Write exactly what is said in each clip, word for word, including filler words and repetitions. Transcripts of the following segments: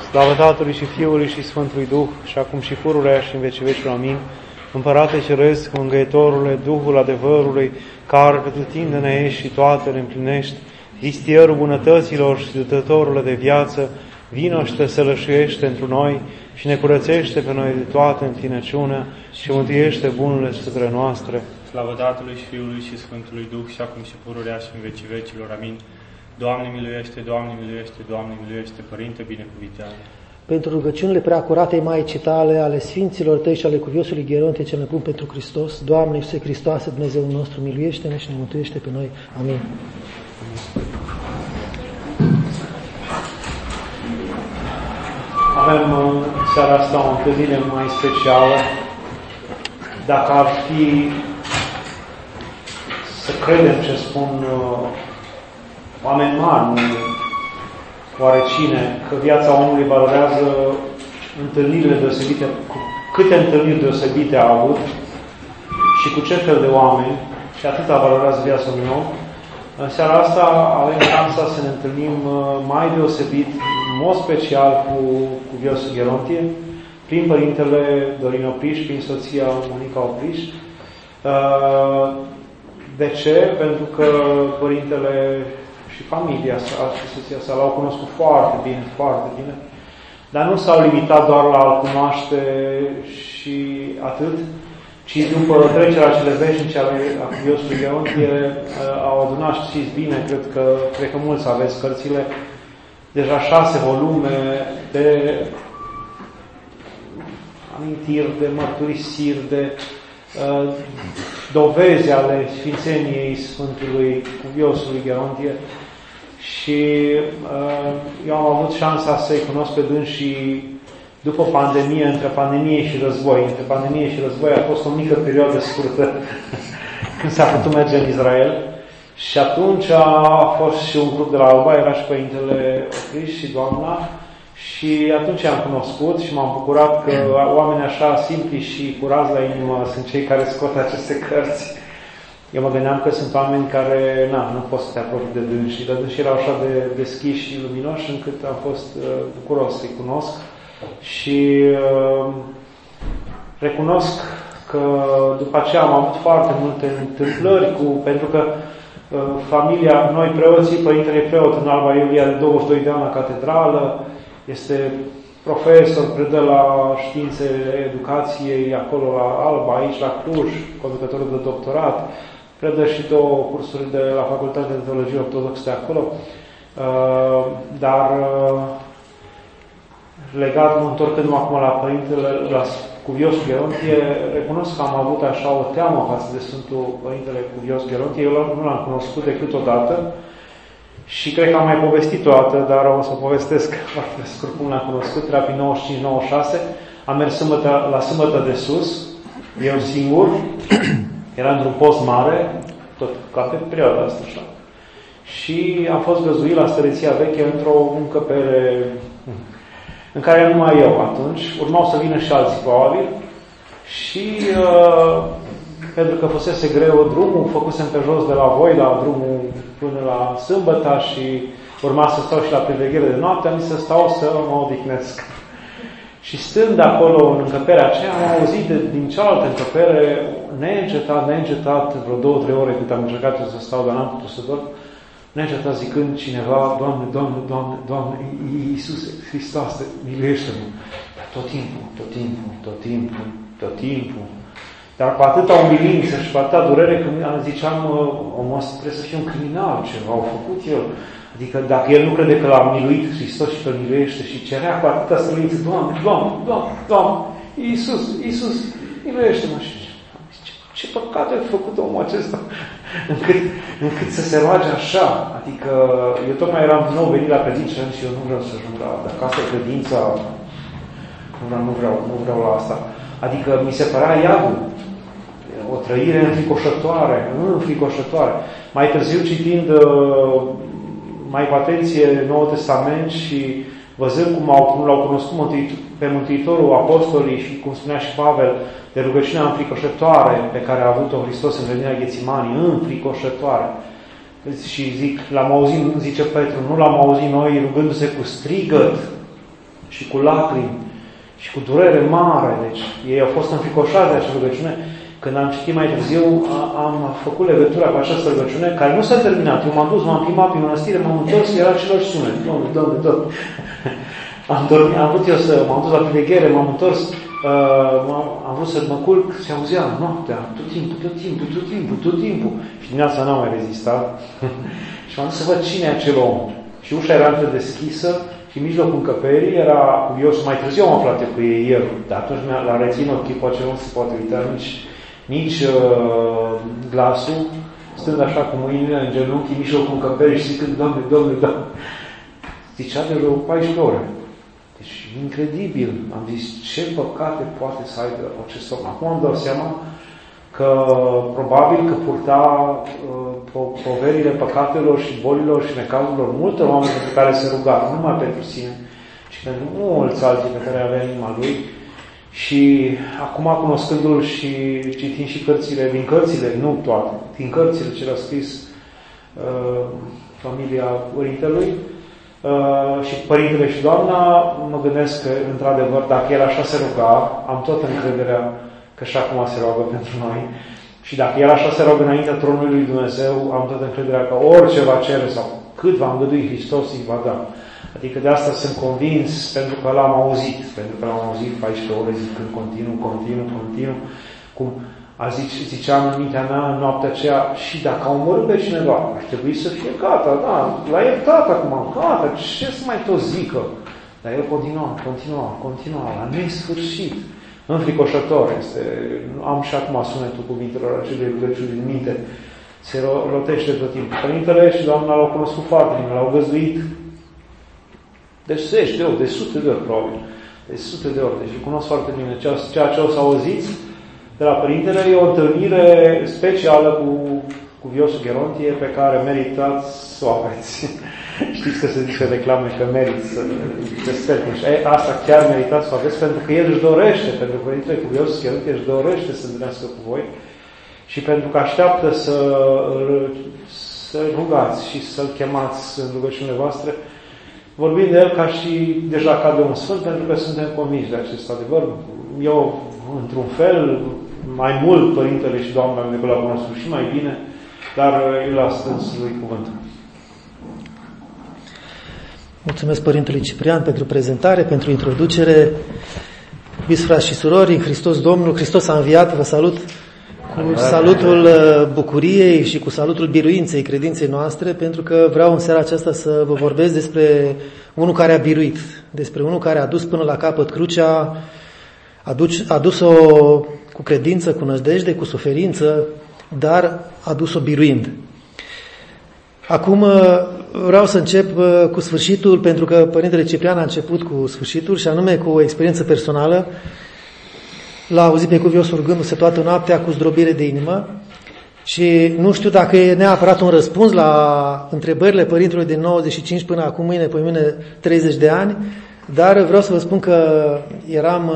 Slavă Tatălui și Fiului și Sfântului Duh, și acum și pururea și în vecii vecilor. Amin. Împărate Ceresc, Mângâietorule, Duhul adevărului, care pretutindene ești și toate le împlinești, vistierul bunătăților și dătătorule de viață, vino și te sălășuiește întru noi și ne curățește pe noi de toată întinăciunea și mântuiește bunurile sufletele noastre. Slavă Tatălui și Fiului și Sfântului Duh, și acum și pururea și în vecii vecilor. Amin. Doamne miluiește, Doamne miluiește, Doamne miluiește, Părinte binecuvântează. Pentru rugăciunile preacuratei Maicii Tale, ale Sfinților Tăi și ale Cuviosului Gherontie cel nebun pentru Hristos, Doamne Iisuse Hristoase, Dumnezeul nostru, miluiește-ne și ne mântuiește pe noi. Amin. Avem în seara asta o întâlnire mai specială. Dacă ar fi să credem ce spun uh, oameni mari, oarecine, că viața omului valorează întâlnirile deosebite, cu câte întâlniri deosebite a avut și cu ce fel de oameni, și atâta valorează viața unui om, în seara asta avem șansa să ne întâlnim mai deosebit, în mod special cu Cuviosul Gherontie, prin Părintele Dorin Opriș, prin soția Monica Opriș. De ce? Pentru că Părintele și familia sa, și soția sa l-au cunoscut foarte bine, foarte bine, dar nu s-au limitat doar la a-l cunoaște și atât, ci după trecerea cele veșnice ale Cuviosului Gherontie au adunat, știți bine, cred că, cred că mulți aveți cărțile, deja șase volume de amintiri, de mărturisiri, de uh, dovezi ale sfințeniei Sfântului Cuviosului Gherontie. Și uh, eu am avut șansa să-i cunosc pe dânsii după pandemie, între pandemie și război. Între pandemie și război a fost o mică perioadă scurtă când s-a putut merge în Israel. Și atunci a fost și un grup de la Alba, era și Părintele Opriș și doamna. Și atunci am cunoscut și m-am bucurat că oameni așa simpli și curați la inimă sunt cei care scot aceste cărți. Eu mă gândeam că sunt oameni care, na, nu poți să te apropii de dânsii, dar dânsii erau așa de deschiși și luminoși încât am fost uh, bucuros să-i cunosc. Și uh, recunosc că după aceea am avut foarte multe întâmplări cu, pentru că uh, familia, noi preoții, Părintele e preot în Alba Iulia de douăzeci și doi de ani la catedrală, este profesor, predă la științele educației acolo la Alba, aici la Cluj, conducător de doctorat, predă și două cursuri de la Facultatea de Teologie Ortodoxă de acolo, uh, dar uh, legat, mă întorcându-mă acum la Părintele, la Cuviosul Gherontie, recunosc că am avut așa o teamă față de Sfântul Părintele Cuvios Gherontie. Eu nu l-am cunoscut decât odată și cred că am mai povestit o dată, dar o să povestesc foarte scurt cum l-am cunoscut. Era prin nouăzeci și cinci nouăzeci și șase, am mers sâmbătă, la Sâmbătă de Sus, eu singur, era într-un post mare, tot ca pe perioada asta așa. Și am fost găzduit la Stăreția Veche într-o încăpere în care numai eu atunci, urmau să vină și alții probabil, și uh, pentru că fusese greu drumul, făcusem pe jos de la voi, la drumul până la Sâmbăta și urma să stau și la priveghere de noapte, am zis să stau să mă odihnesc. Și stând acolo în încăperea aceea, am auzit de, din cealaltă încăpere, neîncetat, neîncetat, vreo două, trei ore cât am încercat să stau, dar n-am putut să dorm, neîncetat zicând cineva, Doamne, Doamne, Doamne, Doamne, Iisuse Hristoase, miluiește-mă. Tot timpul, tot timpul, tot timpul, tot timpul. Dar cu atâta umilință și cu atâta durere, când ziceam, omul ăsta trebuie să fie un criminal, ceva au făcut el. Adică dacă el nu crede că l-a miluit Hristos și că îl miluiește și cerea cu atâta stăluință, Doamne, Doamne, Doamne, Doamne, Iisus, Iisus, miluiește-mă. Și ce, ce păcat a făcut omul acesta încât, încât să se roage așa. Adică eu tocmai eram nou venit la credință și eu nu vreau să ajung la, dacă asta e credința, nu vreau, nu vreau, nu vreau la asta. Adică mi se părea iadul. O trăire înfricoșătoare, înfricoșătoare. Mai târziu, citind uh, mai cu atenție Noul Testament și văzând cum au, l-au cunoscut mântuit, pe Mântuitorul, apostolii și, cum spunea și Pavel, de rugăciunea înfricoșătoare pe care a avut-o Hristos în grădina Ghețimanii, înfricoșătoare. Și zic, l-am auzit, zice Petru, nu l-am auzit noi rugându-se cu strigăt, și cu lacrimi și cu durere mare. Deci ei au fost înfricoșați de această rugăciune. Când am citit mai târziu, am făcut legătura cu această rugăciune, care nu s-a terminat. Eu m-am dus, m-am plimbat prin mănăstire, m-am întors, era același sunet. Doamne, Doamne, Doamne. Am, dormit, am vrut eu să m-am dus la priveghere, m-am întors, uh, am vrut să mă culc, se auzea noaptea, tot timpul, tot timpul, tot timpul, tot timpul. Și dimineața n-am mai rezistat. Și m-am dus să văd cine e acel om. Și ușa era încă deschisă și în mijlocul încăperii era curios. Mai târziu am aflat cu ei ieri, dar atunci la reținut chipul acela nu se poate uita nici, nici uh, glasul, stând așa cu mâinile în genunchi, în mijlocul încăperii și zicând, Doamne, Doamne, Doamne. Zicea de vreo paisprezece ore. Deci, incredibil. Am zis, ce păcate poate să aibă acest om. Acum îmi dau seama că probabil că purta uh, po- poverile păcatelor și bolilor și necazurilor multor oameni pentru care se ruga, nu numai pentru sine, ci pentru mulți alții pe care avea inima lui. Și acum, cunoscându-l și citind și cărțile, din cărțile, nu toate, din cărțile ce le-a scris uh, familia părintelui, Uh, și Părintele și Doamna, mă gândesc că, într-adevăr, dacă el așa se ruga, am tot încrederea că și acum se roagă pentru noi. Și dacă el așa se roagă înaintea tronului lui Dumnezeu, am tot încrederea că orice va cere sau cât va îngădui Hristos, îi va da. Adică de asta sunt convins, pentru că l-am auzit, pentru că l-am auzit paisprezece ore zicând continuu, continuu, continuu, cum a zice, ziceam în mintea mea în noaptea aceea, și dacă a omorât pe cineva, ar trebui să fie gata, da, l-a iertat acum, gata, ce să mai tot zică? Dar el continua, continua, continua, la nesfârșit. Înfricoșător este, am și acum sunetul cuvintelor acelei rugăciuni din minte, se rotește tot timpul. Părintele și Doamna l-au cunoscut foarte bine, l-au găzduit de zeci de ori, de sute de ori, probabil, de sute de ori, deci îl cunosc foarte bine. Ceea ce o să auziți de la Părintele e o întâlnire specială cu, cu Viosul Gherontie pe care meritați să o aveți. Știți că se zice reclame că meriți să te sperti. E, asta chiar meritați să o aveți pentru că el își dorește, pentru că Părintele cu Viosul Gherontie își dorește să întâlnească cu voi și pentru că așteaptă să să rugați și să-l chemați în rugăciunile voastre, vorbind de el ca și deja ca de un sfânt, pentru că suntem convinși de acest adevăr. Eu, într-un fel, mai mult Părintele și Doamna decât l-au cunoscut și mai bine, dar el a strâns lui cuvântul. Mulțumesc Părintele Ciprian pentru prezentare, pentru introducere. Iubiți frați și surori, în Hristos Domnul, Hristos a înviat, vă salut cu salutul bucuriei și cu salutul biruinței credinței noastre, pentru că vreau în seara aceasta să vă vorbesc despre unul care a biruit, despre unul care a dus până la capăt crucea, a, dus, a dus-o cu credință, cu nădejde, cu suferință, dar a dus-o biruind. Acum vreau să încep cu sfârșitul, pentru că Părintele Ciprian a început cu sfârșitul, și anume cu o experiență personală. L-a auzit pe cuviosul rugându-se toată noaptea cu zdrobire de inimă și nu știu dacă e neapărat un răspuns la întrebările părintelui de nouăzeci și cinci până acum, mâine, pe mine treizeci de ani, dar vreau să vă spun că eram,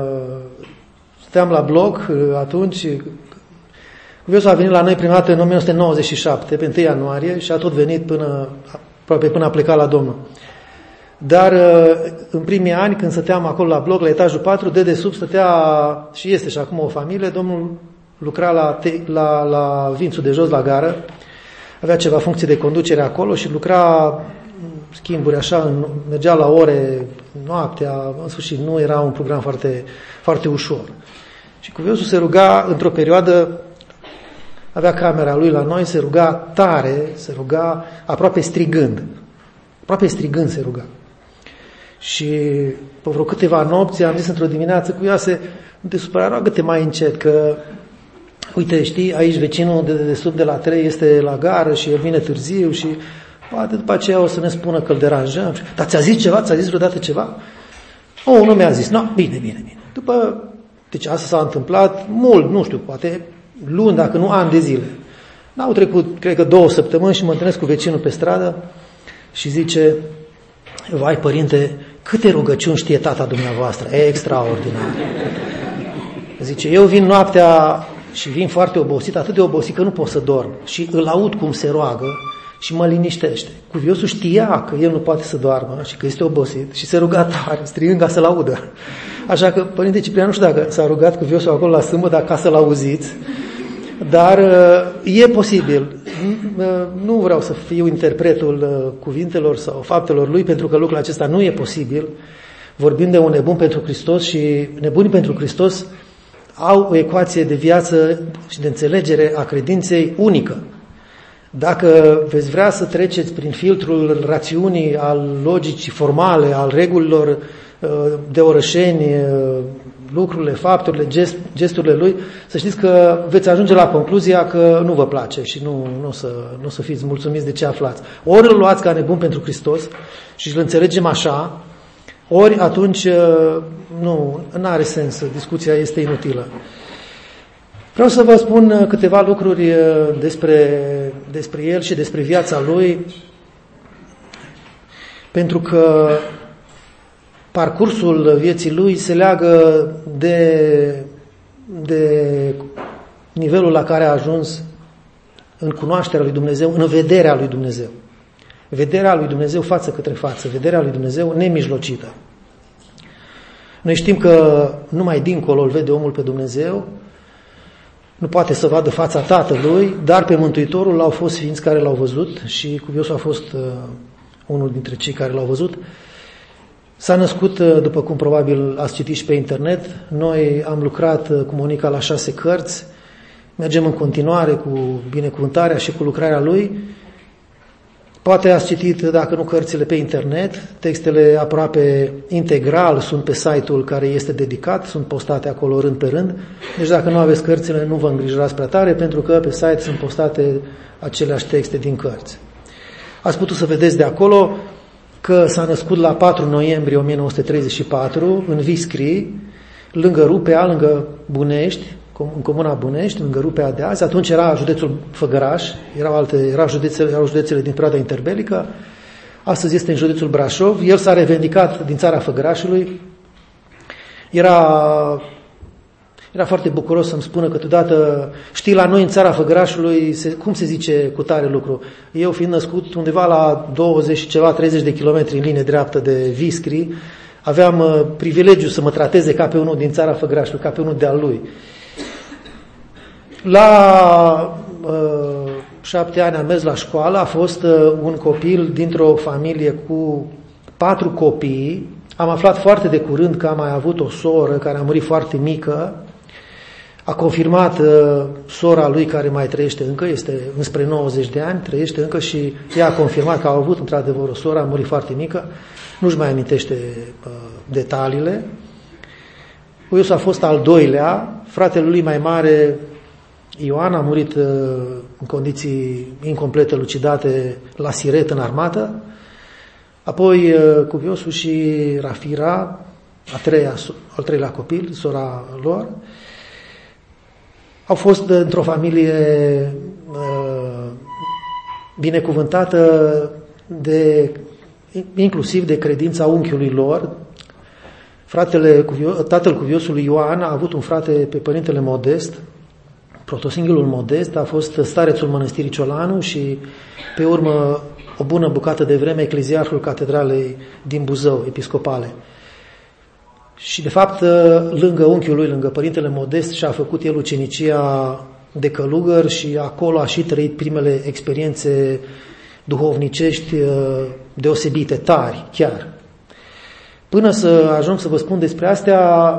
stăteam la blog atunci. Cuviosul a venit la noi prima dată în o mie nouă sute nouăzeci și șapte, pe întâi ianuarie, și a tot venit până, aproape până a plecat la Domnul. Dar în primii ani, când stăteam acolo la bloc, la etajul patru, de desubt stătea, și este și acum o familie, domnul lucra la, la, la Vințul de Jos, la gară, avea ceva funcție de conducere acolo și lucra schimburi așa, mergea la ore noaptea, în sfârșit nu era un program foarte, foarte ușor. Și cuviosul se ruga într-o perioadă, avea camera lui la noi, se ruga tare, se ruga aproape strigând, aproape strigând se ruga. Și pe vreo câteva nopți am zis într-o dimineață cu Ioase, nu te supăra, roagă-te mai încet, că uite, știi, aici vecinul de desubt de la trei este la gară și el vine târziu și poate după aceea o să ne spună că îl deranjăm. Dar ți-a zis ceva? Ți-a zis vreodată ceva? Oh, nu mi-a zis. No, bine, bine, bine. După, deci asta s-a întâmplat mult, nu știu, poate luni, dacă nu ani de zile. N-au trecut, cred că două săptămâni și mă întâlnesc cu vecinul pe stradă și zice, vai părinte, câte rugăciuni știe tata dumneavoastră, e extraordinar. Zice, eu vin noaptea și vin foarte obosit, atât de obosit că nu pot să dorm. Și îl aud cum se roagă și mă liniștește. Cuviosul știa că el nu poate să doarmă și că este obosit și se ruga tare, strigând ca să-l audă. Așa că, Părinte Ciprian, nu știu dacă s-a rugat Cuviosul acolo la sâmbă, dar ca să-l auziți, dar e posibil. Nu vreau să fiu interpretul cuvintelor sau faptelor lui, pentru că lucrul acesta nu e posibil. Vorbim de un nebun pentru Hristos și nebunii pentru Hristos au o ecuație de viață și de înțelegere a credinței unică. Dacă veți vrea să treceți prin filtrul rațiunii, al logicii formale, al regulilor de orășeni, lucrurile, fapturile, gest, gesturile lui, să știți că veți ajunge la concluzia că nu vă place și nu, nu, o să, nu o să fiți mulțumiți de ce aflați. Ori îl luați ca nebun pentru Hristos și îl înțelegem așa, ori atunci nu are sens, discuția este inutilă. Vreau să vă spun câteva lucruri despre, despre el și despre viața lui, pentru că parcursul vieții lui se leagă de, de nivelul la care a ajuns în cunoașterea lui Dumnezeu, în vederea lui Dumnezeu. Vederea lui Dumnezeu față către față, vederea lui Dumnezeu nemijlocită. Noi știm că numai dincolo îl vede omul pe Dumnezeu, nu poate să vadă fața Tatălui, dar pe Mântuitorul au fost sfinți care l-au văzut și Cuviosul a fost uh, unul dintre cei care l-au văzut. S-a născut, uh, după cum probabil ați citit și pe internet, noi am lucrat uh, cu Monica la șase cărți, mergem în continuare cu binecuvântarea și cu lucrarea lui. Poate ați citit, dacă nu cărțile, pe internet, textele aproape integral sunt pe site-ul care este dedicat, sunt postate acolo rând pe rând, deci dacă nu aveți cărțile, nu vă îngrijorați prea tare, pentru că pe site sunt postate aceleași texte din cărți. Ați putut să vedeți de acolo că s-a născut la patru noiembrie o mie nouă sute treizeci și patru în Viscri, lângă Rupea, lângă Bunești, în comuna Bunești, lângă Rupea de azi. Atunci era județul Făgăraș, erau, alte, erau, județele, erau județele din perioada interbelică, astăzi este în județul Brașov. El s-a revendicat din țara Făgărașului, era, era foarte bucuros să-mi spună câteodată, știi, la noi în țara Făgărașului, se, cum se zice cu tare lucru? Eu fiind născut undeva la douăzeci ceva, treizeci de kilometri în linie dreaptă de Viscri, aveam uh, privilegiu să mă trateze ca pe unul din țara Făgărașului, ca pe unul de-al lui. La uh, șapte ani am mers la școală, a fost uh, un copil dintr-o familie cu patru copii. Am aflat foarte de curând că a mai avut o soră care a murit foarte mică. A confirmat uh, sora lui care mai trăiește încă, este înspre nouăzeci de ani, trăiește încă și ea a confirmat că a avut într-adevăr o soră, a murit foarte mică. Nu-și mai amintește uh, detaliile. Iisus a fost al doilea, fratele lui mai mare, Ioan, a murit uh, în condiții incomplete, lucidate, la Siret, în armată. Apoi uh, Cuviosul și Rafira, a treia, al treilea copil, sora lor, au fost uh, într-o familie uh, binecuvântată de, inclusiv de credința unchiului lor. Fratele, tatăl Cuviosului Ioan a avut un frate pe părintele Modest, protosinghilul Modest, a fost starețul mănăstirii Ciolanu și pe urmă o bună bucată de vreme ecleziarhul catedralei din Buzău, episcopale. Și de fapt, lângă unchiul lui, lângă părintele Modest, și-a făcut el ucenicia de călugăr și acolo a și trăit primele experiențe duhovnicești deosebite, tari, chiar. Până să ajung să vă spun despre astea,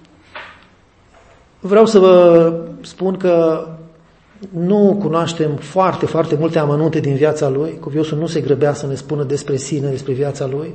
vreau să vă spun că nu cunoaștem foarte, foarte multe amănunte din viața lui. Cuviosul nu se grăbea să ne spună despre sine, despre viața lui.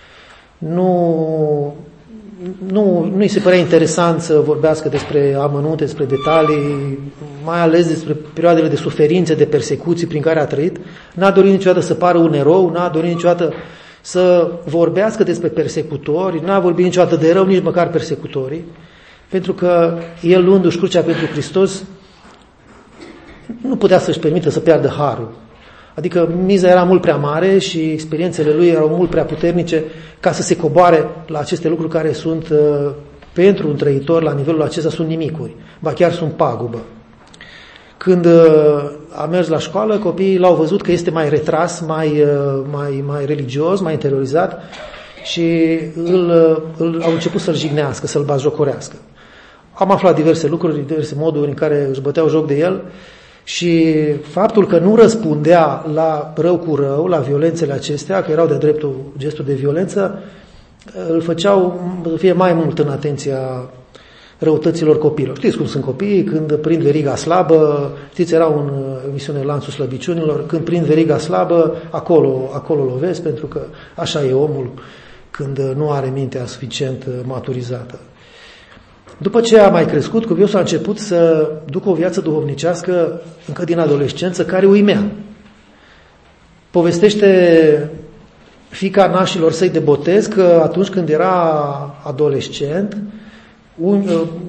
Nu, nu, nu-i se părea interesant să vorbească despre amănunte, despre detalii, mai ales despre perioadele de suferințe, de persecuții prin care a trăit. N-a dorit niciodată să pară un erou, n-a dorit niciodată să vorbească despre persecutori, n-a vorbit niciodată de rău, nici măcar persecutorii, pentru că el, luându-și crucea pentru Hristos, nu putea să-și permită să piardă harul. Adică miza era mult prea mare și experiențele lui erau mult prea puternice ca să se coboare la aceste lucruri care sunt, pentru un trăitor, la nivelul acesta, sunt nimicuri, ba chiar sunt pagubă. Când a mers la școală, copiii l-au văzut că este mai retras, mai, mai, mai religios, mai interiorizat și îl, îl, au început să-l jignească, să-l batjocorească. Am aflat diverse lucruri, diverse moduri în care își băteau joc de el și faptul că nu răspundea la rău cu rău, la violențele acestea, că erau de dreptul gesturi de violență, îl făceau să fie mai mult în atenția răutăților copiilor. Știți cum sunt copiii, când prind veriga slabă, știți, era un emisiune Lanțul Slăbiciunilor, când prind veriga slabă, acolo, acolo lovesc, pentru că așa e omul când nu are mintea suficient maturizată. După ce a mai crescut, cuviosul a început să ducă o viață duhovnicească încă din adolescență, care uimea. Povestește fiica nașilor săi de botez că atunci când era adolescent, un,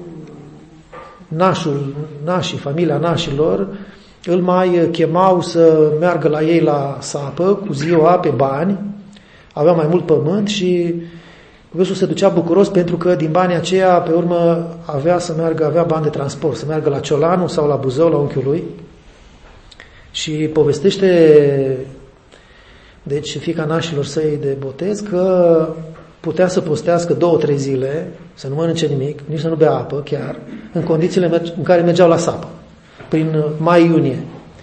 nașul, nașii, familia nașilor, îl mai chemau să meargă la ei la sapă cu ziua pe bani, avea mai mult pământ și cuviosul se ducea bucuros pentru că din banii aceia pe urmă avea să meargă, avea bani de transport, să meargă la Ciolanu sau la Buzău, la unchiul lui. Și povestește deci fiica nașilor săi de botez că putea să postească două, trei zile, să nu mănânce nimic, nici să nu bea apă chiar, în condițiile în care mergeau la sapă, prin mai-iunie.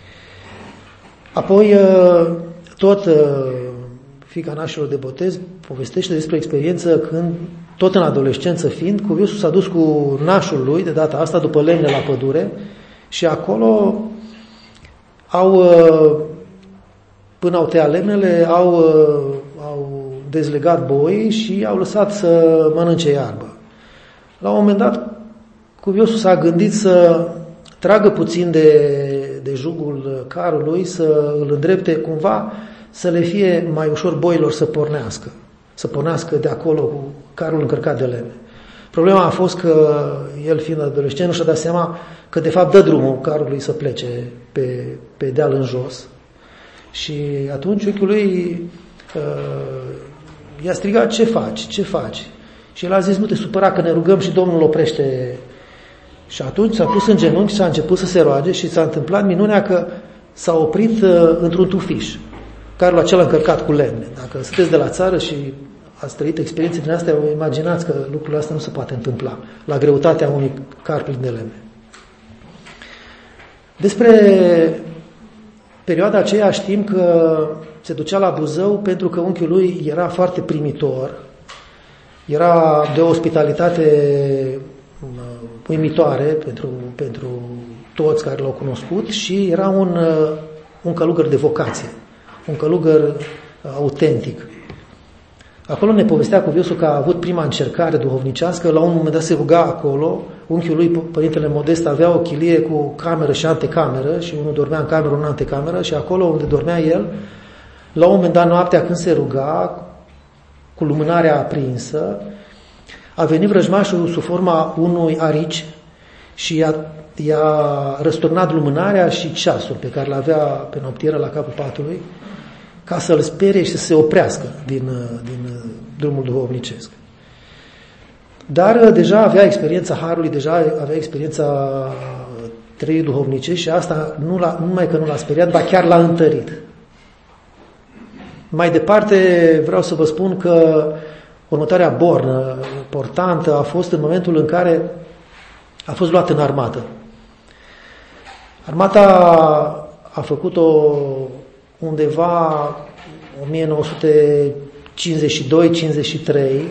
Apoi tot fiica nașilor de botez povestește despre experiență când, tot în adolescență fiind, cuviosul s-a dus cu nașul lui, de data asta după lemne la pădure, și acolo au, până au tăiat lemnele, au, au dezlegat boi și au lăsat să mănânce iarbă. La un moment dat, cuviosul s-a gândit să tragă puțin de, de jugul carului, să îl îndrepte cumva, să le fie mai ușor boilor să pornească, să pornească de acolo cu carul încărcat de lemne. Problema a fost că el, fiind adolescent, nu și-a dat seama că de fapt dă drumul carului să plece pe, pe deal în jos. Și atunci unchiul lui uh, i-a strigat: ce faci, ce faci? Și el a zis: nu te supăra că ne rugăm și Domnul oprește. Și atunci s-a pus în genunchi și a început să se roage și s-a întâmplat minunea că s-a oprit uh, într-un tufiș, carul acela încărcat cu lemne. Dacă sunteți de la țară și ați trăit experiențe din astea, vă imaginați că lucrurile astea nu se poate întâmpla la greutatea unui car plin de lemne. Despre perioada aceea știm că se ducea la Buzău pentru că unchiul lui era foarte primitor, era de o ospitalitate uimitoare pentru, pentru toți care l-au cunoscut și era un, un călugăr de vocație, un călugăr autentic. Acolo ne povestea cuviosul că a avut prima încercare duhovnicească, la un moment dat se ruga acolo, unchiul lui, părintele Modest, avea o chilie cu cameră și antecameră și unul dormea în cameră, unul în antecameră și acolo unde dormea el, la un moment dat noaptea când se ruga, cu lumânarea aprinsă, a venit vrăjmașul sub forma unui arici și i-a, i-a răsturnat lumânarea și ceasul pe care l-avea pe noptieră la capul patului, ca să-l sperie și să se oprească din, din drumul duhovnicesc. Dar deja avea experiența harului, deja avea experiența trăirii duhovnicești și asta nu, l-a, nu numai că nu l-a speriat, ba chiar l-a întărit. Mai departe vreau să vă spun că următoarea bornă importantă a fost în momentul în care a fost luat în armată. Armata a făcut-o undeva o mie nouă sute cincizeci și doi cincizeci și trei,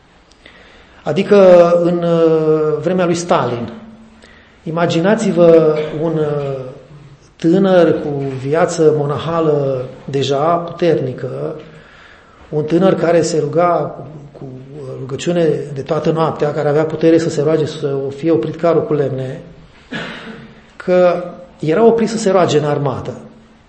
adică în vremea lui Stalin. Imaginați-vă un tânăr cu viață monahală deja puternică, un tânăr care se ruga cu rugăciune de toată noaptea, care avea putere să se roage să fie oprit carul cu lemne, că era oprit să se roage în armată.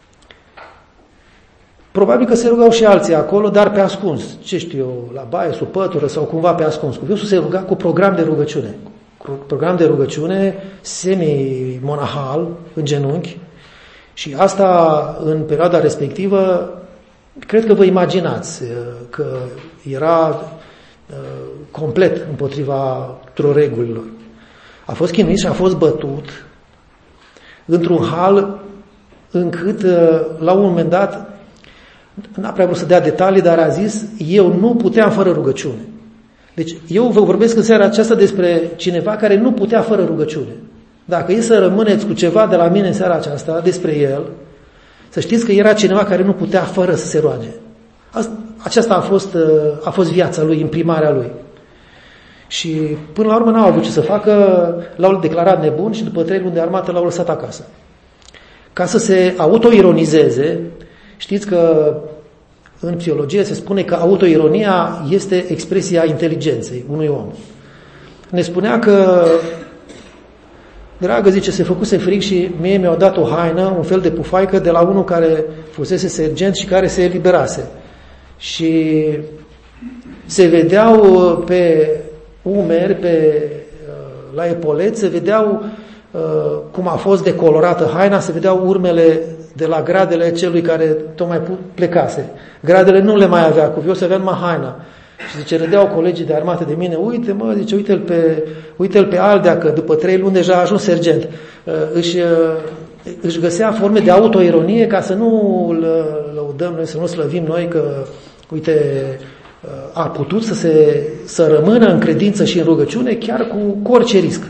Probabil că se rugau și alții acolo, dar pe ascuns. Ce știu eu, la baie, sub pătură sau cumva pe ascuns. Cuviosul se ruga cu program de rugăciune. Cu program de rugăciune semi-monahal, în genunchi. Și asta, în perioada respectivă, cred că vă imaginați că era complet împotriva tuturor regulilor. A fost chinuit și a fost bătut într-un hal încât la un moment dat, n-a prea vrut să dea detalii, dar a zis, eu nu puteam fără rugăciune. Deci eu vă vorbesc în seara aceasta despre cineva care nu putea fără rugăciune. Dacă e să rămâneți cu ceva de la mine în seara aceasta despre el, să știți că era cineva care nu putea fără să se roage. Aceasta a fost, a fost viața lui, imprimarea lui. Și până la urmă n-au avut ce să facă, l-au declarat nebun și după trei luni de armată l-au lăsat acasă. Ca să se autoironizeze, știți că în psihologie se spune că autoironia este expresia inteligenței unui om. Ne spunea că, dragă, zice, se făcuse frig și mie mi-au dat o haină, un fel de pufaică de la unul care fusese sergent și care se eliberase. Și se vedeau pe umeri, pe, la epolet, se vedeau cum a fost decolorată haina, se vedeau urmele de la gradele celui care tocmai plecase. Gradele nu le mai avea, cuvios avea numai haina. Și zice, râdeau colegii de armată de mine, uite mă, zice, uite-l pe, uite-l pe Aldea, că după trei luni deja a ajuns sergent. Își, își găsea forme de autoironie ca să nu îl lăudăm noi, să nu slăvim noi că, uite, a putut să, se, să rămână în credință și în rugăciune chiar cu, cu orice risc.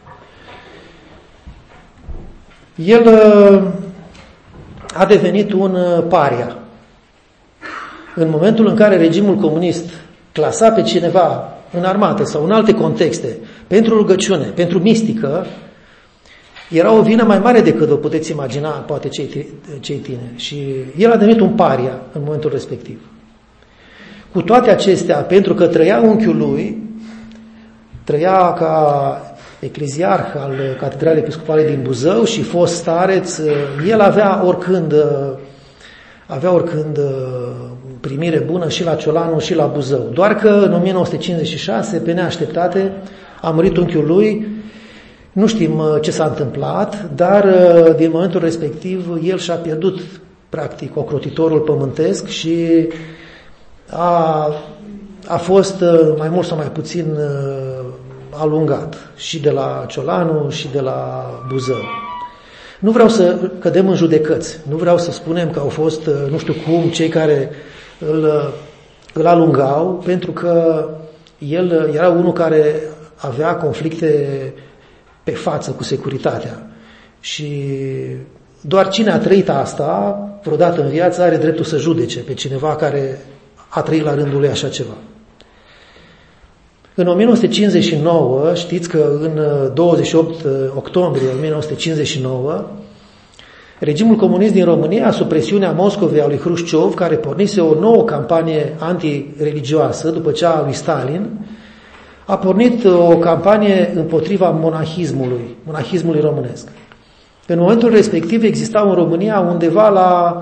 El a devenit un paria. În momentul în care regimul comunist clasa pe cineva în armată sau în alte contexte pentru rugăciune, pentru mistică, era o vină mai mare decât o puteți imagina, poate cei, cei tineri. Și el a devenit un paria în momentul respectiv. Cu toate acestea, pentru că trăia unchiul lui, trăia ca ecleziarh al Catedralei Episcopale din Buzău și fost stareț, el avea oricând, avea oricând primire bună și la Ciolanu și la Buzău. Doar că în o mie nouă sute cincizeci și șase, pe neașteptate, a murit unchiul lui, nu știm ce s-a întâmplat, dar din momentul respectiv el și-a pierdut practic ocrotitorul pământesc și a, a fost mai mult sau mai puțin alungat și de la Ciolanu și de la Buzău. Nu vreau să cădem în judecăți, nu vreau să spunem că au fost, nu știu cum, cei care îl, îl alungau, pentru că el era unul care avea conflicte pe față cu securitatea. Și doar cine a trăit asta, vreodată în viață, are dreptul să judece pe cineva care a trăit la rândul lui așa ceva. În o mie nouă sute cincizeci și nouă, știți că în douăzeci și opt octombrie o mie nouă sute cincizeci și nouă, regimul comunist din România, sub presiunea Moscovei a lui Hrușciov, care pornise o nouă campanie antireligioasă după cea a lui Stalin, a pornit o campanie împotriva monahismului, monahismului românesc. În momentul respectiv existau în România undeva la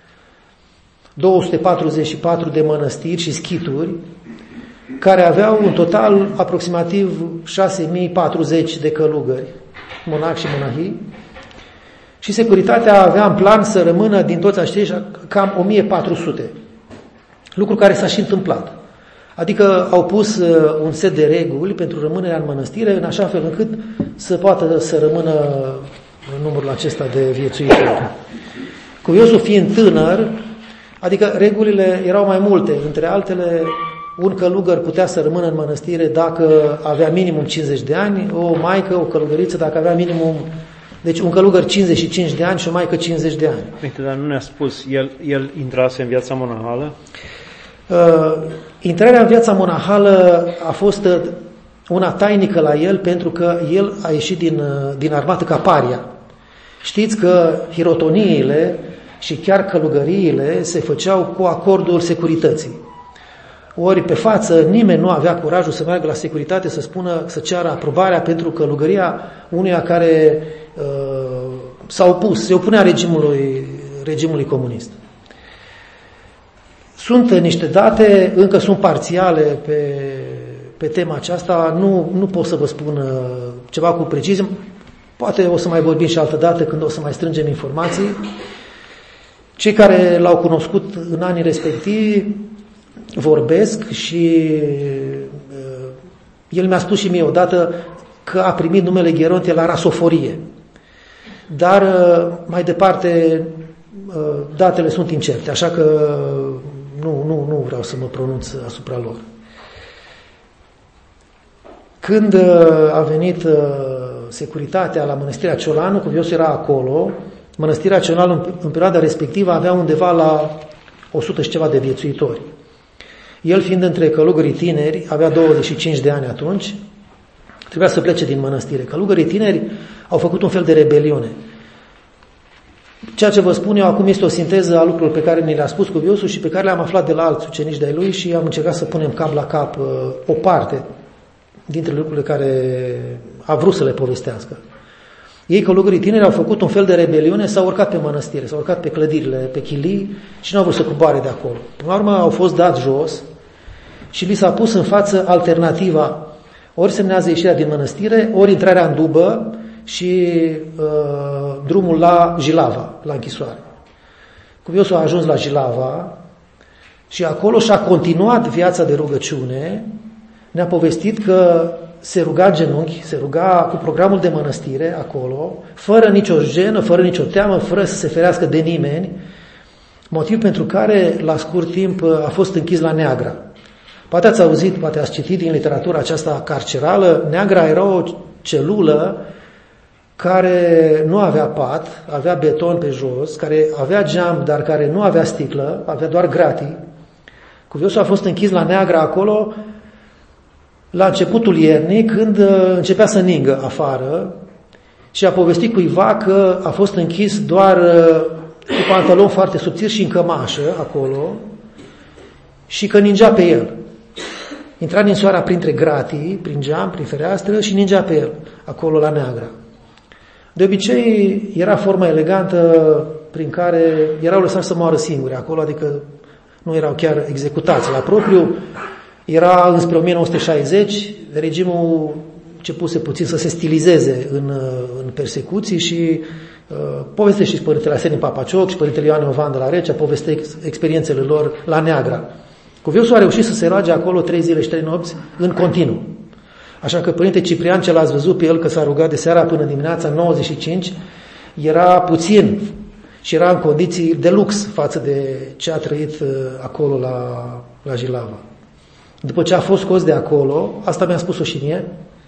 două sute patruzeci și patru de mănăstiri și schituri, care aveau în total aproximativ șase mii patruzeci de călugări, monaci și monahii, și securitatea avea în plan să rămână din toți aceștia cam o mie patru sute, lucru care s-a și întâmplat. Adică au pus un set de reguli pentru rămânerea în mănăstire, în așa fel încât să poată să rămână numărul acesta de viețuitori. Curiosul fiind tânăr, adică regulile erau mai multe, între altele, un călugăr putea să rămână în mănăstire dacă avea minimum cincizeci de ani, o maică, o călugăriță dacă avea minimum, deci un călugăr cincizeci și cinci de ani și o maică cincizeci de ani. Uite, dar nu ne-a spus, el, el intrase în viața monahală? Uh, intrarea în viața monahală a fost una tainică la el, pentru că el a ieșit din, din armată ca paria. Știți că hirotoniile și chiar călugăriile se făceau cu acordul securității. Ori pe față nimeni nu avea curajul să meargă la securitate să spună, să ceară aprobarea pentru călugăria unuia care uh, s-a opus, se opunea regimului, regimului comunist. Sunt niște date, încă sunt parțiale pe, pe tema aceasta, nu, nu pot să vă spun uh, ceva cu precizie, poate o să mai vorbim și altă dată când o să mai strângem informații. Cei care l-au cunoscut în anii respectivi vorbesc și uh, el mi-a spus și mie odată că a primit numele Gherontie la rasoforie. dar mai departe datele sunt incerte, așa că nu, nu, nu vreau să mă pronunț asupra lor. Când a venit securitatea la Mănăstirea Ciolanu, Cuviosul era acolo. Mănăstirea Ciolanu în, în perioada respectivă avea undeva la o sută și ceva de viețuitori. El, fiind între călugării tineri, avea douăzeci și cinci de ani atunci, trebuia să plece din mănăstire. Călugării tineri au făcut un fel de rebeliune. Ceea ce vă spun eu acum este o sinteză a lucrurilor pe care ni le-a spus Cuviosul și pe care le-am aflat de la alți ucenici de-ai lui și am încercat să punem cap la cap uh, o parte dintre lucrurile care a vrut să le povestească. Ei, călugării tineri, au făcut un fel de rebeliune, s-au urcat pe mănăstire, s-au urcat pe clădirile, pe chilii și nu au vrut să coboare de acolo. Până la urmă au fost dați jos și li s-a pus în față alternativa: ori semnează ieșirea din mănăstire, ori intrarea în dubă și uh, drumul la Jilava, la închisoare. Cuviosul a ajuns la Jilava și acolo și-a continuat viața de rugăciune. Ne-a povestit că se ruga în genunchi, se ruga cu programul de mănăstire acolo, fără nicio jenă, fără nicio teamă, fără să se ferească de nimeni, motiv pentru care la scurt timp a fost închis la Neagra. Poate ați auzit, poate ați citit din literatura aceasta carcerală. Neagra era o celulă care nu avea pat, avea beton pe jos, care avea geam, dar care nu avea sticlă, avea doar gratii. Cuviosul a fost închis la Neagra acolo la începutul iernii, când începea să ningă afară, și a povestit cuiva că a fost închis doar cu pantalon foarte subțiri și în cămașă acolo și că ningea pe el. Intra din soara printre gratii, prin geam, prin fereastră și ningea pe el acolo la Neagra. De obicei era forma elegantă prin care erau lăsați să moară singuri acolo, adică nu erau chiar executați la propriu. Era înspre o mie nouă sute șaizeci, regimul începuse puțin să se stilizeze în, în persecuții și uh, povestește și Părintele Arsenie Papacioc și Părintele Ioan Iovan de la Recea, povestește experiențele lor la Neagra. Cuviosul a reușit să se roage acolo trei zile și trei nopți în continuu. Așa că Părinte Ciprian, ce l-ați văzut pe el că s-a rugat de seara până dimineața, nouăzeci și cinci, era puțin și era în condiții de lux față de ce a trăit uh, acolo la, la Jilava. După ce a fost scos de acolo, asta mi-a spus-o și mie,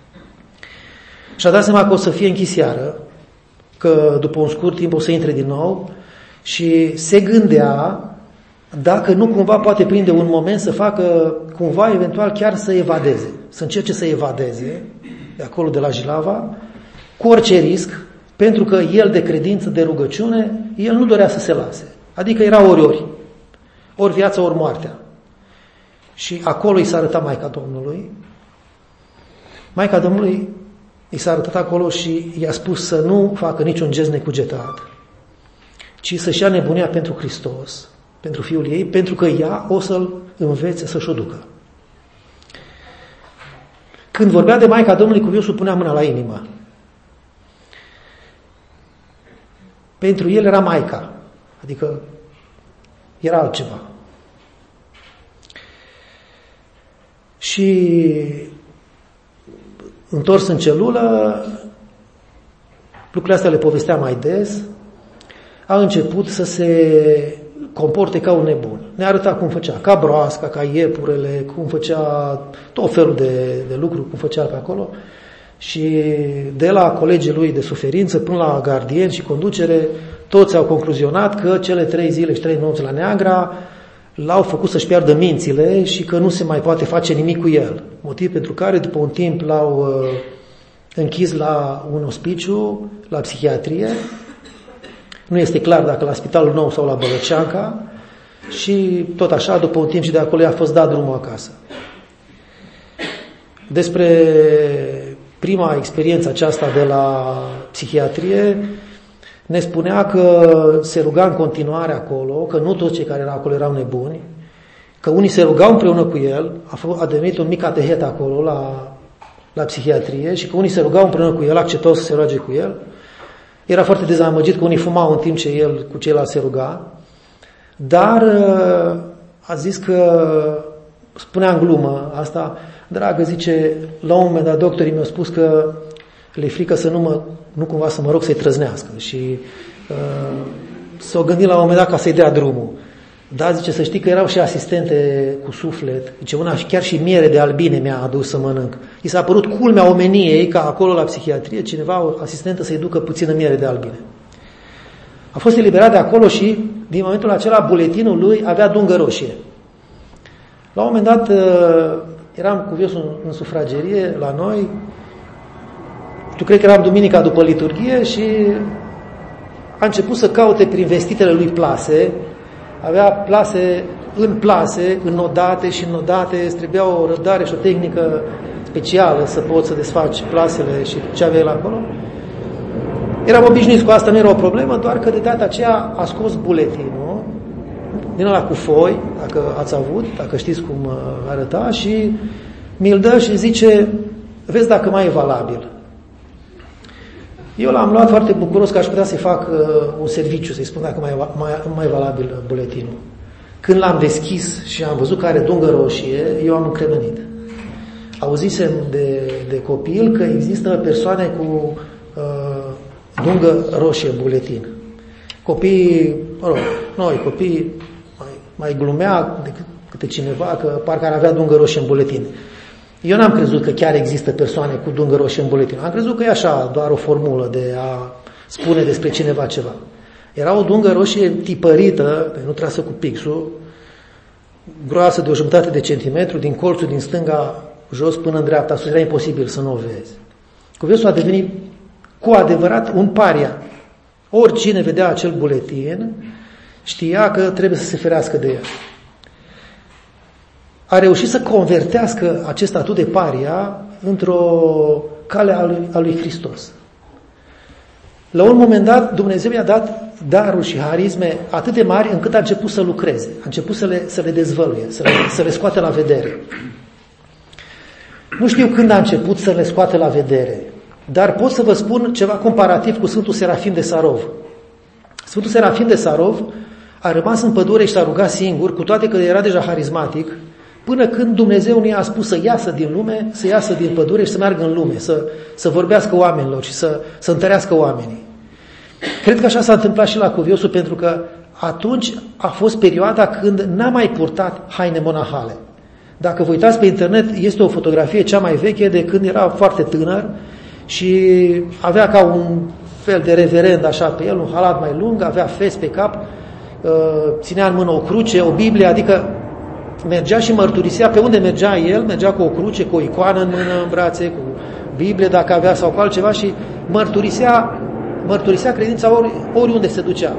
și-a dat seama că o să fie închis iară, că după un scurt timp o să intre din nou și se gândea dacă nu cumva poate prinde un moment să facă cumva, eventual chiar să evadeze, să încerce să evadeze de acolo de la Jilava, cu orice risc, pentru că el de credință, de rugăciune, el nu dorea să se lase. Adică era ori-ori, ori viața, ori moartea. Și acolo i s-a arătat Maica Domnului. Maica Domnului i s-a arătat acolo și i-a spus să nu facă niciun gest necugetat, ci să-și ia nebunia pentru Hristos, pentru Fiul ei, pentru că ea o să-l învețe să-și o ducă. Când vorbea de Maica Domnului, Cuviosul punea mâna la inimă. Pentru el era Maica, adică era altceva. Și întors în celulă, lucrurile astea le povestea mai des, a început să se comporte ca un nebun. Ne arăta cum făcea, ca broasca, ca iepurele, cum făcea tot felul de, de lucruri, cum făcea pe acolo. Și de la colegii lui de suferință până la gardieni și conducere, toți au concluzionat că cele trei zile și trei nopți la Neagra l-au făcut să-și piardă mințile și că nu se mai poate face nimic cu el. Motiv pentru care, după un timp, l-au uh, închis la un ospiciu, la psihiatrie. Nu este clar dacă la Spitalul Nou sau la Bălăceanca. Și tot așa, după un timp și de acolo a fost dat drumul acasă. Despre prima experiență aceasta de la psihiatrie, ne spunea că se ruga în continuare acolo, că nu toți cei care erau acolo erau nebuni, că unii se rugau împreună cu el, a, f- a devenit un mic catehet acolo la, la psihiatrie, și că unii se rugau împreună cu el, acceptau să se roage cu el. Era foarte dezamăgit că unii fumau în timp ce el cu ceilalți se ruga, dar a zis că, spunea în glumă asta, dragă, zice, la un moment dat doctorii mi-au spus că le frică să nu, mă, nu cumva să mă rog să-i trăznească și uh, s-o gândi la un moment dat ca să-i dea drumul. Dar zice, să știi că erau și asistente cu suflet. Zice, una chiar și miere de albine mi-a adus să mănânc. I s-a părut culmea omeniei ca acolo la psihiatrie cineva, o asistentă, să-i ducă puțină miere de albine. A fost eliberat de acolo și din momentul acela buletinul lui avea dungă roșie. La un moment dat eram cu viosul în sufragerie la noi. Eu cred că eram duminica după liturghie și a început să caute prin vestitele lui plase. Avea plase în plase, înnodate și înnodate, îți trebuia o răbdare și o tehnică specială să poți să desfaci plasele și ce aveai la acolo. Eram obișnuiți cu asta, nu era o problemă, doar că de data aceea a scos buletinul din ăla cu foi, dacă ați avut, dacă știți cum arăta, și mi-l dă și zice, vezi dacă mai e valabil. Eu l-am luat foarte bucuros că aș putea să-i fac uh, un serviciu, să-i spun dacă mai, mai, mai e valabil buletinul. Când l-am deschis și am văzut că are dungă roșie, eu am încremenit. Auzisem de, de copil că există persoane cu uh, dungă roșie buletin. Copiii, mă rog, noi copiii mai, mai glumea decât câte cineva că parcă ar avea dungă roșie în buletin. Eu n-am crezut că chiar există persoane cu dungă roșie în buletin. Am crezut că e așa, doar o formulă de a spune despre cineva ceva. Era o dungă roșie tipărită, nu trasă cu pixul, groasă de o jumătate de centimetru, din colțul din stânga jos până în dreapta sus. Era imposibil să nu o vezi. Cuviosul a devenit cu adevărat un paria. Oricine vedea acel buletin știa că trebuie să se ferească de el. A reușit să convertească acest statut de paria într-o cale a lui, a lui Hristos. La un moment dat, Dumnezeu i-a dat daruri și harisme atât de mari încât a început să lucreze, a început să le, să le dezvăluie, să le, să le scoate la vedere. Nu știu când a început să le scoate la vedere, dar pot să vă spun ceva comparativ cu Sfântul Serafim de Sarov. Sfântul Serafim de Sarov a rămas în pădure și s-a rugat singur, cu toate că era deja harismatic, până când Dumnezeu nu i-a spus să iasă din lume, să iasă din pădure și să meargă în lume, să, să vorbească oamenilor și să, să întărească oamenii. Cred că așa s-a întâmplat și la cuviosul, pentru că atunci a fost perioada când n-a mai purtat haine monahale. Dacă vă uitați pe internet, este o fotografie cea mai veche de când era foarte tânăr și avea ca un fel de reverend așa pe el, un halat mai lung, avea fes pe cap, ținea în mână o cruce, o Biblie, adică mergea și mărturisea pe unde mergea el, mergea cu o cruce, cu o icoană în mână, în brațe, cu Biblie dacă avea sau cu altceva și mărturisea, mărturisea credința ori, oriunde se ducea.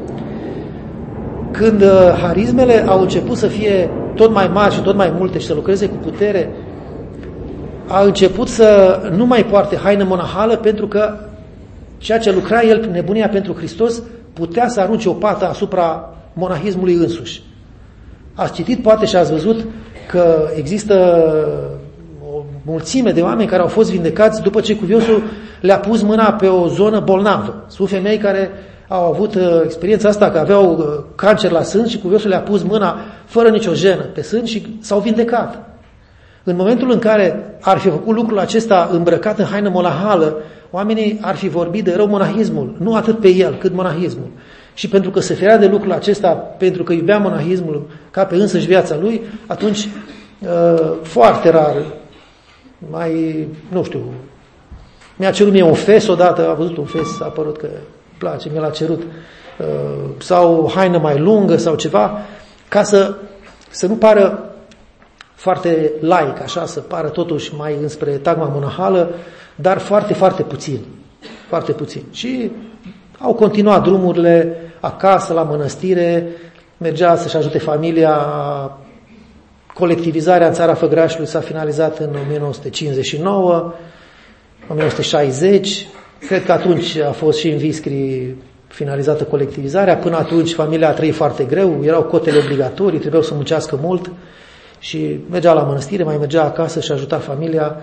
Când uh, harismele au început să fie tot mai mari și tot mai multe și să lucreze cu putere, a început să nu mai poarte haină monahală, pentru că ceea ce lucra el prin nebunia pentru Hristos putea să arunce o pată asupra monahismului însuși. Ați citit poate și ați văzut că există o mulțime de oameni care au fost vindecați după ce cuviosul le-a pus mâna pe o zonă bolnavă. Sunt femei care au avut experiența asta, că aveau cancer la sân și cuviosul le-a pus mâna fără nicio jenă pe sân și s-au vindecat. În momentul în care ar fi făcut lucrul acesta îmbrăcat în haină monahală, oamenii ar fi vorbit de rău monahismul, nu atât pe el, cât monahismul. Și pentru că se ferea de lucrul acesta, pentru că iubea monahismul ca pe însăși viața lui, atunci foarte rar, mai, nu știu, mi-a cerut mie un fes odată, a văzut un fes, a părut că place, mi l-a cerut, sau haină mai lungă sau ceva, ca să, să nu pară foarte laic, așa, să pară totuși mai înspre tagma monahală, dar foarte, foarte puțin. Foarte puțin. Și au continuat drumurile acasă, la mănăstire, mergea să-și ajute familia. Colectivizarea în țara Făgrașului s-a finalizat în o mie nouă sute cincizeci și nouă, o mie nouă sute șaizeci. Cred că atunci a fost și în Viscri finalizată colectivizarea. Până atunci familia a trăit foarte greu, erau cotele obligatorii, trebuiau să muncească mult și mergea la mănăstire, mai mergea acasă și ajuta familia.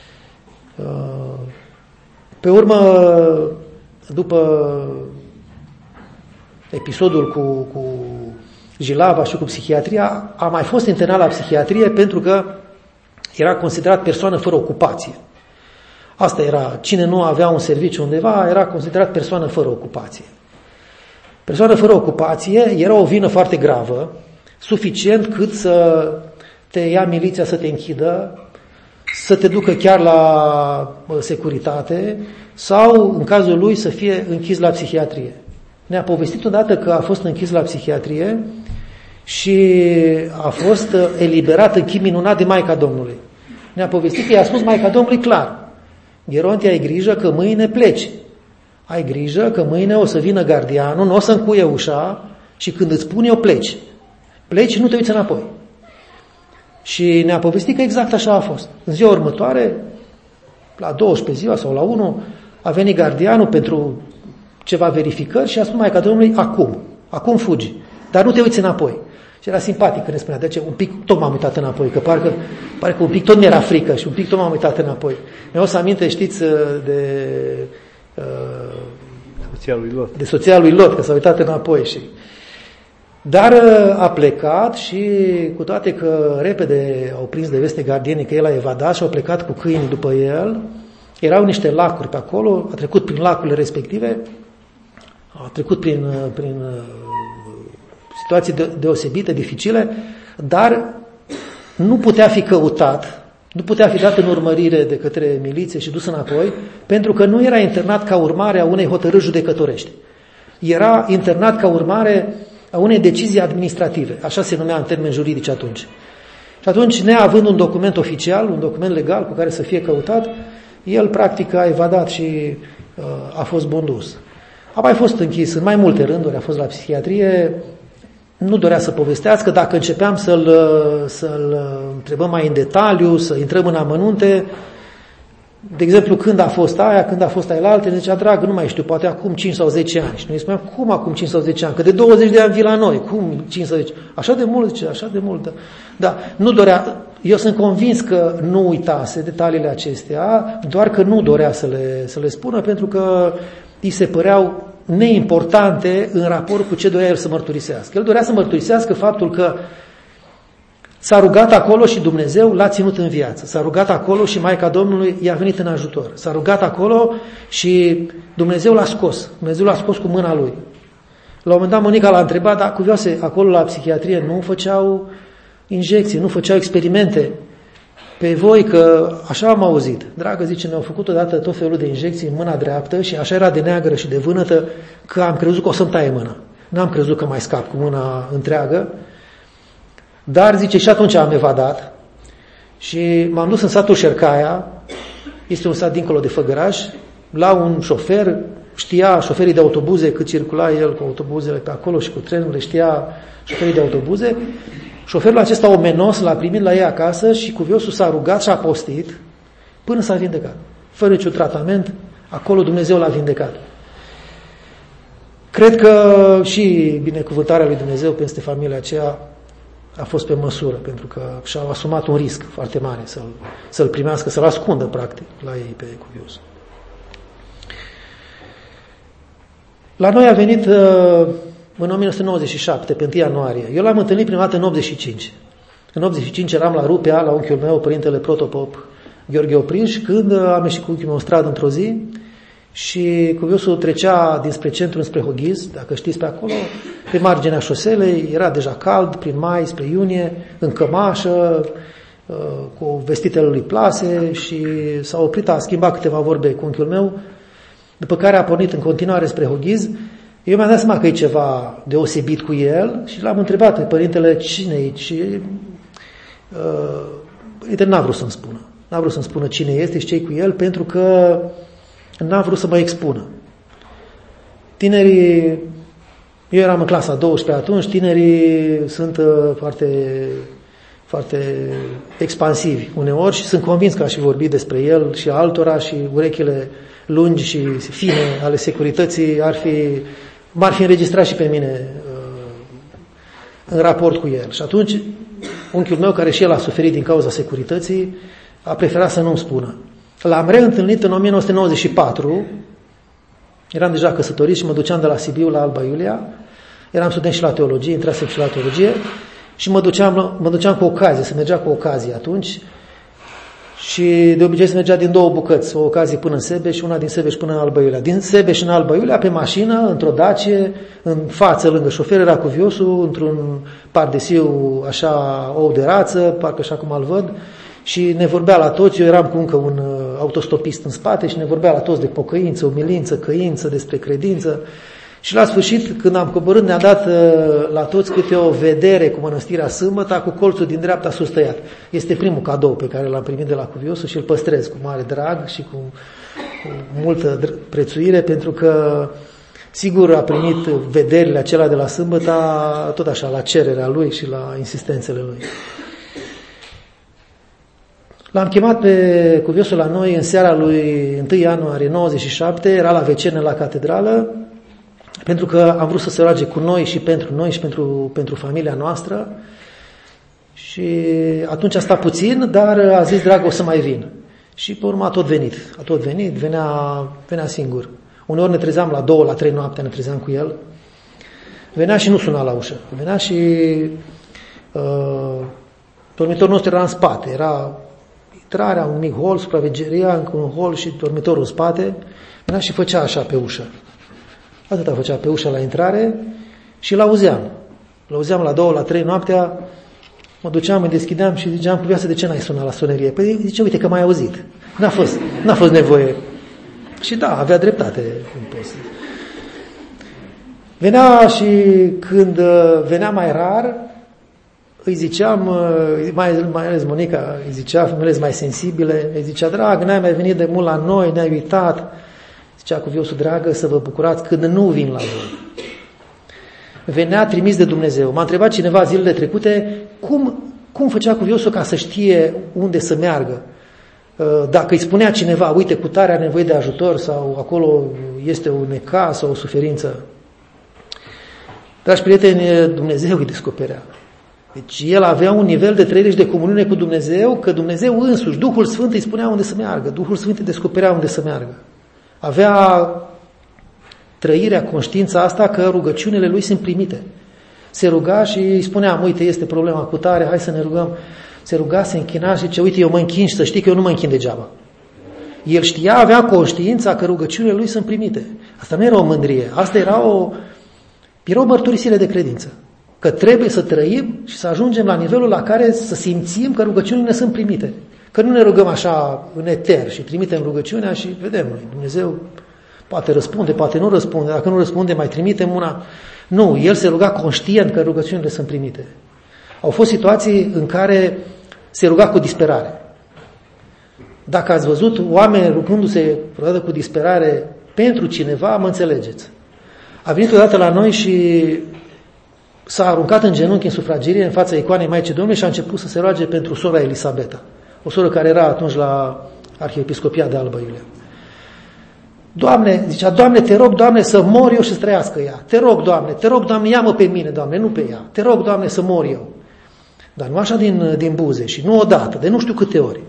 Pe urmă, după episodul cu, cu Jilava și cu psihiatria, a mai fost internat la psihiatrie pentru că era considerat persoană fără ocupație. Asta era, cine nu avea un serviciu undeva era considerat persoană fără ocupație. Persoană fără ocupație era o vină foarte gravă, suficient cât să te ia miliția să te închidă, să te ducă chiar la securitate sau, în cazul lui, să fie închis la psihiatrie. Ne-a povestit odată că a fost închis la psihiatrie și a fost eliberat în chip minunat de Maica Domnului. Ne-a povestit că i-a spus Maica Domnului clar: Gherontie, ai grijă că mâine pleci. Ai grijă că mâine o să vină gardianul, nu o să încuie ușa și când îți spun eu pleci. Pleci, nu te uiți înapoi. Și ne-a povestit că exact așa a fost. În ziua următoare, la douăsprezece ziua sau la unu, a venit gardianul pentru ceva verificări și a spus Maica Domnului: acum, acum fugi, dar nu te uiți înapoi. Și era simpatic că ne spunea, de ce un pic tot m-am uitat înapoi, că parcă, pare că un pic tot mi-era frică și un pic tot m-am uitat înapoi. Mi-au să aminte, știți, de, soția lui Lot. de soția lui Lot, că s-a uitat înapoi. Și... Dar a plecat și cu toate că repede au prins de veste gardienii că el a evadat și au plecat cu câini după el, erau niște lacuri pe acolo, a trecut prin lacurile respective, a trecut prin... prin situații deosebite, dificile, dar nu putea fi căutat, nu putea fi dat în urmărire de către miliție și dus înapoi, pentru că nu era internat ca urmare a unei hotărâri judecătorești. Era internat ca urmare a unei decizii administrative, așa se numea în termeni juridici atunci. Și atunci, neavând un document oficial, un document legal cu care să fie căutat, el practic a evadat și uh, a fost bundus. A mai fost închis în mai multe rânduri, a fost la psihiatrie. Nu dorea să povestească, dacă începeam să-l, să-l întrebăm mai în detaliu, să intrăm în amănunte, de exemplu, când a fost aia, când a fost aia la alte, ne zicea, dragă, nu mai știu, poate acum cinci sau zece ani. Și noi spuneam, cum acum cinci sau zece ani? Că de douăzeci de ani vii la noi, cum cinci sau zece? Așa de mult, zice, așa de mult. Da. Da, nu dorea, eu sunt convins că nu uitase detaliile acestea, doar că nu dorea să le, să le spună, pentru că îi se păreau neimportante în raport cu ce dorea el să mărturisească. El dorea să mărturisească faptul că s-a rugat acolo și Dumnezeu l-a ținut în viață. S-a rugat acolo și Maica Domnului i-a venit în ajutor. S-a rugat acolo și Dumnezeu l-a scos. Dumnezeu l-a scos cu mâna lui. La un moment dat Monica l-a întrebat, dar cuvioase, acolo la psihiatrie nu făceau injecții, nu făceau experimente pe voi, că așa am auzit. Dragă, zice, mi-au făcut odată tot felul de injecții în mâna dreaptă și așa era de neagră și de vânătă că am crezut că o să-mi taie mâna. N-am crezut că mai scap cu mâna întreagă. Dar, zice, și atunci am evadat și m-am dus în satul Șercaia, este un sat dincolo de Făgăraș, la un șofer, știa șoferii de autobuze cât circula el cu autobuzele pe acolo și cu trenurile, știa șoferii de autobuze. Șoferul acesta omenos l-a primit la ei acasă și cuviosul s-a rugat și a postit până s-a vindecat. Fără niciun tratament, acolo Dumnezeu l-a vindecat. Cred că și binecuvântarea lui Dumnezeu peste familia aceea a fost pe măsură, pentru că și-au asumat un risc foarte mare să-l, să-l primească, să-l ascundă practic la ei pe cuvios. La noi a venit în o mie nouă sute nouăzeci și șapte, pe întâi ianuarie. Eu l-am întâlnit prima dată în optzeci și cinci. În optzeci și cinci eram la Rupea, la unchiul meu, părintele protopop Gheorghe Opriș, când am ieșit cu unchiul meu în stradă într-o zi și cuviosul trecea dinspre centru înspre Hoghiz, dacă știți pe acolo, pe marginea șoselei, era deja cald, prin mai, spre iunie, în cămașă, cu vestitele lui plase și s-a oprit, a schimbat câteva vorbe cu unchiul meu, după care a pornit în continuare spre Hoghiz. Eu mi-am dat seama că e ceva deosebit cu el și l-am întrebat pe părintele cine e și uh, părintele n-a vrut să-mi spună. N-a vrut să-mi spună cine este și ce e cu el, pentru că n-a vrut să mă expună. Tinerii, eu eram în clasa a douăsprezecea atunci, tinerii sunt uh, foarte, foarte expansivi uneori și sunt convins că aș fi vorbit despre el și altora și urechile lungi și fine ale securității ar fi, m-ar fi înregistrat și pe mine uh, în raport cu el. Și atunci unchiul meu, care și el a suferit din cauza securității, a preferat să nu-mi spună. L-am reîntâlnit în o mie nouă sute nouăzeci și patru, eram deja căsătorit și mă duceam de la Sibiu la Alba Iulia, eram student și la teologie, intrasem și la teologie și mă duceam, mă duceam cu ocazie, se mergea cu ocazie atunci Și de obicei se mergea din două bucăți, o ocazie până în Sebeș și una din Sebeș până în Alba Iulia. Din Sebeș în Alba Iulia, pe mașină, într-o Dacie, în față, lângă șofer, era cuviosul, într-un pardesiu, așa, ou de rață, parcă așa cum îl văd, și ne vorbea la toți, eu eram cu încă un autostopist în spate și ne vorbea la toți de pocăință, umilință, căință, despre credință. Și la sfârșit, când am coborât, ne-a dat la toți câte o vedere cu Mănăstirea Sâmbăta, cu colțul din dreapta sus tăiat. Este primul cadou pe care l-am primit de la cuviosul și îl păstrez cu mare drag și cu, cu multă prețuire, pentru că sigur a primit vederile acelea de la Sâmbăta, tot așa, la cererea lui și la insistențele lui. L-am chemat pe cuviosul la noi în seara lui întâi ianuarie nouăzeci și șapte, era la vecenă la catedrală, pentru că am vrut să se roage cu noi și pentru noi și pentru, pentru familia noastră. Și atunci a stat puțin, dar a zis, dragă, o să mai vin. Și pe urmă a tot venit, a tot venit, venea, venea singur. Uneori ne trezeam la două, la trei noaptea, ne trezeam cu el. Venea și nu suna la ușă. Venea și uh, dormitorul nostru era în spate, era intrarea, un mic hol, supravegheria, încă un hol și dormitorul în spate. Venea și făcea așa pe ușă. Atâta făcea pe ușa la intrare și l-auzeam. L-auzeam la două, la trei noaptea, mă duceam, îi deschideam și ziceam, cuvioasă, de ce n-ai sunat la sonerie? Păi zice, uite că m-ai auzit. N-a fost, n-a fost nevoie. Și da, avea dreptate. Venea și când venea mai rar, îi ziceam, mai, mai ales Monica, îi zicea, femeile mai sensibile, îi zicea, drag, n-ai mai venit de mult la noi, ne-ai uitat. Zicea cuviosul, dragă, să vă bucurați când nu vin la voi. Venea trimis de Dumnezeu. M-a întrebat cineva zilele trecute cum, cum făcea cuviosul ca să știe unde să meargă. Dacă îi spunea cineva, uite, cu tare are nevoie de ajutor sau acolo este un necaz sau o suferință. Dragi prieteni, Dumnezeu îi descoperea. Deci el avea un nivel de trăire și de comuniune cu Dumnezeu, că Dumnezeu însuși, Duhul Sfânt îi spunea unde să meargă. Duhul Sfânt îi descoperea unde să meargă. Avea trăirea, conștiința asta că rugăciunile lui sunt primite. Se ruga și îi spuneam, uite, este problema cu tare, hai să ne rugăm. Se ruga, se închina și zice, uite, eu mă închin și să știi că eu nu mă închin degeaba. El știa, avea conștiința că rugăciunile lui sunt primite. Asta nu era o mândrie, asta era o, era o mărturisire de credință. Că trebuie să trăim și să ajungem la nivelul la care să simțim că rugăciunile sunt primite. Că nu ne rugăm așa în eter și trimitem rugăciunea și vedem noi, Dumnezeu poate răspunde, poate nu răspunde, dacă nu răspunde mai trimitem una. Nu, el se ruga conștient că rugăciunile sunt primite. Au fost situații în care se ruga cu disperare. Dacă ați văzut oameni rugându-se cu disperare pentru cineva, mă înțelegeți. A venit odată la noi și s-a aruncat în genunchi în sufragerie în fața icoanei Maicii Domnului și a început să se roage pentru sora Elisabeta, o soră care era atunci la Arhiepiscopia de Alba Iulia. Doamne, zicea, Doamne, te rog, Doamne, să mor eu și să trăiască ea. Te rog, Doamne, te rog, Doamne, ia-mă pe mine, Doamne, nu pe ea. Te rog, Doamne, să mor eu. Dar nu așa din, din buze și nu odată, de nu știu câte ori.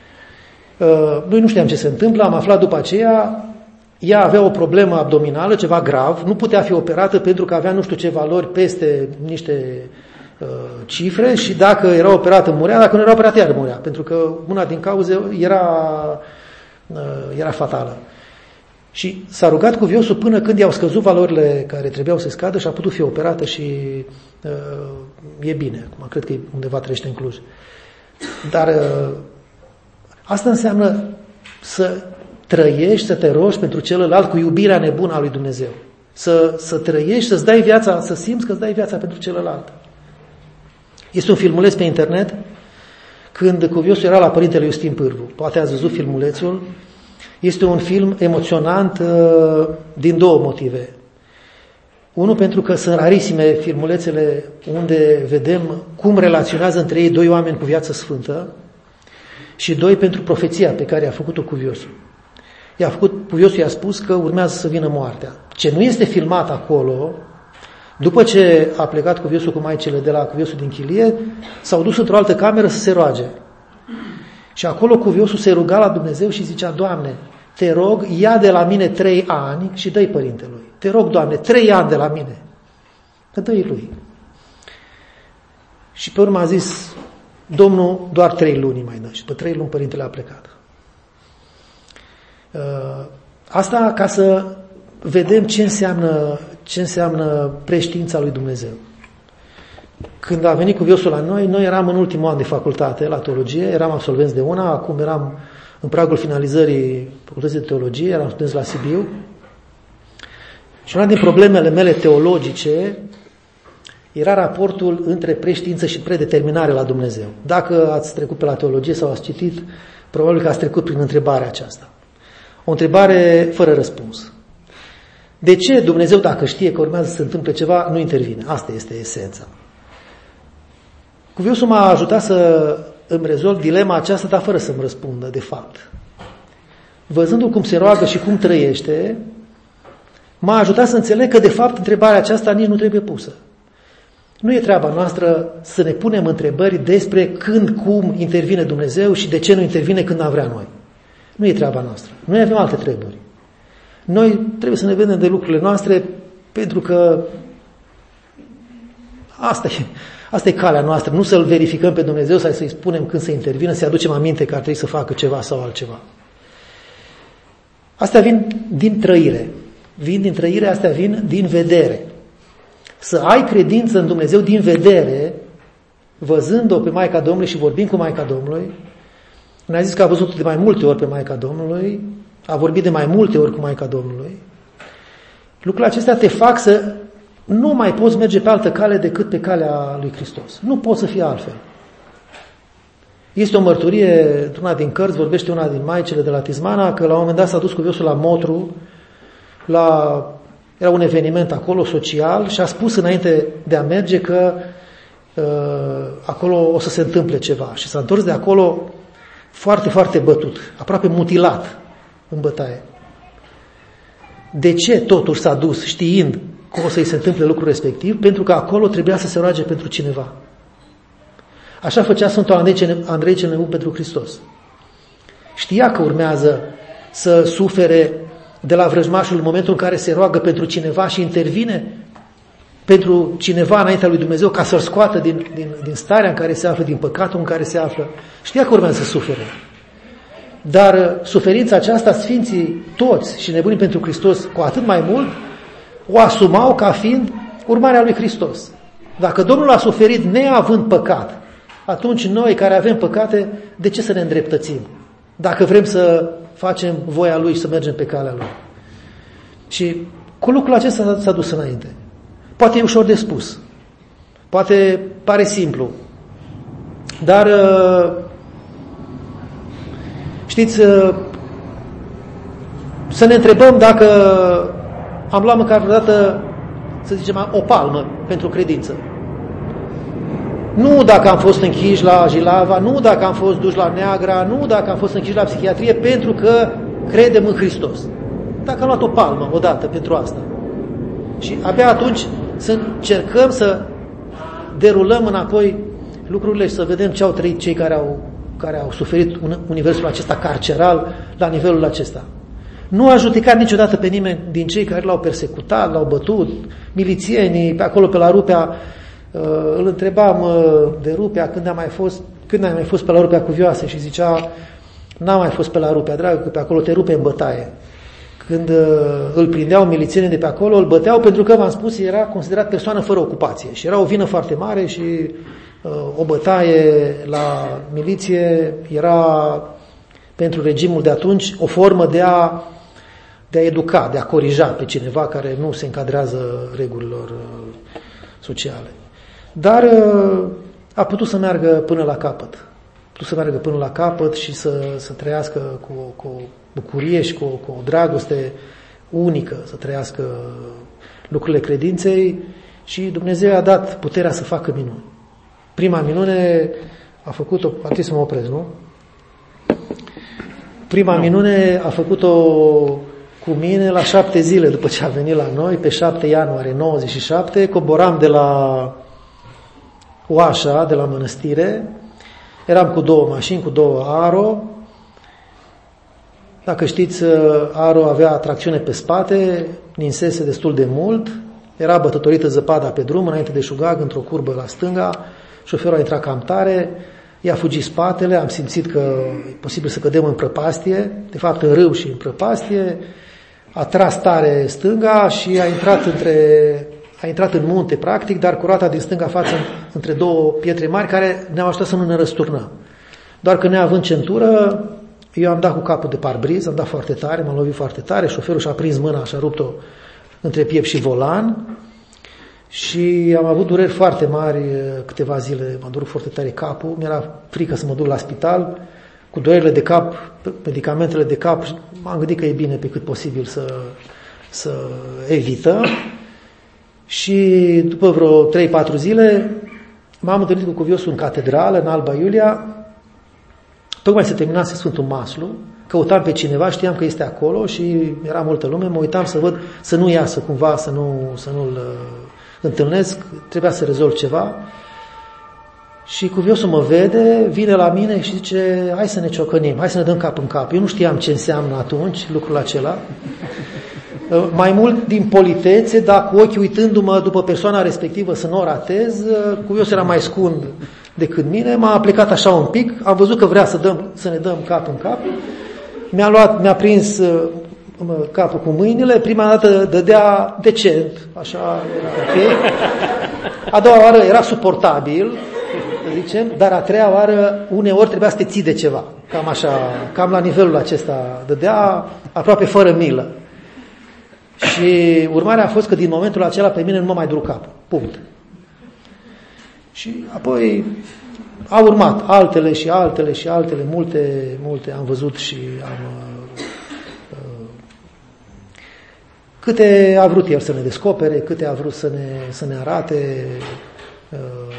Uh, noi nu știam ce se întâmplă, am aflat după aceea, ea avea o problemă abdominală, ceva grav, nu putea fi operată pentru că avea nu știu ce valori peste niște uh, cifre și dacă era operată murea, dacă nu era operată iar murea, pentru că una din cauze era, uh, era fatală. Și s-a rugat cuviosul până când i-au scăzut valorile care trebuiau să scadă și a putut fi operată și uh, e bine. Acum cred că undeva trăiește în Cluj. Dar uh, asta înseamnă să trăiești, să te rogi pentru celălalt cu iubirea nebună a lui Dumnezeu. Să, să trăiești, să-ți dai viața, să simți că îți dai viața pentru celălalt. Este un filmuleț pe internet când cuviosul era la Părintele Iustin Pârvu. Poate ați văzut filmulețul. Este un film emoționant uh, din două motive. Unul, pentru că sunt rarisime filmulețele unde vedem cum relaționează între ei doi oameni cu viață sfântă, și doi, pentru profeția pe care a făcut-o cuviosul. I-a făcut, cuviosul i-a spus că urmează să vină moartea. Ce nu este filmat acolo, după ce a plecat cuviosul cu maicile de la cuviosul din chilie, s-au dus într-o altă cameră să se roage. Și acolo cuviosul se ruga la Dumnezeu și zicea, Doamne, te rog, ia de la mine trei ani și dă-i părintelui. Te rog, Doamne, trei ani de la mine. Că dă-i lui. Și pe urmă a zis, Domnul doar trei luni mai dă și după trei luni părintele a plecat. Asta ca să vedem ce înseamnă, ce înseamnă preștiința lui Dumnezeu. Când a venit cuviosul la noi, noi eram în ultimul an de facultate la teologie, eram absolvenți de una, acum eram în pragul finalizării facultății de teologie, eram studenți la Sibiu. Și una din problemele mele teologice era raportul între preștiință și predeterminare la Dumnezeu. Dacă ați trecut pe la teologie sau ați citit, probabil că ați trecut prin întrebarea aceasta. O întrebare fără răspuns. De ce Dumnezeu, dacă știe că urmează să se întâmple ceva, nu intervine? Asta este esența. Cuviosul m-a ajutat să îmi rezolv dilema aceasta, dar fără să-mi răspundă, de fapt. Văzându-l cum se roagă și cum trăiește, m-a ajutat să înțeleg că, de fapt, întrebarea aceasta nici nu trebuie pusă. Nu e treaba noastră să ne punem întrebări despre când, cum intervine Dumnezeu și de ce nu intervine când am vrea noi. Nu e treaba noastră. Noi avem alte treburi. Noi trebuie să ne vedem de lucrurile noastre pentru că asta e, asta e calea noastră. Nu să-L verificăm pe Dumnezeu sau să-i spunem când să intervină, să-i aducem aminte că ar trebui să facă ceva sau altceva. Astea vin din trăire. Vin din trăire, astea vin din vedere. Să ai credință în Dumnezeu din vedere, văzând-o pe Maica Domnului și vorbind cu Maica Domnului. Ne-a zis că a văzut de mai multe ori pe Maica Domnului, a vorbit de mai multe ori cu Maica Domnului. Lucrurile acestea te fac să nu mai poți merge pe altă cale decât pe calea lui Hristos. Nu poți să fie altfel. Este o mărturie, într-una din cărți, vorbește una din maicele de la Tismana, că la un moment dat s-a dus cuviosul la Motru, la, era un eveniment acolo social și a spus înainte de a merge că uh, acolo o să se întâmple ceva. Și s-a întors de acolo foarte, foarte bătut, aproape mutilat în bătaie. De ce totuși s-a dus știind că o să-i se întâmple lucrul respectiv? Pentru că acolo trebuia să se roage pentru cineva. Așa făcea Sfântul Andrei cel Neamț pentru Hristos. Știa că urmează să sufere de la vrăjmașul în momentul în care se roagă pentru cineva și intervine pentru cineva înaintea lui Dumnezeu ca să-l scoată din, din, din starea în care se află, din păcatul în care se află. Știa că urmează să sufere. Dar suferința aceasta, sfinții toți și nebunii pentru Hristos, cu atât mai mult, o asumau ca fiind urmarea lui Hristos. Dacă Domnul a suferit neavând păcat, atunci noi care avem păcate, de ce să ne îndreptățim? Dacă vrem să facem voia Lui și să mergem pe calea Lui. Și cu lucrul acesta s-a dus înainte. Poate e ușor de spus. Poate pare simplu. Dar știți, să ne întrebăm dacă am luat măcar vreodată, să zicem, o palmă pentru credință. Nu dacă am fost închiși la Jilava, nu dacă am fost duși la Neagra, nu dacă am fost închiși la psihiatrie, pentru că credem în Hristos. Dacă am luat o palmă odată pentru asta. Și abia atunci să încercăm să derulăm înapoi lucrurile și să vedem ce au trăit cei care au, care au suferit universul acesta carceral la nivelul acesta. Nu a judecat niciodată pe nimeni din cei care l-au persecutat, l-au bătut, milițienii, pe acolo pe la Rupea. Îl întrebam de Rupea când a mai fost, când ai mai fost pe la Rupea Cuvioase și zicea, n-am mai fost pe la Rupea, dragă, că pe acolo te rupe în bătaie. Când îl prindeau milițienii de pe acolo, îl băteau pentru că, v-am spus, era considerat persoană fără ocupație și era o vină foarte mare și o bătaie la miliție era pentru regimul de atunci o formă de a, de a educa, de a corija pe cineva care nu se încadrează regulilor sociale. Dar a putut să meargă până la capăt. A putut să meargă până la capăt și să, să trăiască cu, cu bucurie și cu, cu o dragoste unică, să trăiască lucrurile credinței și Dumnezeu i-a dat puterea să facă minuni. Prima minune a făcut-o, ar trebui să mă opresc, nu? Prima minune a făcut-o cu mine la șapte zile după ce a venit la noi, pe șapte ianuarie nouăzeci și șapte, coboram de la Oașa, de la mănăstire, eram cu două mașini, cu două Aro. Dacă știți, Aro avea tracțiune pe spate, ninsese destul de mult, era bătătorită zăpada pe drum, înainte de Șugag, într-o curbă la stânga, șoferul a intrat cam tare, i-a fugit spatele, am simțit că e posibil să cădem în prăpastie, de fapt în râu și în prăpastie, a tras tare stânga și a intrat, între, a intrat în munte, practic, dar cu roata din stânga față între două pietre mari care ne-au ajutat să nu ne răsturnăm. Doar că neavând centură, eu am dat cu capul de parbriz, am dat foarte tare, m-am lovit foarte tare, șoferul și-a prins mâna și a rupt-o între piept și volan și am avut dureri foarte mari câteva zile, m-a durut foarte tare capul, mi-era frică să mă duc la spital, cu durerile de cap, medicamentele de cap, m-am gândit că e bine pe cât posibil să, să evităm și după vreo trei patru zile m-am întâlnit cu cuviosul în catedrală, în Alba Iulia, tocmai se terminase Sfântul Maslu, căutam pe cineva, știam că este acolo și era multă lume, mă uitam să văd, să nu iasă cumva, să, nu, să nu-l uh, întâlnesc, trebuia să rezolv ceva. Și cuviosul mă vede, vine la mine și zice, hai să ne ciocănim, hai să ne dăm cap în cap. Eu nu știam ce înseamnă atunci lucrul acela. Uh, mai mult din politețe, dar cu ochii uitându-mă după persoana respectivă să nu o ratez, uh, cuviosul era mai scund decât mine, m-a plecat așa un pic, am văzut că vrea să, dăm, să ne dăm cap în cap, mi-a luat, mi-a prins uh, capul cu mâinile, prima dată dădea decent, așa era ok, a doua oară era suportabil, să zicem, dar a treia oară uneori trebuia să te ții de ceva, cam așa, cam la nivelul acesta dădea, aproape fără milă. Și urmarea a fost că din momentul acela pe mine nu mă mai duru capul, punct. Și apoi au urmat altele și altele și altele, multe, multe am văzut și am... Uh, câte a vrut el să ne descopere, câte a vrut să ne, să ne arate. Uh,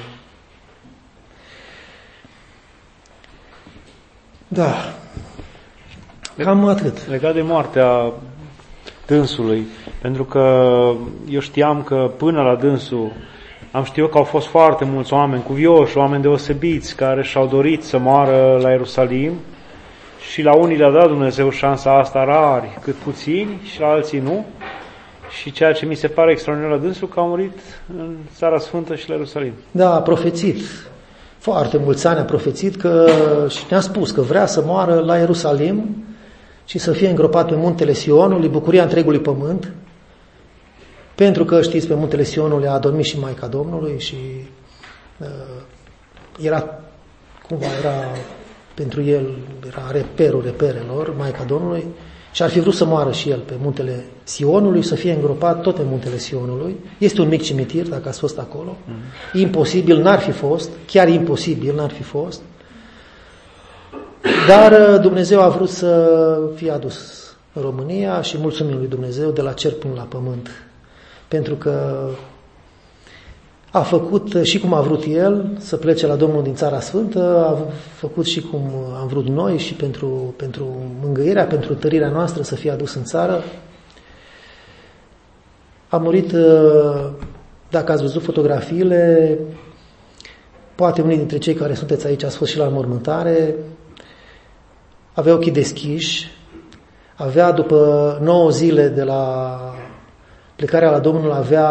da, cam atât. Legat de moartea dânsului, pentru că eu știam că până la dânsul am știut că au fost foarte mulți oameni cuvioși, oameni deosebiți, care și-au dorit să moară la Ierusalim și la unii le-a dat Dumnezeu șansa asta, rari, cât puțini, și la alții nu. Și ceea ce mi se pare extraordinar la dânsul, că a murit în Țara Sfântă și la Ierusalim. Da, a profețit. Foarte mulți ani a profețit că, și ne-a spus că vrea să moară la Ierusalim și să fie îngropat pe muntele Sionului, bucuria întregului pământ. Pentru că, știți, pe muntele Sionului a adormit și Maica Domnului și uh, era, cumva era pentru el, era reperul reperelor, Maica Domnului, și ar fi vrut să moară și el pe muntele Sionului, să fie îngropat tot pe muntele Sionului. Este un mic cimitir, dacă ați fost acolo. Mm-hmm. Imposibil n-ar fi fost, chiar imposibil n-ar fi fost. Dar Dumnezeu a vrut să fie adus în România și mulțumim lui Dumnezeu de la cer până la pământ. Pentru că a făcut și cum a vrut el să plece la Domnul din Țara Sfântă, a făcut și cum am vrut noi și pentru, pentru mângâierea, pentru tărirea noastră să fie adus în țară. A murit, dacă ați văzut fotografiile, poate unii dintre cei care sunteți aici ați fost și la înmormântare, avea ochii deschiși, avea după nouă zile de la plecarea la Domnul, avea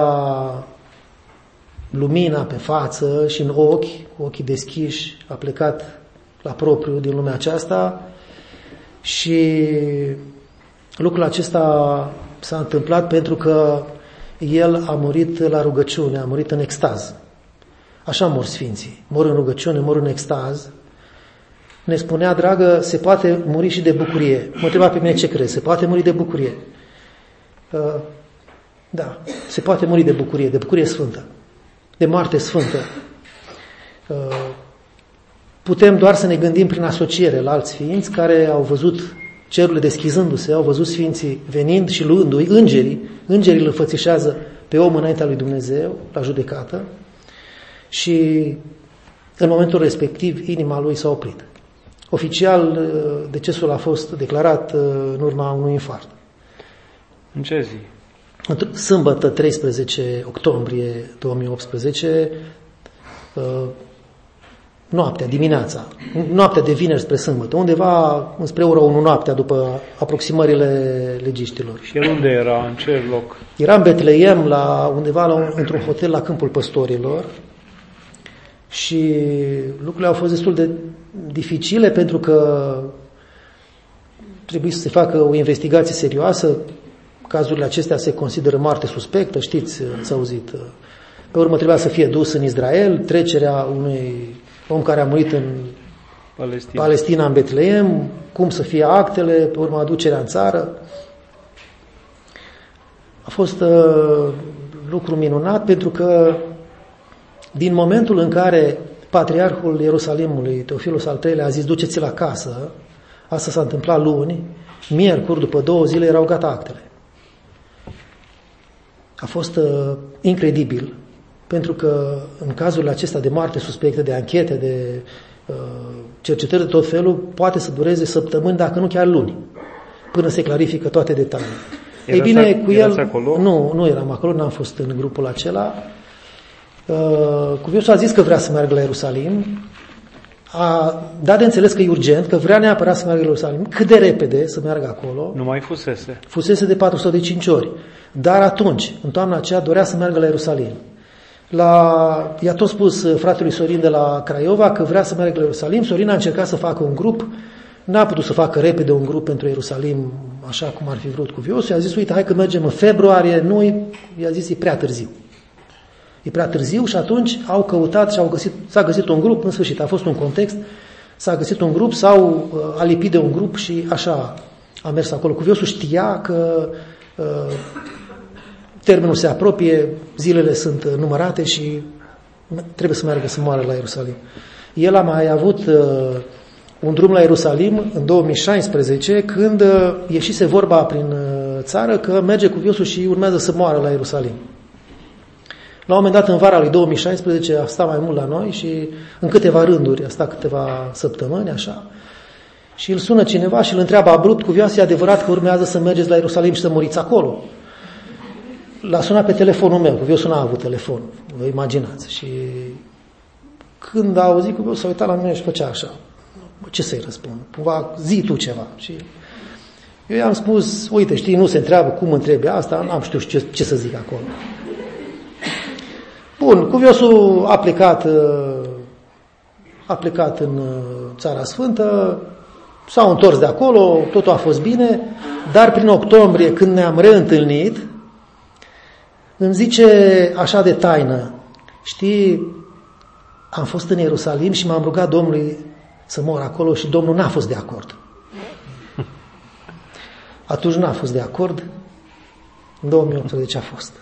lumina pe față și în ochi, cu ochii deschiși, a plecat la propriu din lumea aceasta și lucrul acesta s-a întâmplat pentru că el a murit la rugăciune, a murit în extaz. Așa mor sfinții, mor în rugăciune, mor în extaz. Ne spunea, dragă, se poate muri și de bucurie. Mă întreba pe mine ce crezi, se poate muri de bucurie. Uh, da, se poate muri de bucurie, de bucurie sfântă, de moarte sfântă. Uh, putem doar să ne gândim prin asociere la alți sfinți care au văzut cerurile deschizându-se, au văzut sfinții venind și luându-i, îngerii, îngerii îl înfățișează pe om înaintea lui Dumnezeu, la judecată, și în momentul respectiv inima lui s-a oprit. Oficial, decesul a fost declarat în urma unui infart. În ce zi? Sâmbătă, treisprezece octombrie două mii optsprezece, noaptea, dimineața, noaptea de vineri spre sâmbătă, undeva spre ora unu noaptea după aproximările legiștilor. Și el unde era? În ce loc? Era în Betleem, la, undeva la un, într-un hotel la Câmpul Păstorilor Și lucrurile au fost destul de dificile pentru că trebuie să se facă o investigație serioasă. Cazurile acestea se consideră moarte suspectă, știți, ați auzit. Pe urmă trebuia să fie dus în Israel, trecerea unui om care a murit în Palestina, Palestina în Betleem, cum să fie actele, pe urmă aducerea în țară. A fost uh, lucru minunat pentru că din momentul în care Patriarhul Ierusalimului, Teofilus al treilea, a zis duceți-l acasă, asta s-a întâmplat luni, miercuri, după două zile, erau gata actele. A fost uh, incredibil, pentru că în cazurile acestea de moarte suspecte, de anchete, de uh, cercetări de tot felul, poate să dureze săptămâni, dacă nu chiar luni, până se clarifică toate detaliile. Ei bine, cu el... acolo? Nu, nu eram acolo, n-am fost în grupul acela. Uh, Cuviosul a zis că vrea să meargă la Ierusalim, a dat de înțeles că e urgent, că vrea neapărat să meargă la Ierusalim, cât de repede să meargă acolo. Nu mai fusese. Fusese de patru sute de cinci ori. Dar atunci, în toamna aceea, dorea să meargă la Ierusalim. La, i-a tot spus fratelui Sorin de la Craiova că vrea să meargă la Ierusalim. Sorin a încercat să facă un grup, n-a putut să facă repede un grup pentru Ierusalim, așa cum ar fi vrut Cuviosul. I-a zis, uite, hai că mergem în februarie, nu, i-a zis, e prea târziu. E prea târziu și atunci au căutat și au găsit, s-a găsit un grup, în sfârșit, a fost un context, s-a găsit un grup sau uh, a lipit de un grup și așa a mers acolo. Cuviosul știa că uh, termenul se apropie, zilele sunt numărate și trebuie să meargă să moară la Ierusalim. El a mai avut uh, un drum la Ierusalim în două mii șaisprezece, când uh, ieșise vorba prin uh, țară că merge Cuviosul și urmează să moară la Ierusalim. La un moment dat, în vara lui două mii șaisprezece, a stat mai mult la noi și în câteva rânduri, a stat câteva săptămâni, așa, și îl sună cineva și îl întreabă abrupt, Cuvioase, e adevărat că urmează să mergeți la Ierusalim și să muriți acolo? L-a sunat pe telefonul meu, Cuviosul n-a avut telefon, vă imaginați. Și când a auzit, Cuviosul s-a uitat la mine și făcea așa, ce să-i răspund? Cumva, zi tu ceva. Și eu i-am spus, uite, știi, nu se întreabă cum întrebi asta, n-am știut ce, ce să zic acolo. Bun, Cuviosul a plecat, a plecat în Țara Sfântă, s-au întors de acolo, totul a fost bine, dar prin octombrie, când ne-am reîntâlnit, îmi zice așa de taină, știi, am fost în Ierusalim și m-am rugat Domnului să mor acolo și Domnul n-a fost de acord. Atunci n-a fost de acord, în două mii optsprezece a fost.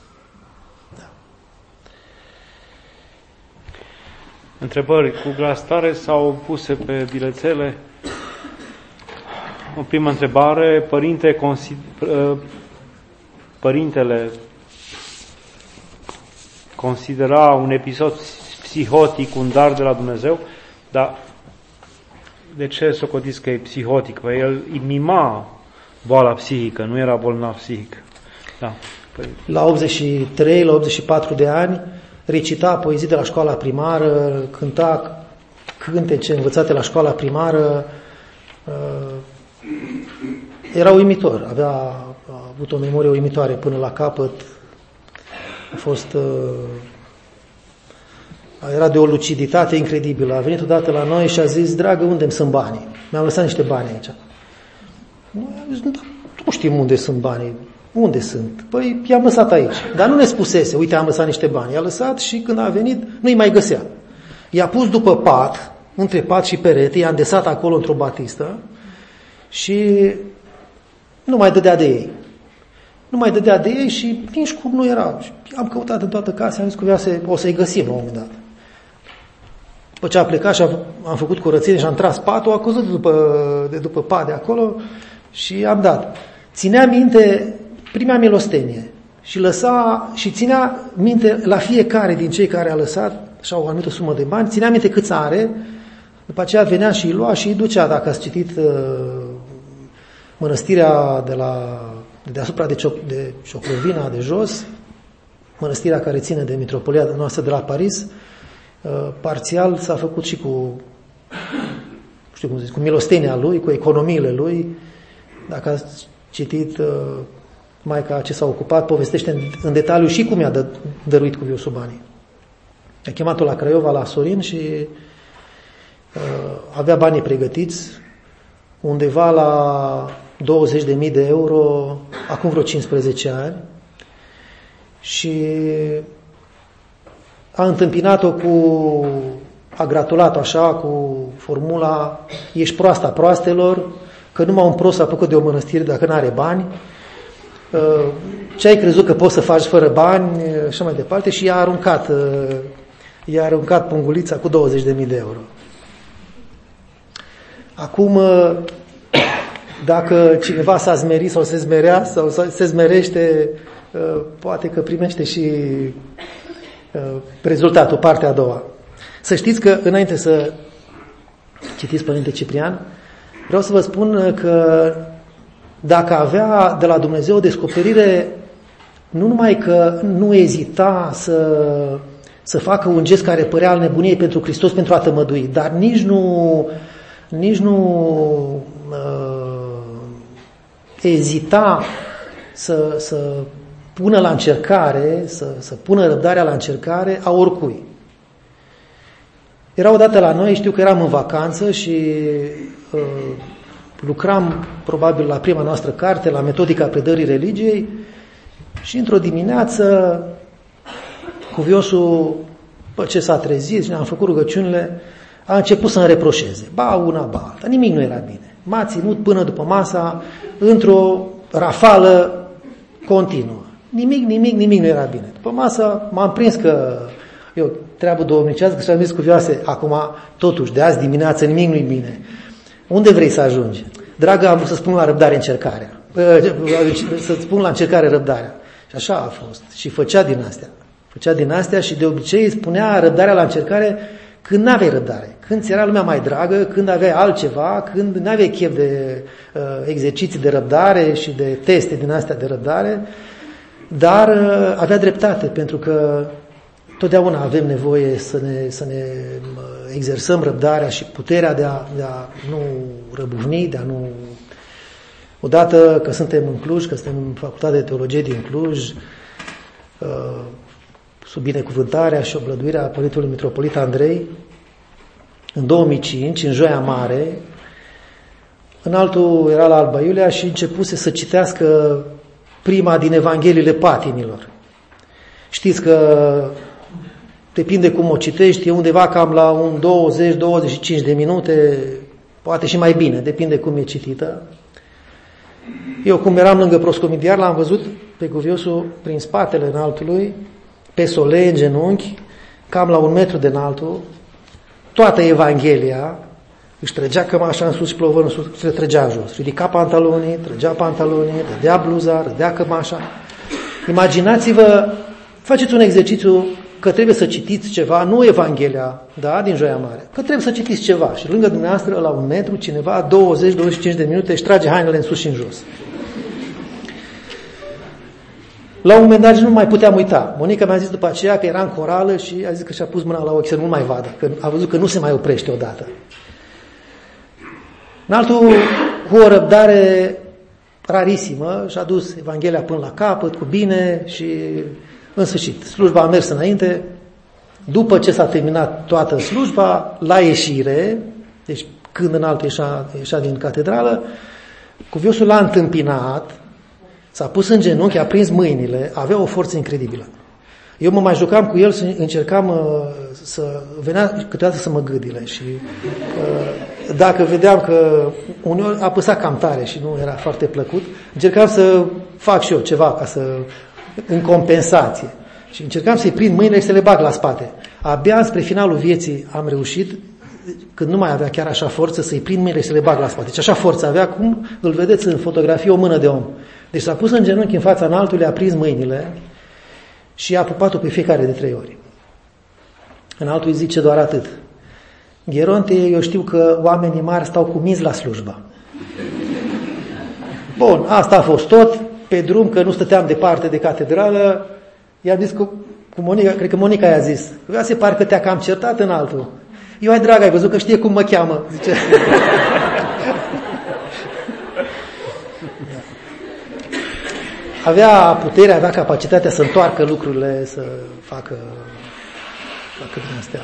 Întrebări cu glas tare sau puse pe bilețele? O primă întrebare, părinte, consider, părintele considera un episod psihotic un dar de la Dumnezeu, dar de ce socotiți că e psihotic? Păi el mima boala psihică, nu era bolnav psihic. Da. Păi... La optzeci și trei, la optzeci și patru de ani, recita poezii de la școala primară, cânta cântece învățate la școala primară, era uimitor, avea a avut o memorie uimitoare până la capăt, a fost, era de o luciditate incredibilă. A venit odată la noi și a zis, dragă, unde sunt banii? Mi-am lăsat niște bani aici. Noi am zis, nu știm unde sunt banii. Unde sunt? Păi i-am lăsat aici. Dar nu ne spusese, uite, am lăsat niște bani. I-a lăsat și când a venit, nu-i mai găsea. I-a pus după pat, între pat și perete, i-a îndesat acolo într-o batistă și nu mai dădea de ei. Nu mai dădea de ei și nici cum nu era. Am căutat în toată casa, am zis că o să-i găsim la un moment dat. După ce a plecat și am făcut curățenie și am tras patul, a căzut de după, de după pat de acolo și am dat. Ținea minte, primea milostenie și lăsa și ținea minte la fiecare din cei care a lăsat așa o anumită sumă de bani, ținea minte câți are, după aceea venea și îi lua și îi ducea. Dacă ați citit uh, mănăstirea de la de deasupra de, Cioc, de Cioclovina, de jos, mănăstirea care ține de mitropolia noastră de la Paris, uh, parțial s-a făcut și cu, nu știu cum zic, cu milostenia lui, cu economiile lui. Dacă ați citit, uh, Maica ce s-a ocupat, povestește în, în detaliu și cum i-a dă, dăruit Cuviosul banii. A chemat-o la Craiova, la Sorin și uh, avea banii pregătiți, undeva la douăzeci de mii de euro, acum vreo cincisprezece ani, și a întâmpinat-o cu, a gratulat-o așa, cu formula: ești proasta proastelor, că numai un prost s-a făcut de o mănăstire dacă nu are bani, ce ai crezut că poți să faci fără bani, și așa mai departe, și i-a aruncat, i-a aruncat pungulița cu douăzeci de mii de euro. Acum, dacă cineva s-a zmerit sau se zmerea sau se zmerește, poate că primește și rezultatul, partea a doua. Să știți că, înainte să citiți Părinte Ciprian, vreau să vă spun că dacă avea de la Dumnezeu o descoperire, nu numai că nu ezita să, să facă un gest care părea al nebuniei pentru Hristos, pentru a tămădui, dar nici nu, nici nu uh, ezita să, să pună la încercare, să, să pună răbdarea la încercare a oricui. Era odată la noi, știu că eram în vacanță și uh, lucram probabil la prima noastră carte, la metodica predării religiei, și într-o dimineață cuviosul, după ce s-a trezit și ne-am făcut rugăciunile, a început să-mi reproșeze. Ba una, ba alta. Nimic nu era bine. M-a ținut până după masa într-o rafală continuă. Nimic, nimic, nimic nu era bine. După masă m-am prins că eu treabă domnicească și am zis cuvioase: acum, totuși, de azi dimineață nimic nu-i bine. Unde vrei să ajungi? Dragă, am vrut să spun la răbdare încercarea. Să spun la încercare răbdarea. Și așa a fost. Și făcea din astea. Făcea din astea și de obicei spunea răbdarea la încercare când n-aveai răbdare. Când ți era lumea mai dragă, când aveai altceva, când n-aveai chef de uh, exerciții de răbdare și de teste din astea de răbdare. Dar uh, avea dreptate, pentru că totdeauna avem nevoie să ne, să ne exersăm răbdarea și puterea de a, de a nu răbuvni, de a nu... Odată că suntem în Cluj, că suntem în Facultatea de Teologie din Cluj, sub binecuvântarea și oblăduirea Părintelui Mitropolit Andrei, în două mii cinci, în Joia Mare, înaltul era la Alba Iulia și începuse să citească prima din Evangheliile patimilor. Știți că depinde cum o citești, e undeva cam la un douăzeci douăzeci și cinci de minute, poate și mai bine, depinde cum e citită. Eu, cum eram lângă proscomidiar, l-am văzut pe cuviosul prin spatele înaltului, pe solee, în genunchi, cam la un metru de înaltul, toată Evanghelia, își trăgea cămașa în sus și plovăr în sus, se trăgea în jos. Ridica pantalonii, trăgea pantalonii, rădea bluza, rădea cămașa. Imaginați-vă, faceți un exercițiu că trebuie să citiți ceva, nu Evanghelia, da, din Joia Mare, că trebuie să citiți ceva și lângă dumneavoastră, la un metru, cineva, douăzeci douăzeci și cinci de minute, își trage hainele în sus și în jos. La un moment dat nu mai puteam uita. Monica mi-a zis după aceea că era în corală și a zis că și-a pus mâna la ochi să nu mai vadă, că a văzut că nu se mai oprește odată. În altul, cu o răbdare rarisimă, și-a dus Evanghelia până la capăt, cu bine și, în sfârșit, slujba a mers înainte. După ce s-a terminat toată slujba, la ieșire, deci când în altul ieșea, ieșea din catedrală, cuviosul l-a întâmpinat, s-a pus în genunchi, a prins mâinile, avea o forță incredibilă. Eu mă mai jucam cu el și încercam uh, să venea câteodată să mă gâdile și uh, dacă vedeam că uneori apăsa cam tare și nu era foarte plăcut, încercam să fac și eu ceva ca să, în compensație. Și încercam să-i prind mâinile și să le bag la spate. Abia spre finalul vieții am reușit, când nu mai avea chiar așa forță, să-i prind mâinile și să le bag la spate. Deci așa forță avea, cum îl vedeți în fotografie, o mână de om. Deci s-a pus în genunchi în fața înaltului, a prins mâinile și a pupat-o pe fiecare de trei ori. Înaltul îi zice doar atât: Gheronte, eu știu că oamenii mari stau cu minți la slujbă. Bun, asta a fost tot. Pe drum, că nu stăteam departe de catedrală, i-am zis cu, cu Monica, cred că Monica i-a zis: vrea se pare că te-a cam certat înaltul. Eu, ai dragă, ai văzut că știe cum mă cheamă. Zice. Avea puterea, avea capacitatea să întoarcă lucrurile, să facă dacă din astea.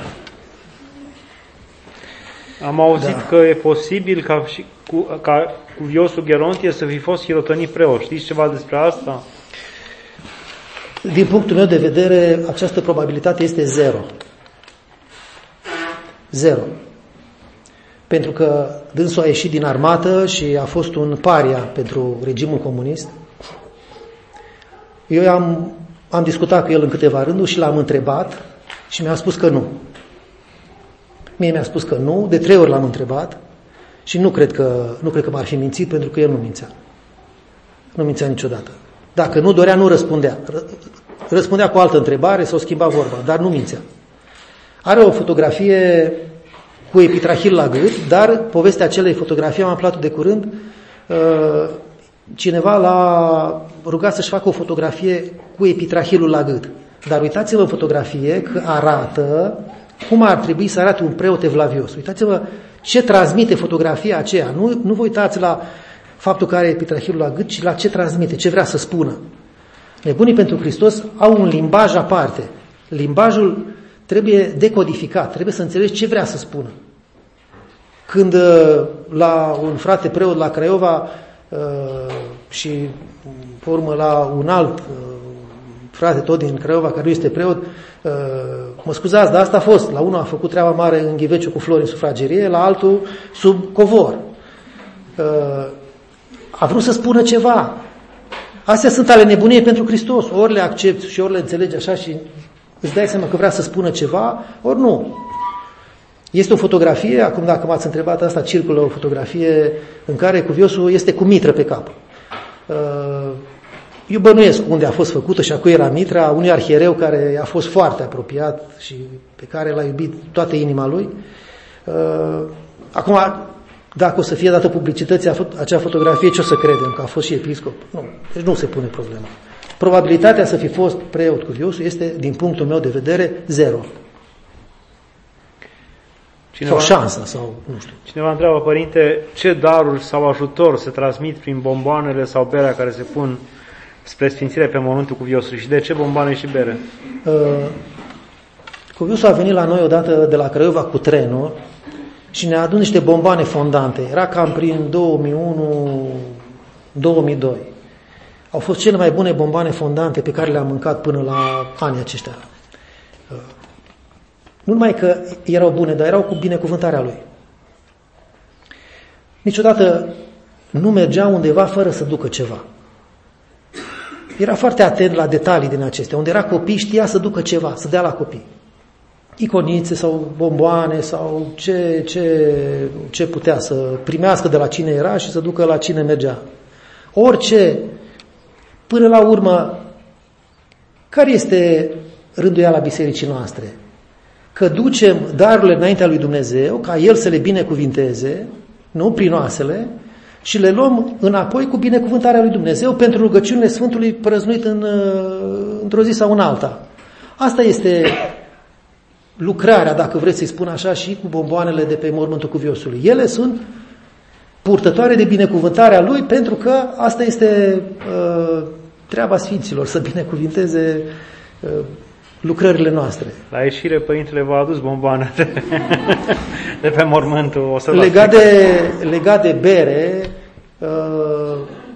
Am auzit Da. că e posibil ca, și cu, ca cuviosul Gerontie să fi fost hirotonit preot. Știți ceva despre asta? Din punctul meu de vedere, această probabilitate este zero. Zero. Pentru că dânsul a ieșit din armată și a fost un paria pentru regimul comunist. Eu am, am discutat cu el în câteva rânduri și l-am întrebat și mi-a spus că nu. Mie mi-a spus că nu, de trei ori l-am întrebat și nu cred că, nu cred că m-ar fi mințit, pentru că el nu mințea. Nu mințea niciodată. Dacă nu dorea, nu răspundea. Răspundea cu o altă întrebare sau schimba vorba, dar nu mințea. Are o fotografie cu epitrahil la gât, dar povestea acelei fotografii, am aflat de curând, cineva l-a rugat să-și facă o fotografie cu epitrahilul la gât. Dar uitați-vă în fotografie că arată cum ar trebui să arate un preot evlavios. Uitați-vă ce transmite fotografia aceea. Nu, nu vă uitați la faptul că are epitrahilul la gât, ci la ce transmite, ce vrea să spună. Nebunii pentru Hristos au un limbaj aparte. Limbajul trebuie decodificat, trebuie să înțelegi ce vrea să spună. Când la un frate preot la Craiova și pe urmă la un alt frate tot din Craiova care nu este preot, mă scuzați, dar asta a fost. La unul a făcut treaba mare în Ghiveciu cu flori în sufragerie, la altul sub covor. A vrut să spună ceva. Astea sunt ale nebuniei pentru Hristos. Ori le accepti și ori le înțelegi așa și îți dai seama că vrea să spună ceva, ori nu. Este o fotografie, acum dacă m-ați întrebat asta, circulă o fotografie în care cuviosul este cu mitră pe cap. Eu bănuiesc unde a fost făcută și a cui era mitra, unui arhiereu care a fost foarte apropiat și pe care l-a iubit toată inima lui. Acum, dacă o să fie dată publicității acea fotografie, ce o să credem? Că a fost și episcop? Nu, deci nu se pune problema. Probabilitatea să fi fost preot cuviosul este, din punctul meu de vedere, zero. Cineva, sau șansa, sau nu știu. Cineva întreabă, părinte, ce daruri sau ajutor se transmit prin bomboanele sau berea care se pun spre sfințire pe mormântul cuviosului și de ce bomboane și bere? Uh, cuviosul a venit la noi odată de la Craiova cu trenul și ne-a adus niște bomboane fondante. Era cam prin două mii unu două mii doi. Au fost cele mai bune bomboane fondante pe care le-am mâncat până la anii aceștia. Uh, nu numai că erau bune, dar erau cu binecuvântarea lui. Niciodată nu mergea undeva fără să ducă ceva. Era foarte atent la detalii din acestea. Unde era copii, știa să ducă ceva, să dea la copii. Iconițe sau bomboane sau ce, ce, ce putea să primească de la cine era și să ducă la cine mergea. Orice, până la urmă, care este rânduiala bisericii noastre? Că ducem darurile înaintea lui Dumnezeu, ca El să le binecuvinteze, nu prin oasele, și le luăm înapoi cu binecuvântarea lui Dumnezeu pentru rugăciunile Sfântului prăznuit în, într-o zi sau în alta. Asta este lucrarea, dacă vreți să-i spun așa, și cu bomboanele de pe mormântul cuviosului. Ele sunt purtătoare de binecuvântarea lui, pentru că asta este uh, treaba Sfinților, să binecuvinteze uh, lucrările noastre. La ieșire, Părintele v-a adus bomboane de, de pe mormântul. O să legat, de, legat de bere, uh,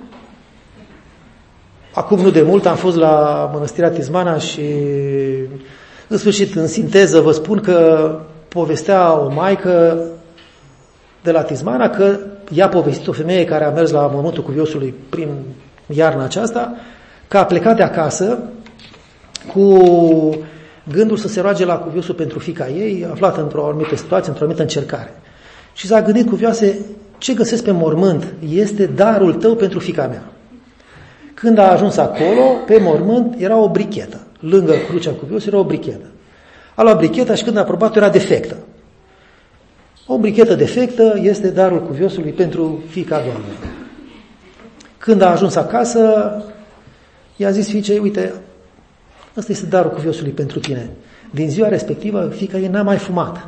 acum nu de mult am fost la Mănăstirea Tismana și în sfârșit, în sinteză, vă spun că povestea o maică de la Tismana că i-a povestit o femeie care a mers la mormântul cuviosului prin iarna aceasta, că a plecat de acasă cu gândul să se roage la cuviosul pentru fiica ei, aflată într-o anumită situație, într-o anumită încercare. Și s-a gândit cuvioase, ce găsesc pe mormânt? Este darul tău pentru fiica mea. Când a ajuns acolo, pe mormânt era o brichetă. Lângă crucea cuviosului era o brichetă. A luat bricheta și când a probat era defectă. O brichetă defectă este darul cuviosului pentru fiica Doamnei. Când a ajuns acasă, i-a zis fiicei, uite, ăsta este darul cuviosului pentru tine. Din ziua respectivă, fiica ei n-a mai fumat.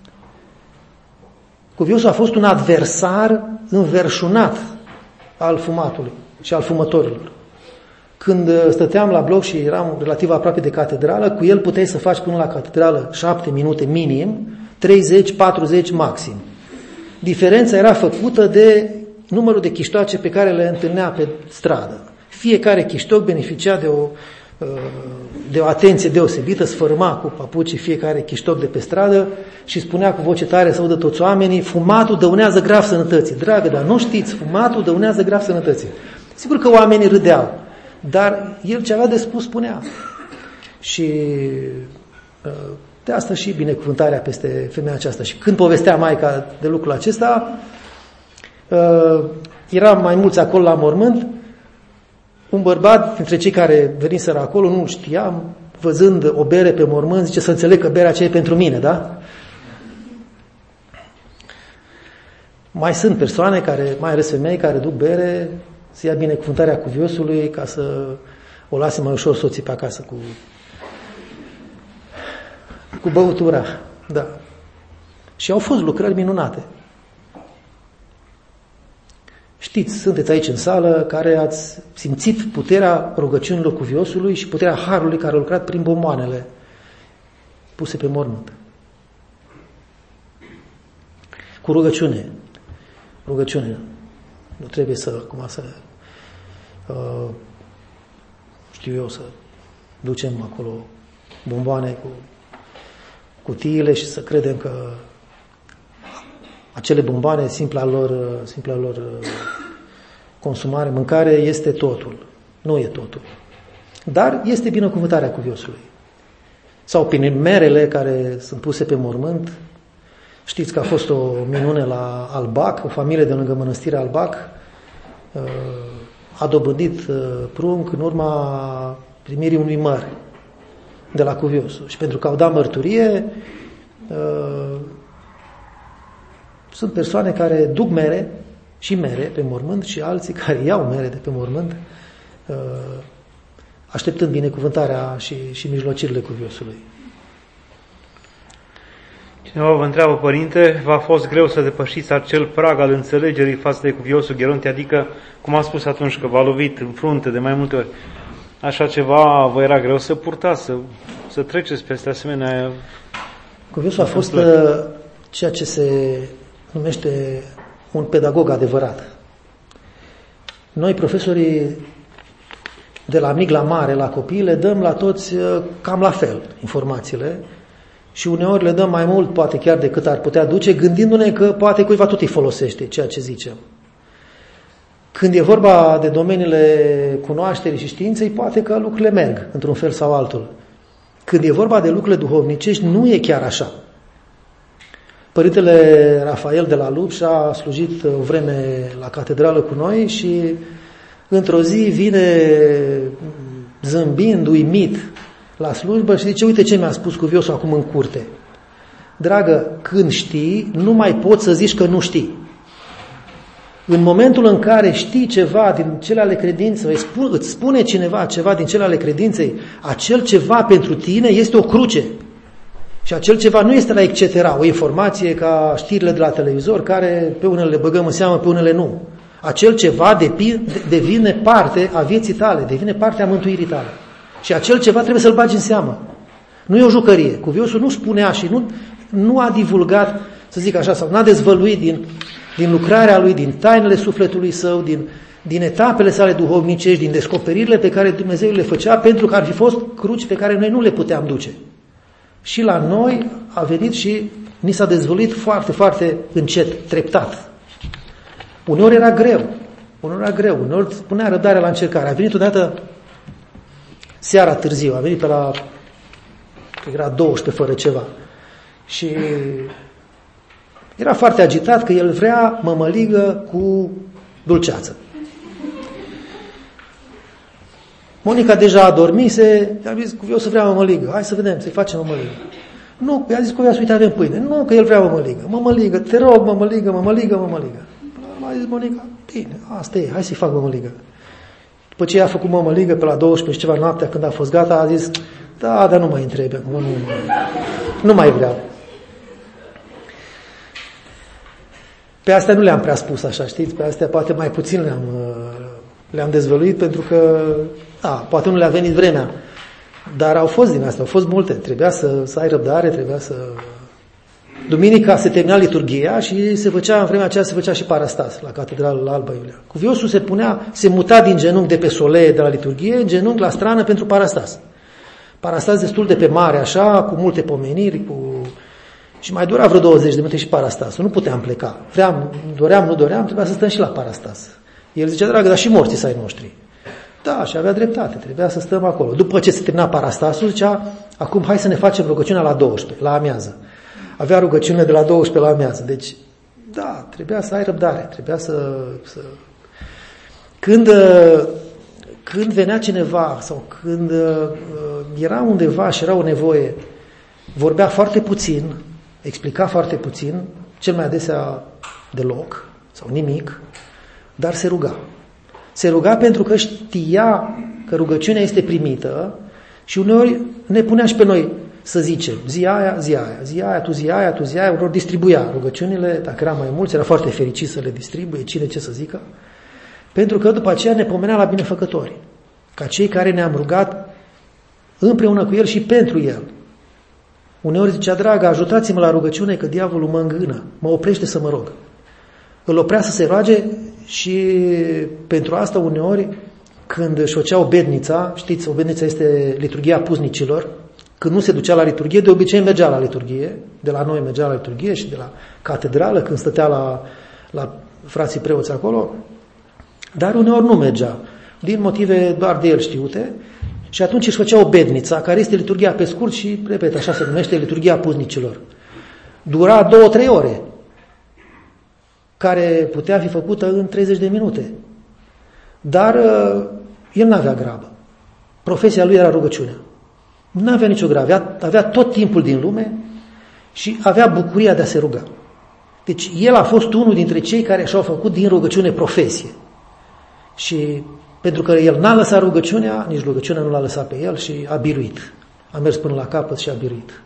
Cuviosul a fost un adversar înverșunat al fumatului și al fumătorilor. Când stăteam la bloc și eram relativ aproape de catedrală, cu el puteai să faci până la catedrală șapte minute minim, treizeci patruzeci maxim. Diferența era făcută de numărul de chiștoace pe care le întâlnea pe stradă. Fiecare chiștoc beneficia de o, de o atenție deosebită, sfărâma cu papucii fiecare chiștoc de pe stradă și spunea cu voce tare să audă toți oamenii: fumatul dăunează grav sănătății. Dragă, dar nu știți, fumatul dăunează grav sănătății. Sigur că oamenii râdeau, dar el ce avea de spus spunea. Și de asta și binecuvântarea peste femeia aceasta. Și când povestea maica de lucrul acesta, eram mai mulți acolo la mormânt. Un bărbat dintre cei care veniseră acolo, nu știam, văzând o bere pe mormânt, zice: să înțeleg că berea aceea e pentru mine, da? Mai sunt persoane care, mai ales femei, care duc bere să ia binecuvântarea cuviosului ca să o lase mai ușor soții pe acasă cu, cu băutura. Da. Și au fost lucrări minunate. Știți, sunteți aici în sală care ați simțit puterea rugăciunilor cuviosului și puterea harului care a lucrat prin bomboanele puse pe mormânt. Cu rugăciune. Rugăciune. Nu trebuie să, acum să, uh, știu eu, să ducem acolo bomboane cu cutiile și să credem că acele bomboane, simpla lor, simpla lor consumare, mâncare, este totul. Nu e totul. Dar este binecuvântarea cuviosului. Sau prin merele care sunt puse pe mormânt. Știți că a fost o minune la Albac, o familie de lângă mănăstirea Albac a dobândit prunc în urma primirii unui măr de la cuviosul. Și pentru că au dat mărturie, sunt persoane care duc mere și mere pe mormânt și alții care iau mere de pe mormânt, așteptând binecuvântarea și, și mijlocirile cuviosului. Cineva vă întreabă: părinte, v-a fost greu să depășiți acel prag al înțelegerii față de cuviosul Gheronte, adică, cum am spus atunci, că v-a lovit în frunte de mai multe ori. Așa ceva vă era greu să purtați, să, să treceți peste asemenea... Cuviosul a fost uh, ceea ce se numește un pedagog adevărat. Noi, profesorii, de la mic la mare, la copii, le dăm la toți uh, cam la fel informațiile și uneori le dăm mai mult, poate chiar decât ar putea duce, gândindu-ne că poate cuiva tot îi folosește ceea ce zicem. Când e vorba de domeniile cunoașterii și științei, poate că lucrurile merg într-un fel sau altul. Când e vorba de lucrurile duhovnicești, nu e chiar așa. Părintele Rafael de la Lupșa a slujit o vreme la catedrală cu noi și într-o zi vine zâmbind, uimit la slujbă și zice: uite ce mi-a spus cuviosul acum în curte. Dragă, când știi, nu mai poți să zici că nu știi. În momentul în care știi ceva din cele ale credinței, îți spune cineva ceva din cele ale credinței, acel ceva pentru tine este o cruce. Și acel ceva nu este la et cetera, o informație ca știrile de la televizor, care pe unele le băgăm în seamă, pe unele nu. Acel ceva devine parte a vieții tale, devine parte a mântuirii tale. Și acel ceva trebuie să-l bagi în seamă. Nu e o jucărie. Cuviosul nu spunea și nu, nu a divulgat, să zic așa, sau n-a dezvăluit din, din lucrarea lui, din tainele sufletului său, din, din etapele sale duhovnicești, din descoperirile pe care Dumnezeu le făcea, pentru că ar fi fost cruci pe care noi nu le puteam duce. Și la noi a venit și ni s-a dezvăluit foarte, foarte încet, treptat. Uneori era greu, uneori era greu, uneori spunea răbdarea la încercare. A venit odată seara târziu, a venit pe la, era douăsprezece fără ceva. Și era foarte agitat că el vrea mămăligă cu dulceață. Monica deja adormise, i-a zis: eu să vrea mămăligă, hai să vedem, să-i facem mămăligă. Nu, i-a zis: Cuviosul, uite, avem pâine. Nu, că el vrea mămăligă. Mămăligă, te rog, mămăligă, mămăligă, mămăligă. A zis Monica: bine, asta e, hai să-i fac mămăligă. După ce i-a făcut mămăligă pe la douăsprezece ceva noaptea, când a fost gata, a zis: da, dar nu mai întrebe acum, nu, nu mai vreau. Pe astea nu le-am prea spus așa, știți? Pe astea poate mai puțin le-am, Le-am dezvăluit pentru că, a, poate nu le-a venit vremea, dar au fost din astea, au fost multe. Trebuia să, să ai răbdare, trebuia să... Duminica se termina liturghia și se făcea, în vremea aceea se făcea și parastas la Catedrala la Alba Iulia. Cuviosul se punea, se muta din genunchi de pe solee de la liturghie în genunchi la strană pentru parastas. Parastas destul de pe mare, așa, cu multe pomeniri, cu... și mai dura vreo douăzeci de minute și parastasul. Nu puteam pleca. Vreau, doream, nu doream, trebuia să stăm și la parastas. El zicea, dragă, dar și morții să ai noștri. Da, și avea dreptate, trebuia să stăm acolo. După ce se termina parastasul, zicea, acum hai să ne facem rugăciunea la douăsprezece, la amiază. Avea rugăciune de la douăsprezece la amiază. Deci, da, trebuia să ai răbdare, trebuia să... să... Când, când venea cineva sau când era undeva și era o nevoie, vorbea foarte puțin, explica foarte puțin, cel mai adesea deloc sau nimic, dar se ruga. Se ruga pentru că știa că rugăciunea este primită și uneori ne punea și pe noi să zicem, zi aia, zi aia, zi aia, tu zi aia, tu zi aia, uneori distribuia rugăciunile, dacă era mai mulți, era foarte fericit să le distribuie, cine ce să zică, pentru că după aceea ne pomenea la binefăcători, ca cei care ne-am rugat împreună cu el și pentru el. Uneori zicea, dragă, ajutați-mă la rugăciune că diavolul mă îngână, mă oprește să mă rog. Îl oprea să se roage și pentru asta uneori când își făceau bednița, știți, o bedniță este liturghia puznicilor, când nu se ducea la liturghie, de obicei mergea la liturghie, de la noi mergea la liturghie și de la catedrală, când stătea la, la frații preoți acolo, dar uneori nu mergea, din motive doar de el știute, și atunci își făcea o bednița, care este liturghia pe scurt și, repet, așa se numește, liturghia puznicilor. Dura două, trei ore, care putea fi făcută în treizeci de minute. Dar uh, el n-avea grabă. Profesia lui era rugăciunea. Nu avea nicio grabă. Avea, avea tot timpul din lume și avea bucuria de a se ruga. Deci el a fost unul dintre cei care și-au făcut din rugăciune profesie. Și pentru că el n-a lăsat rugăciunea, nici rugăciunea nu l-a lăsat pe el și a biruit. A mers până la capăt și a biruit.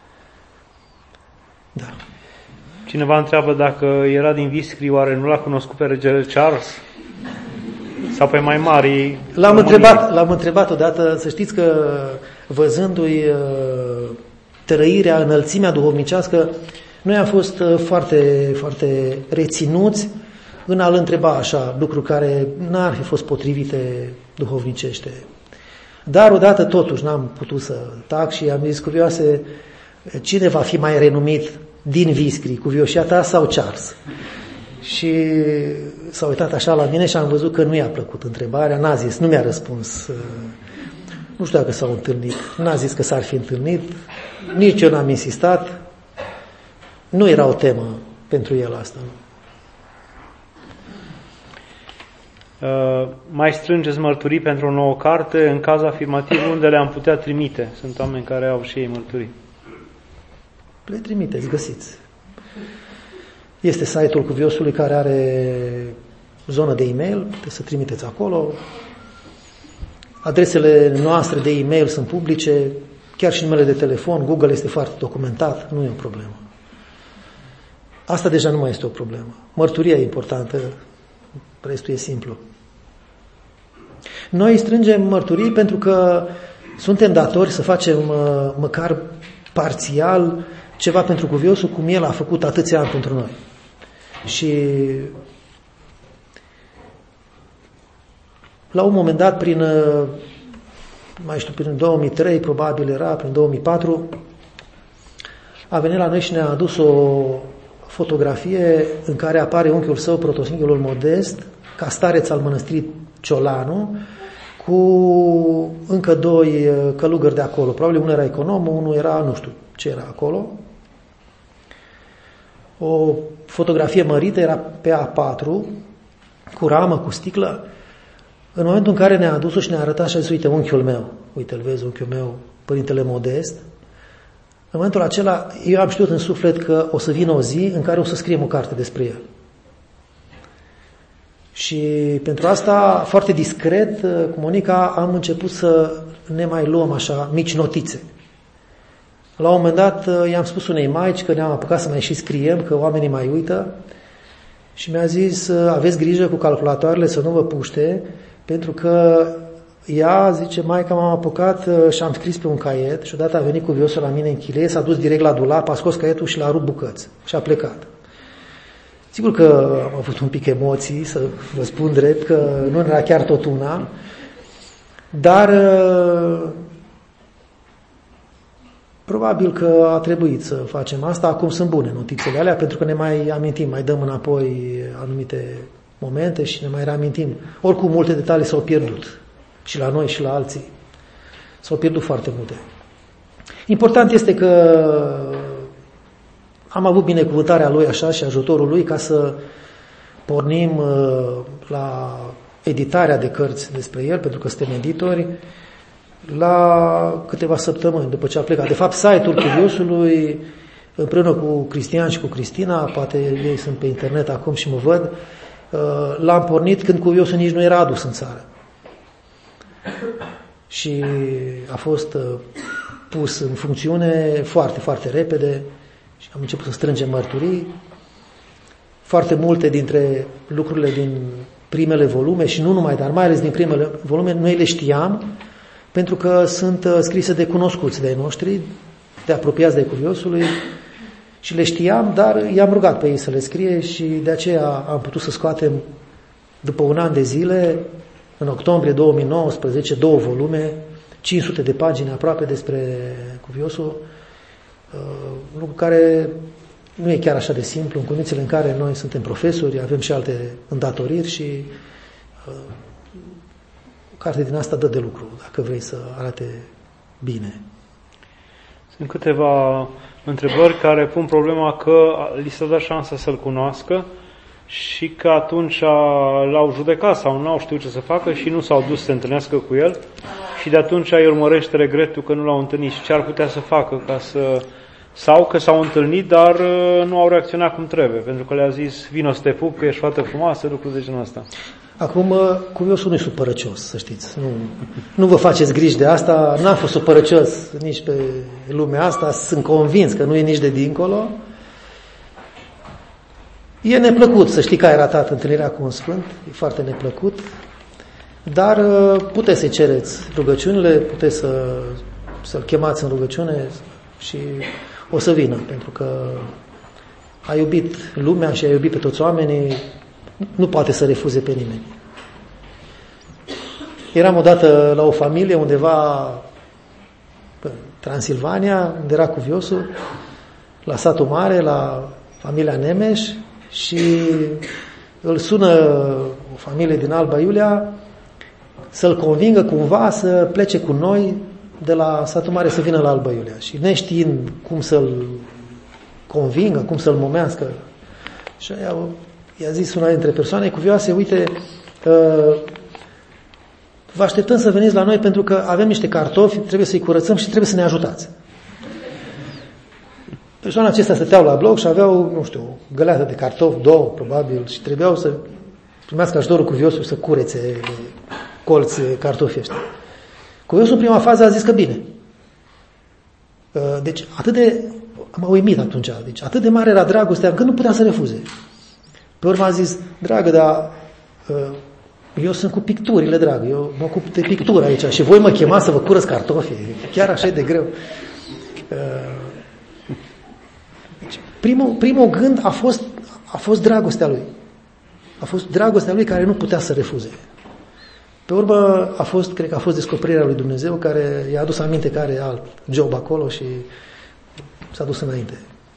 Da. Cineva întreabă dacă era din Viscri, oare nu l-a cunoscut pe regele Charles? Sau pe mai mari? L-am întrebat, l-am întrebat odată, să știți că văzându-i trăirea, înălțimea duhovnicească, noi am fost foarte, foarte reținuți în a-l întreba așa, lucruri care n-ar fi fost potrivite duhovnicește. Dar odată totuși n-am putut să tac și am zis, cuvioase, cine va fi mai renumit din Viscri, cuvioșia ta sau Charles? Și s-a uitat așa la mine și am văzut că nu i-a plăcut întrebarea, n-a zis, nu mi-a răspuns, nu știu dacă s-au întâlnit, n-a zis că s-ar fi întâlnit, nici eu n-am insistat, nu era o temă pentru el asta. Uh, mai strângeți mărturii pentru o nouă carte, în caz afirmativ, unde le-am putea trimite? Sunt oameni care au și ei mărturii. Le trimiteți, găsiți. Este site-ul Cuviosului care are zonă de e-mail, puteți să trimiteți acolo. Adresele noastre de e-mail sunt publice, chiar și numele de telefon, Google este foarte documentat, nu e o problemă. Asta deja nu mai este o problemă. Mărturia e importantă, restul e simplu. Noi strângem mărturii pentru că suntem datori să facem măcar parțial ceva pentru Cuviosul, cum el a făcut atâția ani pentru noi. Și la un moment dat, prin, mai știu, prin două mii trei, probabil era, prin două mii patru, a venit la noi și ne-a adus o fotografie în care apare unchiul său, Protosinghelul Modest, ca stareț al mănăstirii Ciolanu, cu încă doi călugări de acolo. Probabil unul era economul, unul era, nu știu ce era acolo. O fotografie mărită, era pe A patru, cu ramă, cu sticlă. În momentul în care ne-a adus-o și ne-a arătat și a zis, uite, unchiul meu, uite, îl vezi, unchiul meu, Părintele Modest. În momentul acela, eu am știut în suflet că o să vină o zi în care o să scriem o carte despre el. Și pentru asta, foarte discret, cu Monica, am început să ne mai luăm așa mici notițe. La un moment dat i-am spus unei maici că ne-am apucat să mai și scriem, că oamenii mai uită. și mi-a zis, aveți grijă cu calculatoarele să nu vă puște, pentru că ea, zice, maica m-am apucat și am scris pe un caiet și odată a venit cuviosul la mine în chilie, s-a dus direct la dulap, a scos caietul și l-a rupt bucăți și a plecat. Sigur că am avut un pic emoții, să vă spun drept, că nu era chiar tot una, dar probabil că a trebuit să facem asta. Acum sunt bune notițele alea, pentru că ne mai amintim, mai dăm înapoi anumite momente și ne mai reamintim. Oricum, multe detalii s-au pierdut. Și la noi și la alții. S-au pierdut foarte multe. Important este că am avut binecuvântarea lui așa și ajutorul lui ca să pornim la editarea de cărți despre el, pentru că suntem editori, la câteva săptămâni după ce a plecat. De fapt, site-ul Cuviosului, împreună cu Cristian și cu Cristina, poate ei sunt pe internet acum și mă văd, l-am pornit când Cuviosul nici nu era adus în țară. Și a fost pus în funcțiune foarte, foarte repede și am început să strângem mărturii. Foarte multe dintre lucrurile din primele volume și nu numai, dar mai ales din primele volume, noi le știam pentru că sunt scrise de cunoscuți de noștri, de apropiați de Cuviosului și le știam, dar i-am rugat pe ei să le scrie și de aceea am putut să scoatem după un an de zile, în octombrie două mii nouăsprezece, două volume, cinci sute de pagini aproape despre Cuviosul, lucru care nu e chiar așa de simplu, în condițiile în care noi suntem profesori, avem și alte îndatoriri și uh, carte din asta dă de lucru, dacă vrei să arate bine. Sunt câteva întrebări care pun problema că li s-a dat șansa să-l cunoască și că atunci l-au judecat sau nu au știut ce să facă și nu s-au dus să se întâlnească cu el și de atunci îi urmărește regretul că nu l-au întâlnit și ce ar putea să facă ca să... Sau că s-au întâlnit, dar nu au reacționat cum trebuie, pentru că le-a zis, vino să te pup, că ești fată frumoasă, lucruri de genul ăsta. Acum, Cuviosul nu e supărăcios, să știți. Nu, nu vă faceți griji de asta, n-am fost supărăcios nici pe lumea asta, sunt convins că nu e nici de dincolo. E neplăcut să știi că ai ratat întâlnirea cu un sfânt, e foarte neplăcut, dar puteți să-i cereți rugăciunile, puteți să, să-l chemați în rugăciune și o să vină, pentru că a iubit lumea și a iubit pe toți oamenii, nu poate să refuze pe nimeni. Eram odată la o familie undeva în Transilvania, unde era Cuviosul, la satul mare, la familia Nemes, și îl sună o familie din Alba Iulia să-l convingă cumva să plece cu noi de la satul mare să vină la Alba Iulia. Și neștiind cum să-l convingă, cum să-l momească, și i-a zis una dintre persoane cuvioase, uite, vă așteptăm să veniți la noi pentru că avem niște cartofi, trebuie să-i curățăm și trebuie să ne ajutați. Persoanele acestea stăteau la bloc și aveau, nu știu, o găleată de cartofi, două, probabil, și trebuiau să primească ajutorul Cuviosului să curețe colți cartofii ăștia. Cuviosul în prima fază a zis că bine. Deci atât de, m-a uimit atunci, deci atât de mare era dragostea încât nu putea să refuze. Pe urmă a zis, dragă, dar eu sunt cu picturile, dragă, eu mă ocup de pictură aici și voi mă chemați să vă curăț cartofii, chiar așa e de greu. Deci, primul, primul gând a fost, a fost dragostea lui. A fost dragostea lui care nu putea să refuze. Pe urmă a fost, cred că a fost descoperirea lui Dumnezeu care i-a adus aminte că are alt job acolo și s-a dus înainte.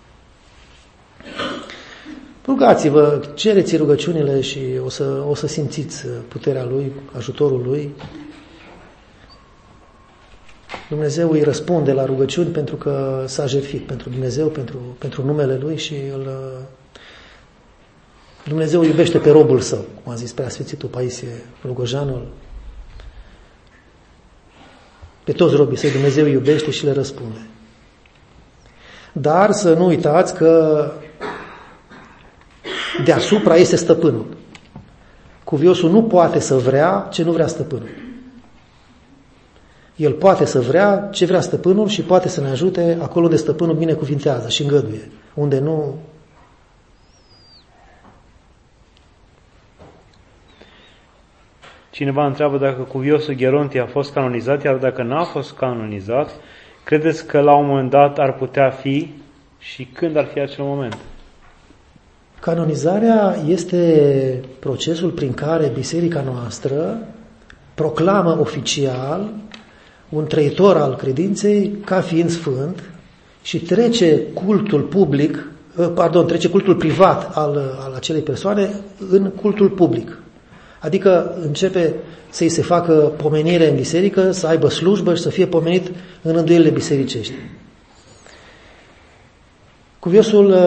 Rugați-vă, cereți rugăciunile și o să, o să simțiți puterea lui, ajutorul lui. Dumnezeu îi răspunde la rugăciuni pentru că s-a jertfit pentru Dumnezeu, pentru, pentru numele lui și îl, Dumnezeu iubește pe robul său, cum a zis preasfințitul Paisie Lugojanul. Pe toți robii săi Dumnezeu iubește și le răspunde. Dar să nu uitați că deasupra este stăpânul. Cuviosul nu poate să vrea ce nu vrea stăpânul. El poate să vrea ce vrea stăpânul și poate să ne ajute acolo unde stăpânul binecuvintează și îngăduie. Unde nu, Cineva întreabă dacă cuviosul Gerontie a fost canonizat, iar dacă n-a fost canonizat, credeți că la un moment dat ar putea fi și când ar fi acel moment? Canonizarea este procesul prin care biserica noastră proclamă oficial un trăitor al credinței ca fiind sfânt și trece cultul public, pardon, trece cultul privat al, al acelei persoane în cultul public. Adică începe să-i se facă pomenire în biserică, să aibă slujbă și să fie pomenit în rânduielile bisericești. Cuviosul,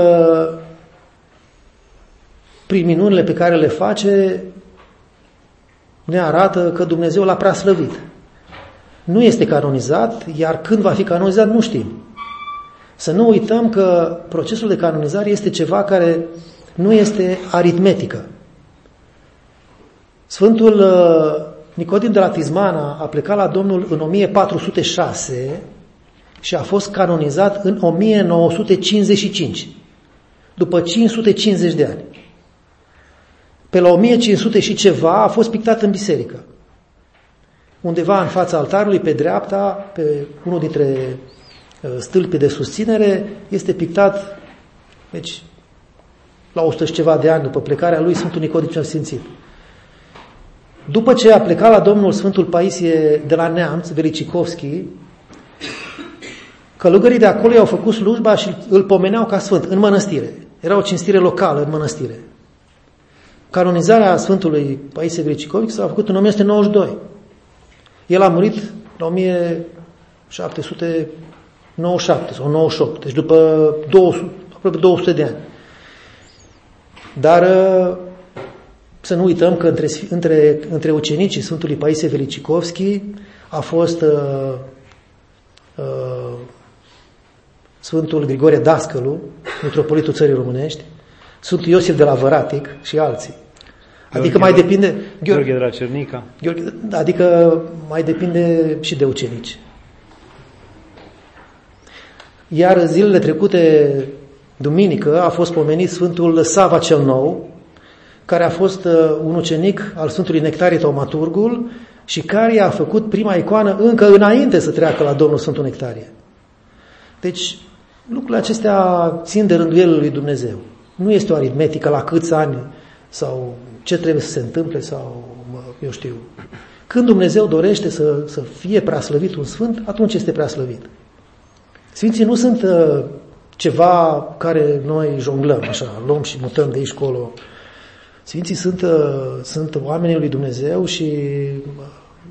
prin minunile pe care le face, ne arată că Dumnezeu l-a prea slăvit. Nu este canonizat, iar când va fi canonizat nu știm. Să nu uităm că procesul de canonizare este ceva care nu este aritmetică. Sfântul Nicodim de la Tismana a plecat la Domnul în o mie patru sute șase și a fost canonizat în o mie nouă sute cincizeci și cinci, după cinci sute cincizeci de ani. Pe la o mie cinci sute și ceva a fost pictat în biserică. Undeva în fața altarului, pe dreapta, pe unul dintre stâlpii de susținere, este pictat, deci, la o sută și ceva de ani după plecarea lui, Sfântul Nicodim cel Sfințit. După ce a plecat la Domnul Sfântul Paisie de la Neamț, Velicicovski, călugării de acolo i-au făcut slujba și îl pomeneau ca sfânt în mănăstire. Era o cinstire locală în mănăstire. Canonizarea Sfântului Paisie Velicicovski s-a făcut în o mie nouă sute nouăzeci și doi. El a murit la o mie șapte sute nouăzeci și șapte sau nouăzeci și opt, deci după două sute, aproape două sute de ani. Dar să nu uităm că între, între, între ucenicii Sfântului Paisie Velicicovski a fost uh, uh, Sfântul Grigorie Dascălu, mitropolitul țării românești, Sfântul Iosif de la Văratic și alții. Adică mai depinde... Gheorghe de la Cernica. Gheorghe, adică mai depinde și de ucenici. Iar zilele trecute, duminică, a fost pomenit Sfântul Sava cel Nou, care a fost un ucenic al Sfântului Nectarie Taumaturgul și care a făcut prima icoană încă înainte să treacă la Domnul Sfântul Nectarie. Deci, lucrurile acestea țin de rânduielul lui Dumnezeu. Nu este o aritmetică la câți ani sau ce trebuie să se întâmple sau, eu știu. Când Dumnezeu dorește să, să fie preaslăvit un sfânt, atunci este preaslăvit. Sfinții nu sunt uh, ceva care noi jonglăm, așa, luăm și mutăm de aici colo. Sfinții sunt, uh, sunt oamenii lui Dumnezeu și uh,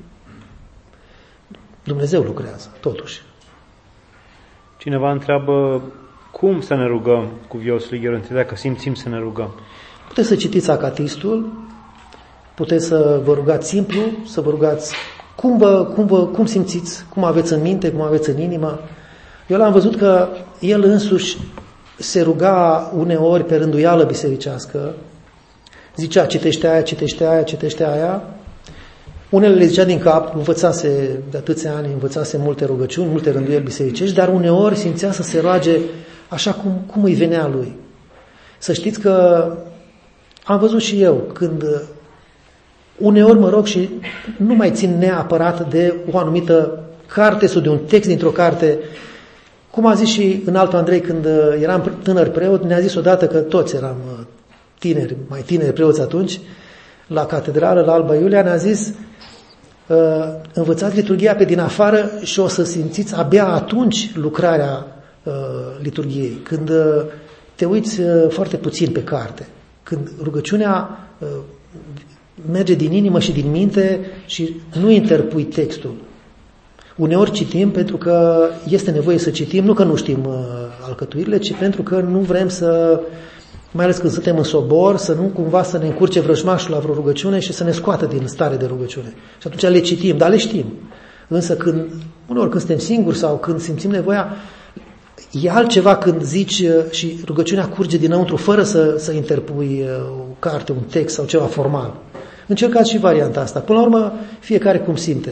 Dumnezeu lucrează, totuși. Cineva întreabă cum să ne rugăm cuviosului Gerontie, dacă simțim să ne rugăm. Puteți să citiți Acatistul, puteți să vă rugați simplu, să vă rugați cum, vă, cum, vă, cum simțiți, cum aveți în minte, cum aveți în inimă. Eu l-am văzut că el însuși se ruga uneori pe rânduială bisericească, zicea citește aia, citește aia, citește aia. Unele le zicea din cap, învățase de atâția ani, învățase multe rugăciuni, multe rânduieli bisericești, dar uneori simțea să se roage așa cum, cum îi venea lui. Să știți că am văzut și eu, când uneori mă rog și nu mai țin neapărat de o anumită carte sau de un text dintr-o carte. Cum a zis și în Altul Andrei, când eram tânăr preot, ne-a zis odată că toți eram tineri, mai tineri preoți atunci, la catedrală, la Alba Iulia, ne-a zis învățați liturghia pe din afară și o să simțiți abia atunci lucrarea liturghiei, când te uiți foarte puțin pe carte, când rugăciunea merge din inimă și din minte și nu interpui textul. Uneori citim pentru că este nevoie să citim, nu că nu știm uh, alcătuirile, ci pentru că nu vrem să, mai ales când suntem în sobor, să nu cumva să ne încurce vrăjmașul la vreo rugăciune și să ne scoată din stare de rugăciune. Și atunci le citim, dar le știm. Însă când, uneori când suntem singuri sau când simțim nevoia, e altceva când zici și rugăciunea curge dinăuntru fără să, să interpui o carte, un text sau ceva formal. Încercați și varianta asta. Până la urmă, fiecare cum simte.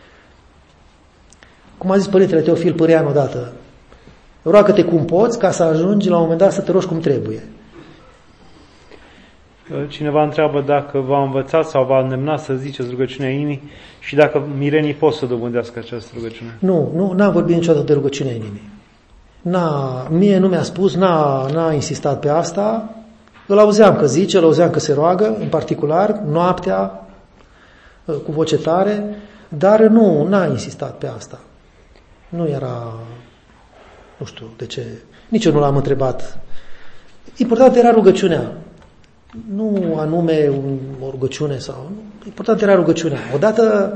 Cum a zis Părintele Teofil Pârean odată, roagă-te cum poți ca să ajungi la un moment dat să te rogi cum trebuie. Cineva întreabă dacă v-a învățat sau v-a îndemnat să ziceți rugăciunea inimii și dacă mirenii pot să dobândească această rugăciune. Nu, nu, n-am vorbit niciodată de rugăciunea inimii. N-a, mie nu mi-a spus, n-a, n-a insistat pe asta. Îl auzeam că zice, îl auzeam că se roagă, în particular, noaptea, cu voce tare, dar nu, n-a insistat pe asta. Nu era, nu știu de ce, nici eu nu l-am întrebat. Important era rugăciunea. Nu anume o rugăciune sau... Important era rugăciunea. Odată,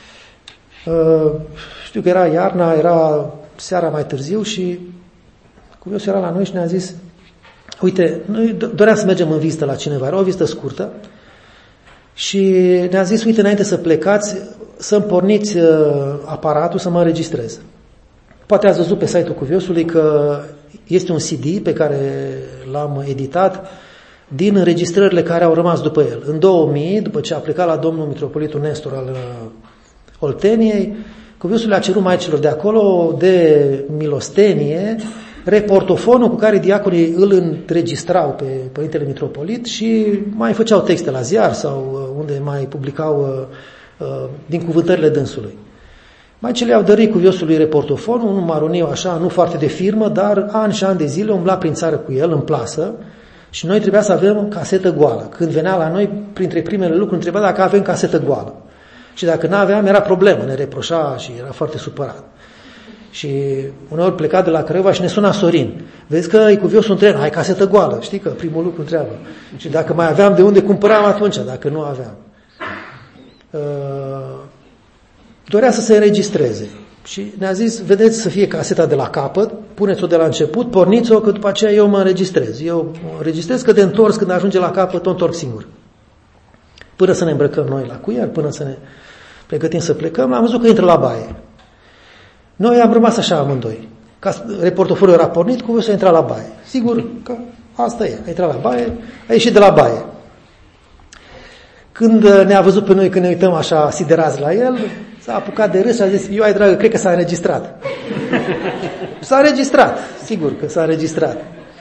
știu că era iarna, era seara mai târziu și Cuvios era la noi și ne-a zis, uite, noi doream să mergem în vizită la cineva, era o vizită scurtă și ne-a zis, uite, înainte să plecați, să-mi porniți aparatul să mă înregistrez. Poate ați văzut pe site-ul Cuviosului că este un C D pe care l-am editat din înregistrările care au rămas după el. În două mii, după ce a plecat la domnul mitropolitul Nestor al Olteniei, Cuviosul le-a cerut maicilor de acolo, de milostenie, reportofonul cu care diaconii îl înregistrau pe Părintele Mitropolit și mai făceau texte la ziar sau unde mai publicau din cuvântările dânsului. Maicile au dărit Cuviosului reportofonul, un maroniu așa, nu foarte de firmă, dar ani și ani de zile umbla prin țară cu el, în plasă, și noi trebuia să avem casetă goală. Când venea la noi, printre primele lucruri, întreba dacă avem casetă goală. Și dacă n-aveam, era problemă, ne reproșa și era foarte supărat. Și uneori pleca de la Craiova și ne suna Sorin. Vezi că e Cuviosul în tren, ai casetă goală. Știi că primul lucru întreabă. Și dacă mai aveam, de unde cumpăram atunci, dacă nu aveam. Dorea să se înregistreze. Și ne-a zis, vedeți să fie caseta de la capăt, puneți-o de la început, porniți-o, că după aceea eu mă înregistrez. Eu mă înregistrez că de întors, când ajunge la capăt, o întorc singur. Până să ne îmbrăcăm noi la cuier, până să ne pregătim să plecăm, am văzut că intră la baie. Noi am rămas așa amândoi. Ca reportoforul era pornit, cu să intra la baie. Sigur că asta e. A intrat la baie, a ieșit de la baie. Când ne-a văzut pe noi, când ne uităm așa siderați la el, s-a apucat de râs și a zis, eu ai dragă, cred că s-a înregistrat. S-a înregistrat, sigur că s-a înregistrat.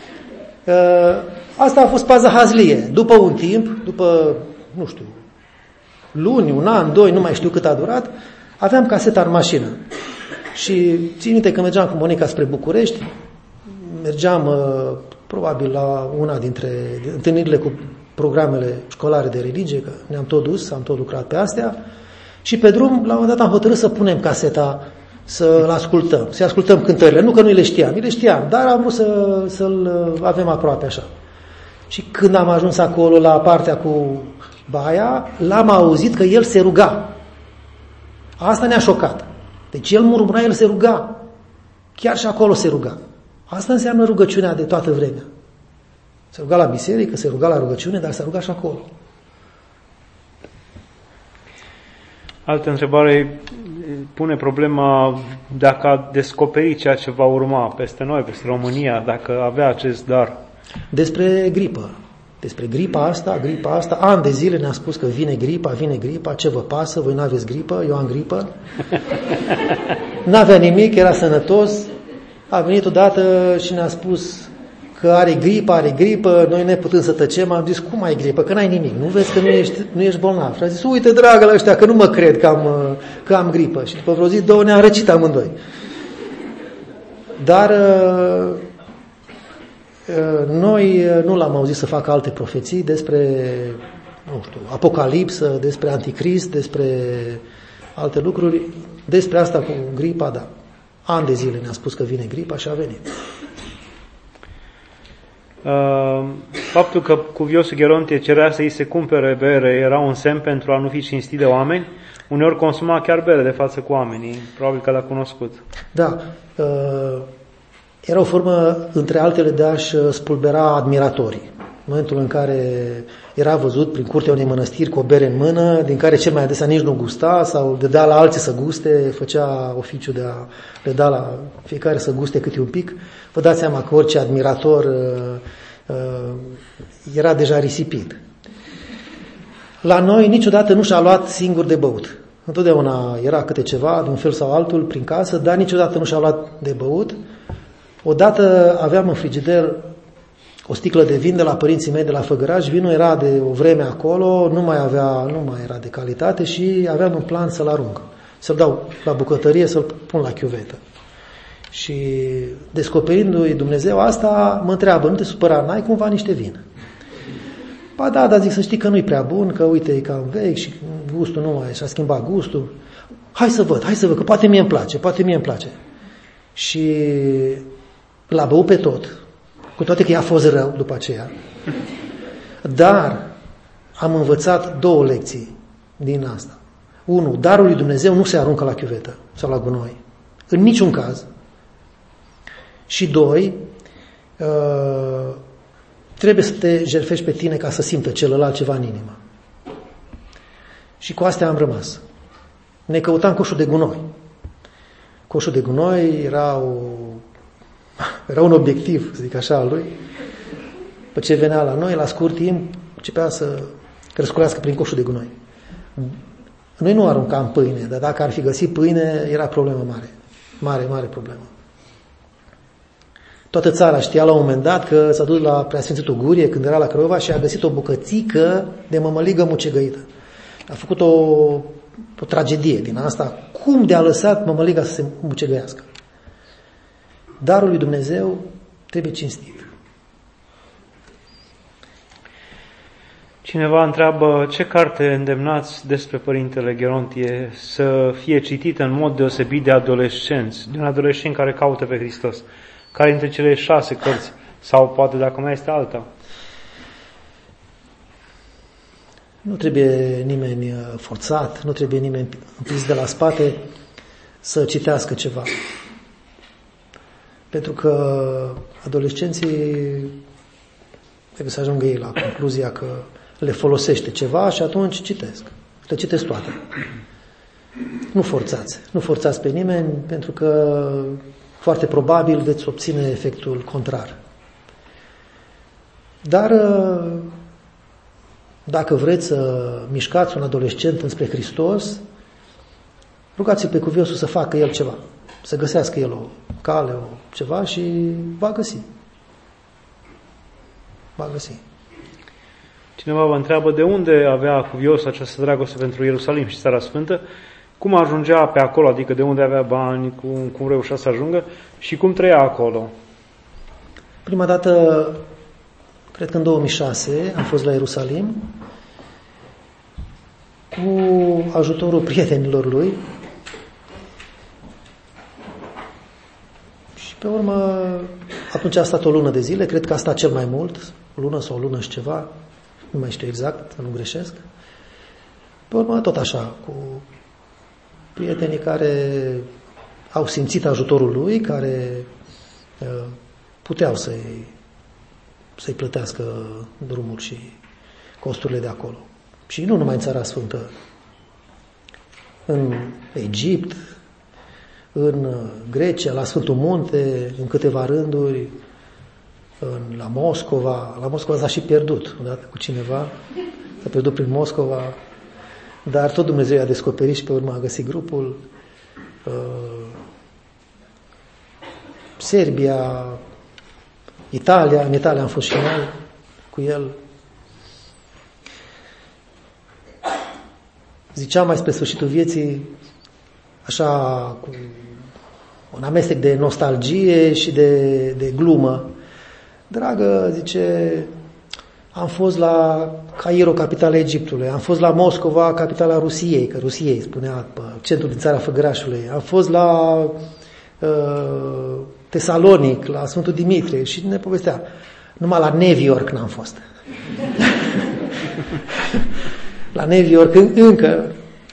Asta a fost paza hazlie. După un timp, după, nu știu, luni, un an, doi, nu mai știu cât a durat, aveam caseta în mașină. Și țin minte că mergeam cu Monica spre București, mergeam probabil la una dintre întâlnirile cu programele școlare de religie, că ne-am tot dus, am tot lucrat pe astea, și pe drum, la un moment dat, am hotărât să punem caseta, să-l ascultăm, să ascultăm cântările. Nu că nu le știam, le știam, dar am vrut să, să-l avem aproape așa. Și când am ajuns acolo, la partea cu baia, l-am auzit că el se ruga. Asta ne-a șocat. Deci el murmura, el se ruga. Chiar și acolo se ruga. Asta înseamnă rugăciunea de toată vremea. Se ruga la biserică, se ruga la rugăciune, dar se ruga și acolo. Altă întrebare pune problema dacă a descoperit ceea ce va urma peste noi, peste România, dacă avea acest dar. Despre gripă. Despre gripa asta, gripa asta, ani de zile ne-a spus că vine gripa, vine gripa, ce vă pasă, voi n-aveți gripă, eu am gripă. N-avea nimic, era sănătos, a venit odată și ne-a spus că are gripă, are gripă, noi ne putem să tăcem, am zis, cum ai gripă, că n-ai nimic, nu vezi că nu ești, nu ești bolnav. Și a zis, uite dragă la ăștia, că nu mă cred că am, că am gripă. Și după vreo zi, două ne-am răcit amândoi. Dar noi nu l-am auzit să facă alte profeții despre, nu știu, apocalipsă, despre anticrist, despre alte lucruri. Despre asta cu gripa, da. Ani de zile ne-a spus că vine gripa și a venit. Uh, faptul că Cuviosul Gherontie cerea să îi se cumpere bere era un semn pentru a nu fi cinstit de oameni. Uneori consuma chiar bere de față cu oamenii. Probabil că l-a cunoscut. Da. Uh, era o formă, între altele, de a-și spulbera admiratorii. În momentul în care era văzut prin curtea unei mănăstiri cu o bere în mână, din care cel mai adesea nici nu gusta, sau dădea la alții să guste, făcea oficiu de a le da la fiecare să guste câte un pic, vă dați seama că orice admirator uh, uh, era deja risipit. La noi niciodată nu și-a luat singur de băut. Întotdeauna era câte ceva, de un fel sau altul, prin casă, dar niciodată nu și-a luat de băut. Odată aveam în frigider o sticlă de vin de la părinții mei de la Făgăraș. Vinul era de o vreme acolo, nu mai avea, nu mai era de calitate și aveam un plan să-l arunc. Să-l dau la bucătărie, să-l pun la chiuvetă. Și descoperindu-i Dumnezeu asta, mă întreabă, nu te supăra, n-ai cumva niște vin? Ba da, dar zic să știi că nu-i prea bun, că uite, e cam vechi și gustul nu mai, și-a schimbat gustul. Hai să văd, hai să văd, că poate mie îmi place, poate mie îmi place. Și l-a băut pe tot, cu toate că i-a fost rău după aceea. Dar am învățat două lecții din asta. Unu, darul lui Dumnezeu nu se aruncă la chiuvetă sau la gunoi. În niciun caz. Și doi, uh, trebuie să te jertfești pe tine ca să simtă celălalt ceva în inimă. Și cu astea am rămas. Ne căutam coșul de gunoi. Coșul de gunoi era, o, era un obiectiv, să zic așa, al lui. Pe ce venea la noi, la scurt timp, începea să cresculească prin coșul de gunoi. Noi nu aruncam pâine, dar dacă ar fi găsit pâine, era problemă mare. Mare, mare problemă. Toată țara știa la un moment dat că s-a dus la Preasfințitul Gurie când era la Craiova și a găsit o bucățică de mămăligă mucegăită. A făcut o, o tragedie din asta. Cum de a lăsat mămăliga să se mucegăiască? Darul lui Dumnezeu trebuie cinstit. Cineva întreabă ce carte îndemnați despre Părintele Gerontie să fie citită în mod deosebit de adolescenți, de un adolescent care caută pe Hristos. Care dintre cele șase cărți? Sau poate dacă mai este alta? Nu trebuie nimeni forțat, nu trebuie nimeni împins de la spate să citească ceva. Pentru că adolescenții trebuie să ajungă ei la concluzia că le folosește ceva și atunci citesc. Le citesc toate. Nu forțați. Nu forțați pe nimeni pentru că foarte probabil veți obține efectul contrar. Dar dacă vreți să mișcați un adolescent înspre Hristos, rugați-l pe Cuviosul să facă el ceva. Să găsească el o cale, o ceva și va găsi. Va găsi. Cineva vă întreabă de unde avea Cuviosul această dragoste pentru Ierusalim și Țara Sfântă, cum ajungea pe acolo, adică de unde avea bani, cum, cum reușea să ajungă și cum trăia acolo. Prima dată, cred că în două mii șase, am fost la Ierusalim cu ajutorul prietenilor lui și pe urmă, atunci a stat o lună de zile, cred că a stat cel mai mult, o lună sau o lună și ceva, nu mai știu exact, să nu greșesc. Pe urmă, tot așa, cu prietenii care au simțit ajutorul lui, care uh, puteau să-i, să-i plătească drumul și costurile de acolo. Și nu numai în Țara Sfântă, în Egipt, în Grecia, la Sfântul Munte, în câteva rânduri, în, la Moscova. La Moscova s-a și pierdut odată cu cineva, s-a pierdut prin Moscova, dar tot Dumnezeu i-a descoperit și pe urmă a găsit grupul. Uh, Serbia, Italia, în Italia am fost și noi cu el. Ziceam mai spre sfârșitul vieții, așa, cu un amestec de nostalgie și de, de glumă. Dragă, zice, am fost la Cairo, capitala Egiptului, am fost la Moscova, capitala Rusiei, că Rusiei spunea centrul din țara Făgărașului, am fost la uh, Tesalonic, la Sfântul Dimitrie și ne povestea. Numai la New York n-am fost. La New York încă,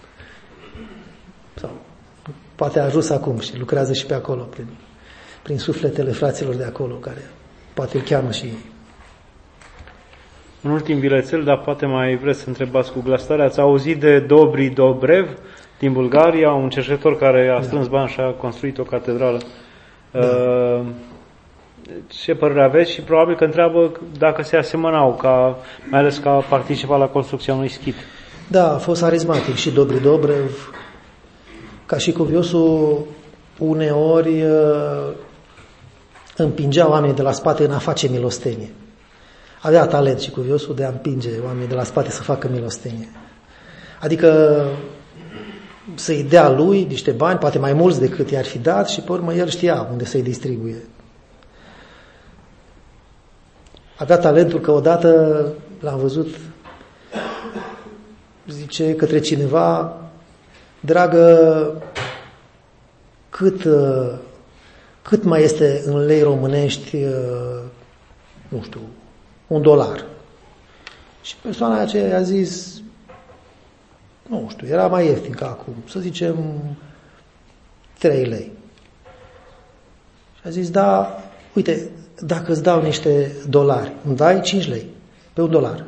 sau poate a ajuns acum și lucrează și pe acolo, prin, prin sufletele fraților de acolo, care poate îl cheamă și ei. Un ultim bilețel, dar poate mai vreți să întrebați cu glasare. Ați auzit de Dobri Dobrev din Bulgaria, un cercetător care a strâns bani și a construit o catedrală. Da. Uh, ce părere aveți? Și probabil că întreabă dacă se asemănau, ca, mai ales că a participat la construcția unui schid. Da, a fost arismatic și Dobri Dobrev, ca și Cuviosul, uneori uh, împingea oamenii de la spate în a face milostenie. avea talent și cuviosul de a împinge oamenii de la spate să facă milostenie. Adică să-i dea lui niște bani, poate mai mulți decât i-ar fi dat, și pe urmă el știa unde să-i distribuie. Avea talentul că odată l-am văzut, zice către cineva: dragă, cât, cât mai este în lei românești, nu știu, un dolar? Și persoana aceea a zis, nu știu, era mai ieftin ca acum, să zicem trei lei. Și a zis, da, uite, dacă îți dau niște dolari, îmi dai cinci lei pe un dolar.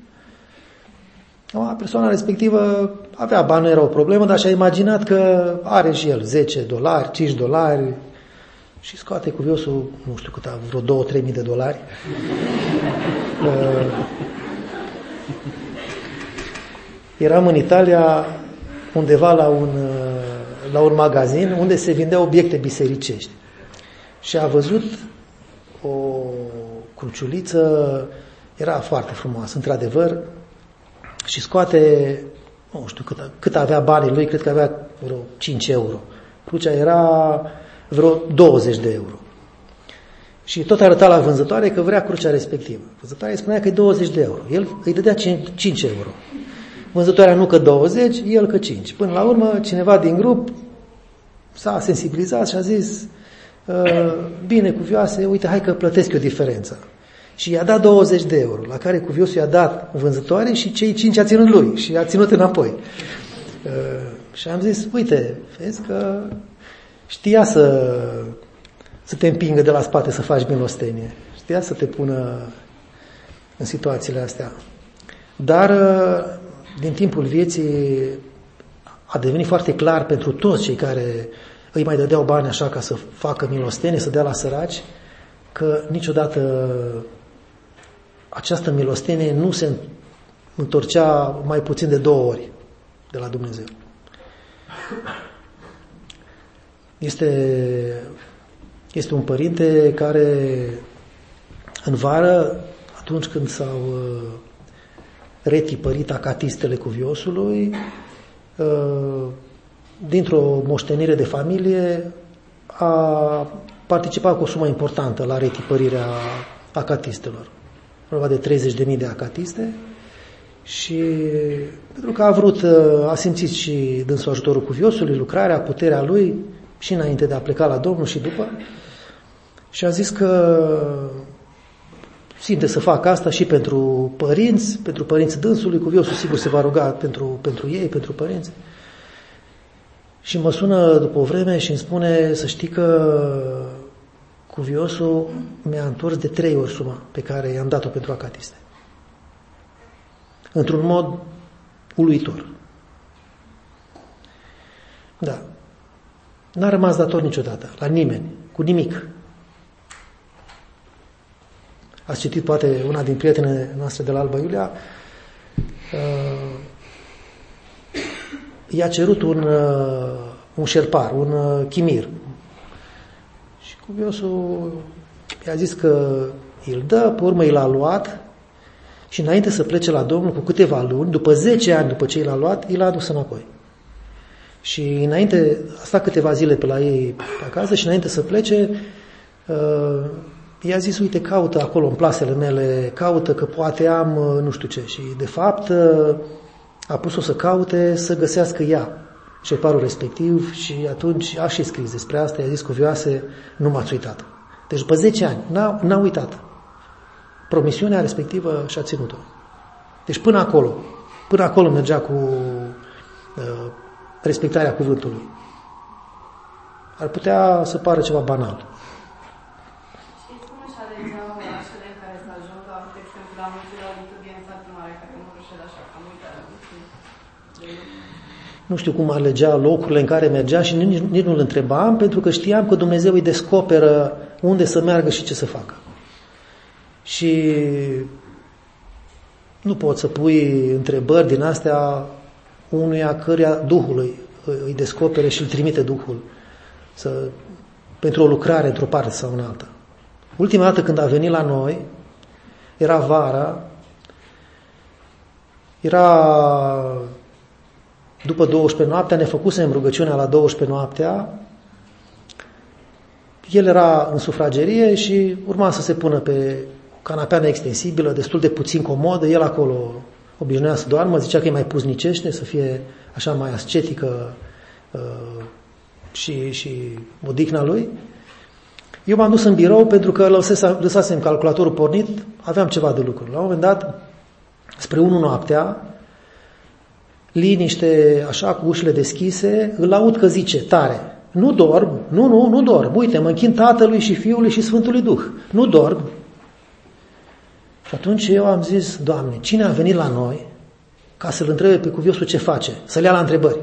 Persoana respectivă avea bani, nu era o problemă, dar și-a imaginat că are și el zece dolari, cinci dolari și scoate cuviosul, nu știu cât, vreo două trei mii de dolari. Eram în Italia undeva la un, la un magazin unde se vindeau obiecte bisericești și a văzut o cruciuliță, era foarte frumoasă, într-adevăr, și scoate, nu știu cât, cât avea banii lui, cred că avea vreo cinci euro. Crucea era vreo douăzeci de euro. Și tot arăta la vânzătoare că vrea crucea respectivă. Vânzătoarea îi spunea că e douăzeci de euro. El îi dădea cinci euro. Vânzătoarea nu că douăzeci, el că cinci. Până la urmă, cineva din grup s-a sensibilizat și a zis, bine, cuvioase, uite, hai că plătesc eu diferența. Și i-a dat douăzeci de euro, la care cuviosul i-a dat vânzătoare și cei cinci a ținut lui și a ținut înapoi. Uh, și am zis, uite, vezi că știa să, să te împingă de la spate să faci milostenie. Știa să te pună în situațiile astea. Dar uh, din timpul vieții a devenit foarte clar pentru toți cei care îi mai dădeau bani așa ca să facă milostenie, să dea la săraci, că niciodată această milostenie nu se întorcea mai puțin de două ori de la Dumnezeu. Este, este un părinte care în vară, atunci când s-au retipărit acatistele cuviosului, dintr-o moștenire de familie, a participat cu o sumă importantă la retipărirea acatistelor. Vorba de treizeci de mii de acatiste și pentru că a vrut, a simțit și dânsul ajutorul cuviosului, lucrarea, puterea lui și înainte de a pleca la Domnul și după, și a zis că simte să facă asta și pentru părinți, pentru părinții dânsului, cuviosul sigur se va ruga pentru, pentru ei, pentru părinți. Și mă sună după o vreme și îmi spune să știi că cuviosul mi-a întors de trei ori suma pe care i-am dat-o pentru acatiste. Într-un mod uluitor. Da. N-a rămas dator niciodată, la nimeni, cu nimic. Ați citit poate una din prietenele noastre de la Alba Iulia, uh, i-a cerut un, uh, un șerpar, un uh, chimir. Și cuviosul i-a zis că îl dă, pe urmă i l-a luat și înainte să plece la Domnul cu câteva luni, după zece ani după ce i l-a luat, i l-a adus înapoi. Și înainte, a stat câteva zile pe la ei pe acasă și înainte să plece, uh, i-a zis, uite, caută acolo în plasele mele, caută că poate am uh, nu știu ce. Și de fapt uh, a pus-o să caute, să găsească ea șerparul respectiv și atunci a și scris despre asta, i-a zis, cuvioase, nu m-ați uitat. Deci după zece ani, n-a, n-a uitat. Promisiunea respectivă și-a ținut-o. Deci până acolo, până acolo mergea cu uh, respectarea cuvântului. Ar putea să pară ceva banal. Nu știu cum alegea locurile în care mergea și nici, nici nu-l întrebam, pentru că știam că Dumnezeu îi descoperă unde să meargă și ce să facă. Și nu poți să pui întrebări din astea unuia căruia Duhul îi, îi descopere și îl trimite Duhul să, pentru o lucrare într-o parte sau în alta. Ultima dată când a venit la noi, era vara, era după douăsprezece noaptea, ne făcusem rugăciunea la douăsprezece noaptea, el era în sufragerie și urma să se pună pe o canapea neextensibilă, destul de puțin comodă, el acolo obișnuia să doarmă, zicea că îi mai puznicește, să fie așa mai ascetică uh, și, și odihna lui. Eu m-am dus în birou pentru că lăsasem calculatorul pornit, aveam ceva de lucru. La un moment dat, spre unu noaptea, liniște, așa, cu ușile deschise, îl aud că zice tare: nu dorm, nu, nu, nu dorm, uite, mă închin Tatălui și Fiului și Sfântului Duh, nu dorm. Și atunci eu am zis: Doamne, cine a venit la noi ca să-L întrebe pe cuviosul ce face, să-L ia la întrebări?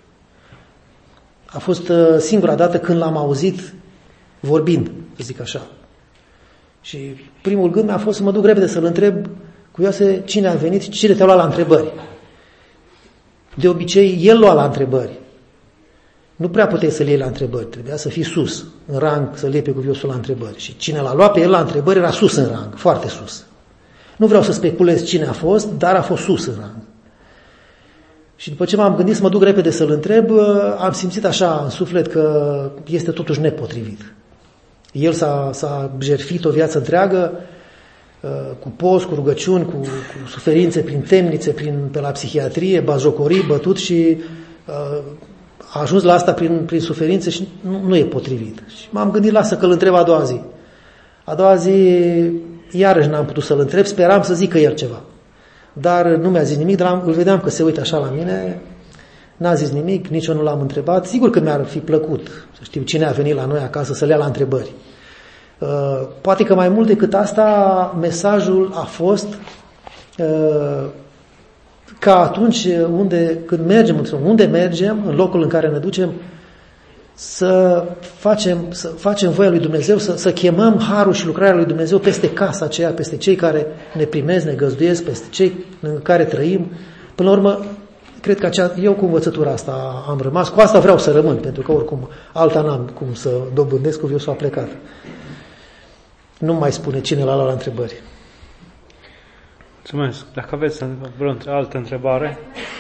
A fost singura dată când l-am auzit vorbind, să zic așa. Și primul gând mi-a fost să mă duc repede să-L întreb: cuvioase, cine a venit, cine te-a luat la întrebări? De obicei, el lua la întrebări. Nu prea puteai să-l iei la întrebări, trebuia să fii sus, în rang, să-l iei pe cuviosul la întrebări. Și cine l-a luat pe el la întrebări era sus în rang, foarte sus. Nu vreau să speculez cine a fost, dar a fost sus în rang. Și după ce m-am gândit să mă duc repede să-l întreb, am simțit așa în suflet că este totuși nepotrivit. El s-a, s-a jertfit o viață întreagă, cu post, cu rugăciuni, cu, cu suferințe prin temnițe, prin, pe la psihiatrie, batjocorit, bătut și uh, a ajuns la asta prin, prin suferințe și nu, nu e potrivit. Și m-am gândit, lasă că îl întreb a doua zi. A doua zi iarăși n-am putut să-l întreb, speram să zică el ceva. Dar nu mi-a zis nimic, dar îl vedeam că se uită așa la mine, n-a zis nimic, nici eu nu l-am întrebat. Sigur că mi-ar fi plăcut să știu cine a venit la noi acasă să le ia la întrebări. Uh, poate că mai mult decât asta, mesajul a fost uh, ca atunci unde, când mergem, unde mergem, în locul în care ne ducem, să facem, să facem voia lui Dumnezeu, să, să chemăm harul și lucrarea lui Dumnezeu peste casa aceea, peste cei care ne primesc, ne găzduiesc, peste cei în care trăim. Până la urmă, cred că acea, eu cu învățătura asta am rămas, cu asta vreau să rămân, pentru că oricum alta n-am cum să dobândesc, cuviosul a plecat. Nu mai spune cine l-a luat la întrebări. Mulțumesc. Dacă aveți vreo altă întrebare?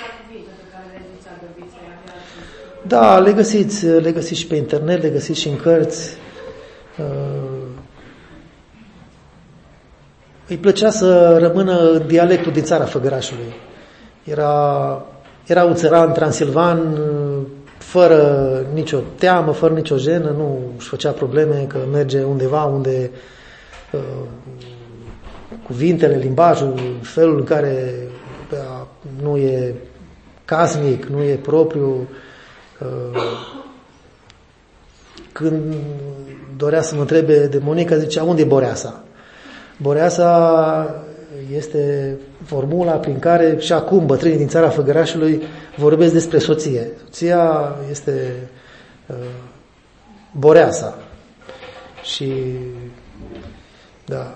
Da, le găsiți, le găsiți și pe internet, le găsiți și în cărți. Îi plăcea să rămână în dialectul din țara Făgărașului. Era, era un țăran transilvan, fără nicio teamă, fără nicio jenă, nu își făcea probleme că merge undeva unde uh, cuvintele, limbajul, felul în care uh, nu e casnic, nu e propriu. Uh, când dorea să mă întrebe de Monica, zicea: unde e Boreasa? Boreasa este formula prin care și acum bătrânii din țara Făgărașului vorbesc despre soție. Soția este uh, Boreasa. Și da.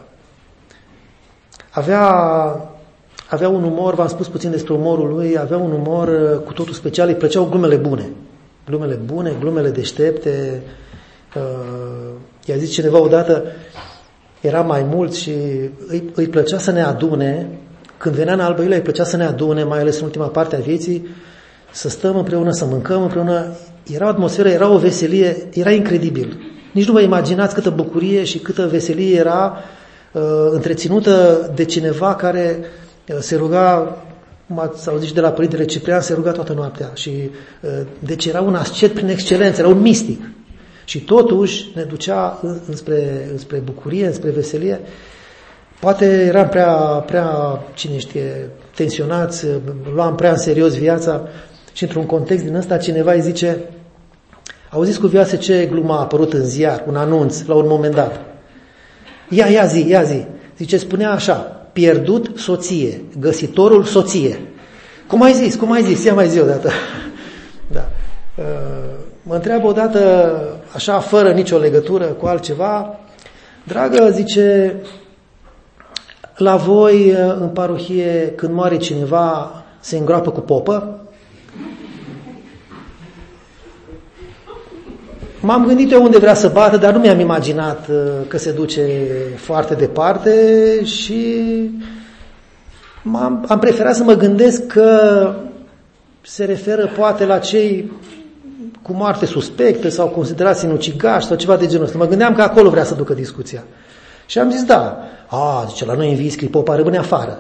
Avea, avea un umor, v-am spus puțin despre umorul lui, avea un umor uh, cu totul special, îi plăceau glumele bune. Glumele bune, glumele deștepte. Uh, i-a zis cineva odată, era mai mult și îi, îi plăcea să ne adune, când venea în Alba Iulia, îi plăcea să ne adune, mai ales în ultima parte a vieții, să stăm împreună, să mâncăm împreună. Era o atmosferă, era o veselie, era incredibil. Nici nu vă imaginați câtă bucurie și câtă veselie era uh, întreținută de cineva care uh, se ruga, cum ați auzit și de la Părintele Ciprian, se ruga toată noaptea. Și, uh, deci era un ascet prin excelență, era un mistic. Și totuși ne ducea înspre, înspre bucurie, înspre veselie. Poate eram prea, prea, cine știe, tensionați, luam prea în serios viața și într-un context din ăsta cineva îi zice: auziți cuvioase ce glumă a apărut în ziar, un anunț la un moment dat. Ia, ia zi, ia zi. Zice, spunea așa: pierdut soție, găsitorul soție. Cum ai zis, cum ai zis? Ia mai zi odată. Da. Mă întreabă odată, așa, fără nicio legătură cu altceva: dragă, zice, la voi în parohie când moare cineva se îngroapă cu popă? m-am gândit eu unde vrea să bată, dar nu mi-am imaginat că se duce foarte departe și m-am, am preferat să mă gândesc că se referă poate la cei cu moarte suspectă sau considerați sinucigași sau ceva de genul ăsta. Mă gândeam că acolo vrea să ducă discuția. Și am zis da. A, zice, la noi în Viscri popa rămâne afară.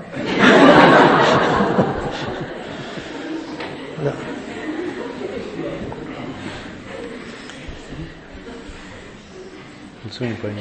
Da. Mulțumim, Părinte.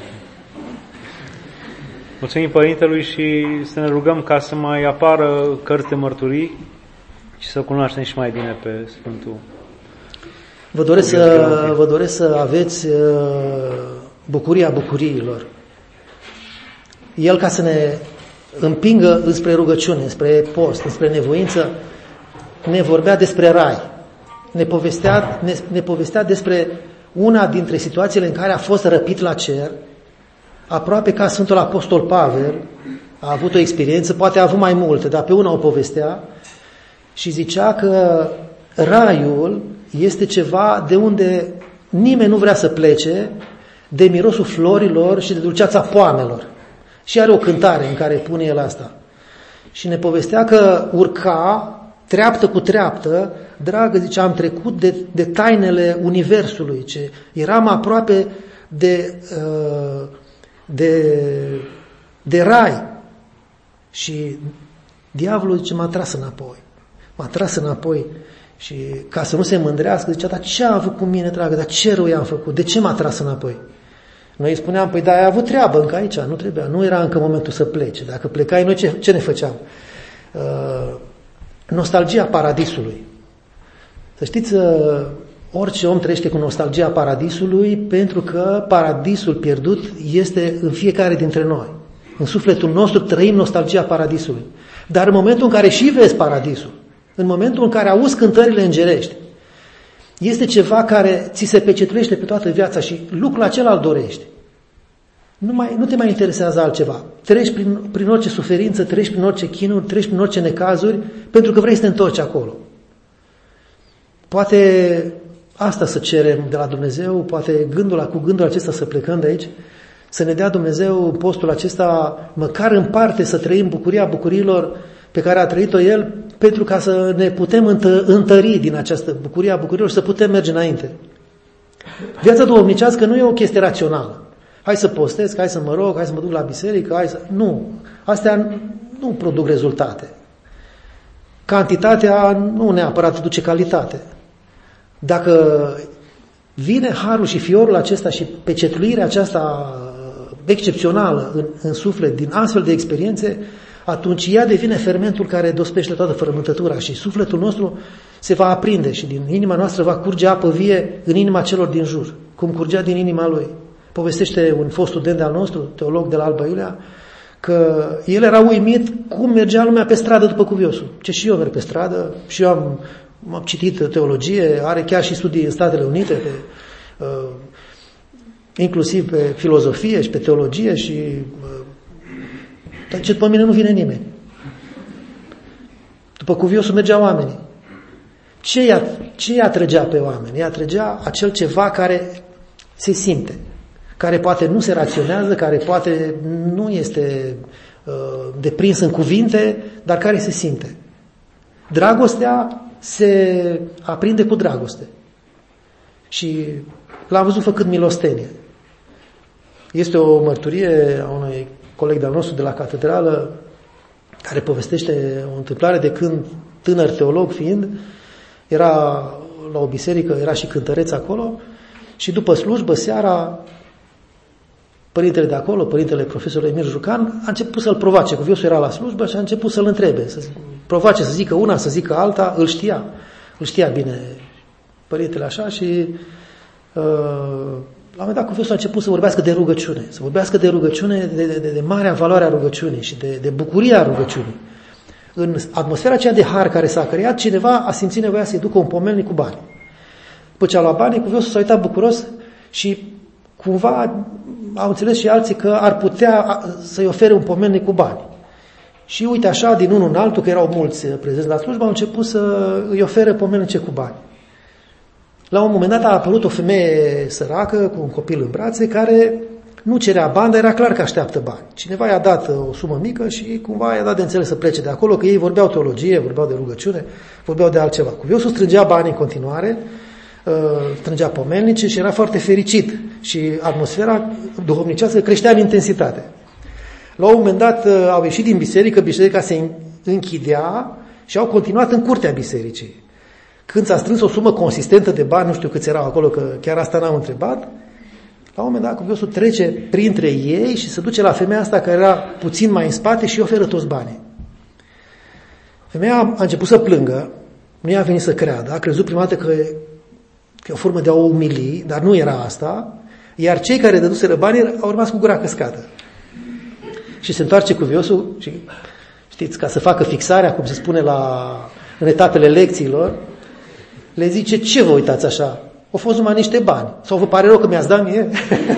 Mulțumim Părintelui și să ne rugăm ca să mai apară cărți de mărturii și să cunoaștem și mai bine pe Sfântul. Vă doresc, să, vă doresc să aveți bucuria bucuriilor. El, ca să ne împingă înspre rugăciune, spre post, înspre nevoință, ne vorbea despre rai. Ne povestea, ne, ne povestea despre una dintre situațiile în care a fost răpit la cer, aproape ca Sfântul Apostol Pavel a avut o experiență, poate a avut mai multe, dar pe una o povestea și zicea că raiul este ceva de unde nimeni nu vrea să plece, de mirosul florilor și de dulceața poamelor. Și are o cântare în care pune el asta. Și ne povestea că urca treaptă cu treaptă, dragă, zice, am trecut de, de tainele universului, ce eram aproape de, de, de rai. Și diavolul, zice, m-a tras înapoi. M-a tras înapoi și ca să nu se mândrească, zicea, dar ce a avut cu mine, dragă, dar ce rău i-am făcut, de ce m-a tras înapoi? Noi îi spuneam, păi da, ai avut treabă încă aici, nu trebuia, nu era încă momentul să plece. Dacă plecai, noi ce, ce ne făceam? Uh, nostalgia paradisului. Să știți, uh, orice om trăiește cu nostalgia paradisului, pentru că paradisul pierdut este în fiecare dintre noi. În sufletul nostru trăim nostalgia paradisului. Dar în momentul în care și vezi paradisul, în momentul în care auzi cântările îngerești, este ceva care ți se pecetluiește pe toată viața și lucrul acela îl dorești. Nu, mai, nu te mai interesează altceva. Treci prin, prin orice suferință, treci prin orice chinuri, treci prin orice necazuri, pentru că vrei să te întorci acolo. Poate asta să cerem de la Dumnezeu, poate gândul, cu gândul acesta să plecăm de aici, să ne dea Dumnezeu în postul acesta, măcar în parte să trăim bucuria bucuriilor pe care a trăit-o El, pentru ca să ne putem întă, întări din această bucurie a bucurilor și să putem merge înainte. Viața duhovnicească nu e o chestie rațională. Hai să postez, hai să mă rog, hai să mă duc la biserică, hai să... Nu. Astea nu produc rezultate. Cantitatea nu neapărat duce calitate. Dacă vine harul și fiorul acesta și pecetluirea aceasta excepțională în, în suflet din astfel de experiențe, atunci ea devine fermentul care dospește toată fărământătura și sufletul nostru se va aprinde și din inima noastră va curge apă vie în inima celor din jur, cum curgea din inima lui. Povestește un fost student de-al nostru, teolog de la Alba Iulia, că el era uimit cum mergea lumea pe stradă după cuviosul. Ce și eu merg pe stradă, și eu am, am citit teologie, are chiar și studii în Statele Unite, pe, uh, inclusiv pe filozofie și pe teologie și... Uh, Dar ce după mine nu vine nimeni. După cuviosul mergeau oamenii. Ce i-a, ce i-a atrăgea pe oameni? I-a atrăgea acel ceva care se simte, care poate nu se raționează, care poate nu este uh, deprins în cuvinte, dar care se simte. Dragostea se aprinde cu dragoste. Și l-am văzut făcând milostenie. Este o mărturie a unui coleg de-al nostru de la catedrală, care povestește o întâmplare de când, tânăr teolog fiind, era la o biserică, era și cântăreț acolo, și după slujbă, seara, părintele de acolo, părintele profesor Emil Jucan, a început să-l provoace. Cuviosul era la slujbă și a început să-l întrebe, să provoace, să zică una, să zică alta, îl știa. Îl știa bine părintele așa și... Uh, La un moment dat, cuviosul a început să vorbească de rugăciune, să vorbească de rugăciune, de, de, de marea valoare a rugăciunii și de, de bucuria rugăciunii. În atmosfera aceea de har care s-a creat, cineva a simțit nevoia să-i ducă un pomelnic cu bani. După ce a luat banii, cuviosul s-a uitat bucuros și cumva au înțeles și alții că ar putea să-i ofere un pomelnic cu bani. Și uite așa, din unul în altul, că erau mulți prezenți la slujbă, au început să îi ofere pomelnice cu bani. La un moment dat a apărut o femeie săracă cu un copil în brațe care nu cerea bani, dar era clar că așteaptă bani. Cineva i-a dat o sumă mică și cumva i-a dat de înțeles să plece de acolo, că ei vorbeau teologie, vorbeau de rugăciune, vorbeau de altceva. Cuviosul strângea bani în continuare, strângea pomelnice și era foarte fericit și atmosfera duhovnicească creștea în intensitate. La un moment dat au ieșit din biserică, biserica se închidea și au continuat în curtea bisericii. Când s-a strâns o sumă consistentă de bani, nu știu câți erau acolo, că chiar asta n-am întrebat, la un moment dat cuviosul trece printre ei și se duce la femeia asta care era puțin mai în spate și îi oferă toți banii. Femeia a început să plângă, nu i-a venit să creadă, a crezut prima dată că, că e o formă de a o umili, dar nu era asta, iar cei care dăduseră banii au rămas cu gura căscată. Și se întoarce cuviosul și, știți, ca să facă fixarea, cum se spune la, în etapele lecțiilor, le zice, ce vă uitați așa? Au fost numai niște bani. Sau vă pare rău că mi-ați dat mie?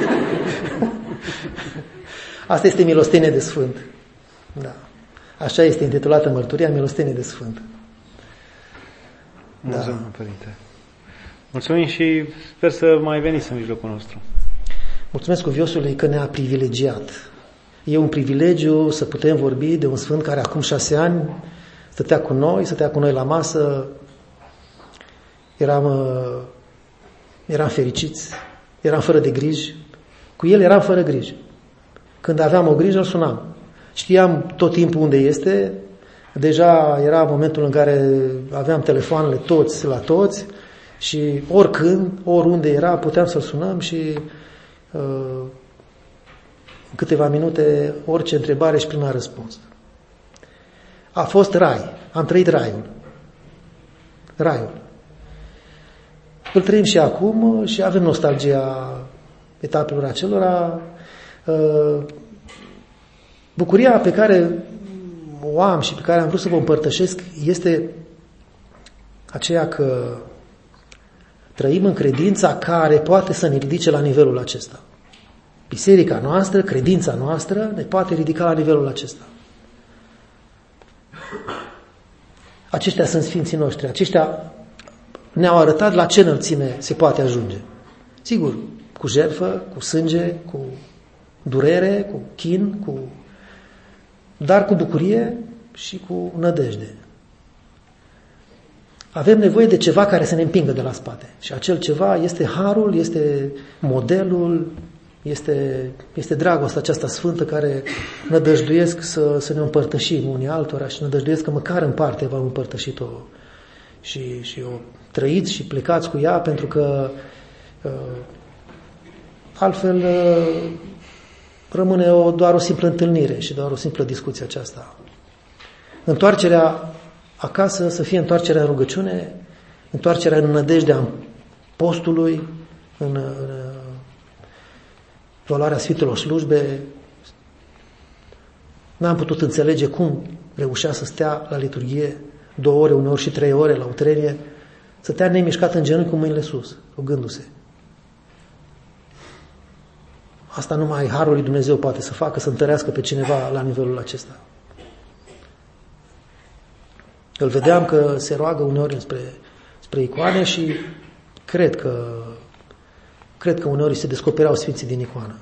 Asta este milostenie de sfânt. Da. Așa este intitulată mărturia, milostenie de sfânt. Mulțumim, da. Părinte. Mulțumim și sper să mai veniți în mijlocul nostru. Mulțumesc cuviosului că ne-a privilegiat. E un privilegiu să putem vorbi de un sfânt care acum șase ani stătea cu noi, stătea cu noi la masă. Eram, eram fericiți, eram fără de griji. Cu el eram fără griji. Când aveam o grijă, îl sunam. Știam tot timpul unde este. Deja era momentul în care aveam telefoanele toți la toți și oricând, oriunde era, puteam să-l sunăm și uh, în câteva minute orice întrebare își primea răspuns. A fost rai. Am trăit raiul. Raiul. Îl trăim și acum și avem nostalgia etapelor acelora. Bucuria pe care o am și pe care am vrut să vă împărtășesc este aceea că trăim în credința care poate să ne ridice la nivelul acesta. Biserica noastră, credința noastră ne poate ridica la nivelul acesta. Aceștia sunt sfinții noștri. Aceștia ne-au arătat la ce înălțime se poate ajunge. Sigur, cu jertfă, cu sânge, cu durere, cu chin, cu... dar cu bucurie și cu nădejde. Avem nevoie de ceva care să ne împingă de la spate. Și acel ceva este harul, este modelul, este, este dragostea aceasta sfântă care nădăjduiesc să, să ne împărtășim unii altora și nădăjduiesc că măcar în parte v-am împărtășit-o și, și o trăiți și plecați cu ea, pentru că uh, altfel uh, rămâne o, doar o simplă întâlnire și doar o simplă discuție aceasta. Întoarcerea acasă să fie întoarcerea în rugăciune, întoarcerea în nădejdea postului, în, în luarea Sfintelor Slujbe. N-am putut înțelege cum reușea să stea la liturghie două ore, uneori și trei ore la utrenie, stătea nemișcat în genunchi cu mâinile sus, rugându-se. Asta numai harul lui Dumnezeu poate să facă, să întărească pe cineva la nivelul acesta. Îl vedeam că se roagă uneori spre, spre icoane și cred că cred că uneori se descopereau sfinții din icoană.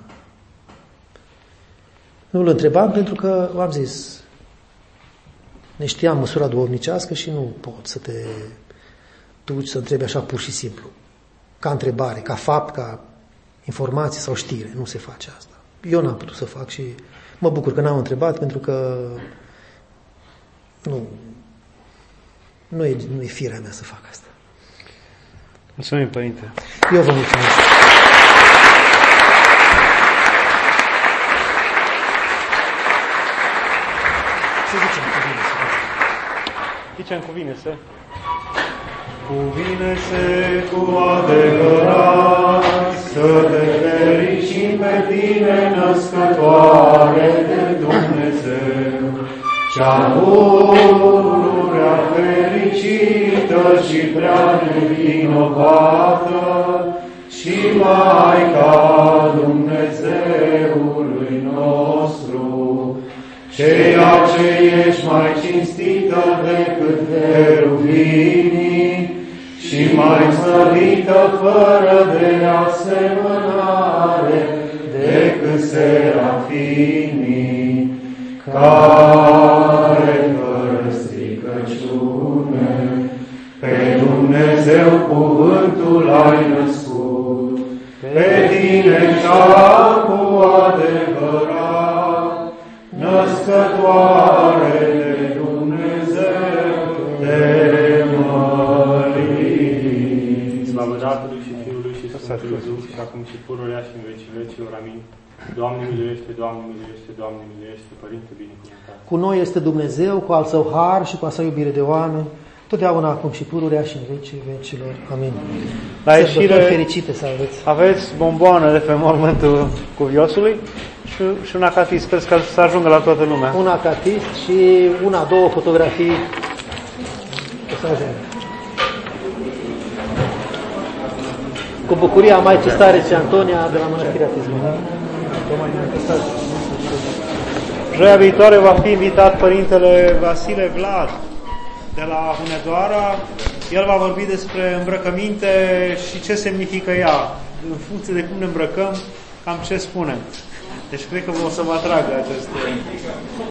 Nu îl întrebam pentru că, v-am zis, ne știam măsura duhovnicească și nu pot să te duci să întrebi așa pur și simplu. Ca întrebare, ca fapt, ca informație sau știre. Nu se face asta. Eu n-am putut să fac și mă bucur că n-am întrebat, pentru că nu, nu e, nu e firea mea să fac asta. Mulțumim, Părinte. Eu vă mulțumesc. Ce zicem? Cuvine să Zicem cuvine să... Cuvine-se cu adevărat să te fericim pe tine, născătoare de Dumnezeu, cea pururea fericită și prea nevinovată și Maica Dumnezeului nostru, ceea ce ești mai cinstită decât heruvimii și și mai slăvită fără de asemănare decât serafimii, care fără stricăciune pe Dumnezeu cuvântul ai născut, pe tine cea cu adevărat, născătoare de Dumnezeu, te măriți. Slavă Tatălui și Fiului și Sfântului Duh, și acum și pururea și în vecii vecilor. Amin. Doamne miluiește, Doamne miluiește, Doamne miluiește, Părinte binecuvântat. Cu noi este Dumnezeu, cu al Său har și cu a Sa iubire de oameni, totdeauna acum și pururea și în vecii vecilor. Amin. La ieșire fericite să aveți. Aveți bomboană de pe mormântul cuviosului și, și un acatist. Sper că să ajungă la toată lumea. Un acatist și una, două fotografii. O să ajungă. Cu bucuria Maicii Starețe Antonia de la Mănăstirea Tizmă. Joia viitoare va fi invitat Părintele Vasile Vlad de la Hunedoara. El va vorbi despre îmbrăcăminte și ce semnifică ea. În funcție de cum ne îmbrăcăm, cam ce spunem. Deci cred că o să vă atragă aceste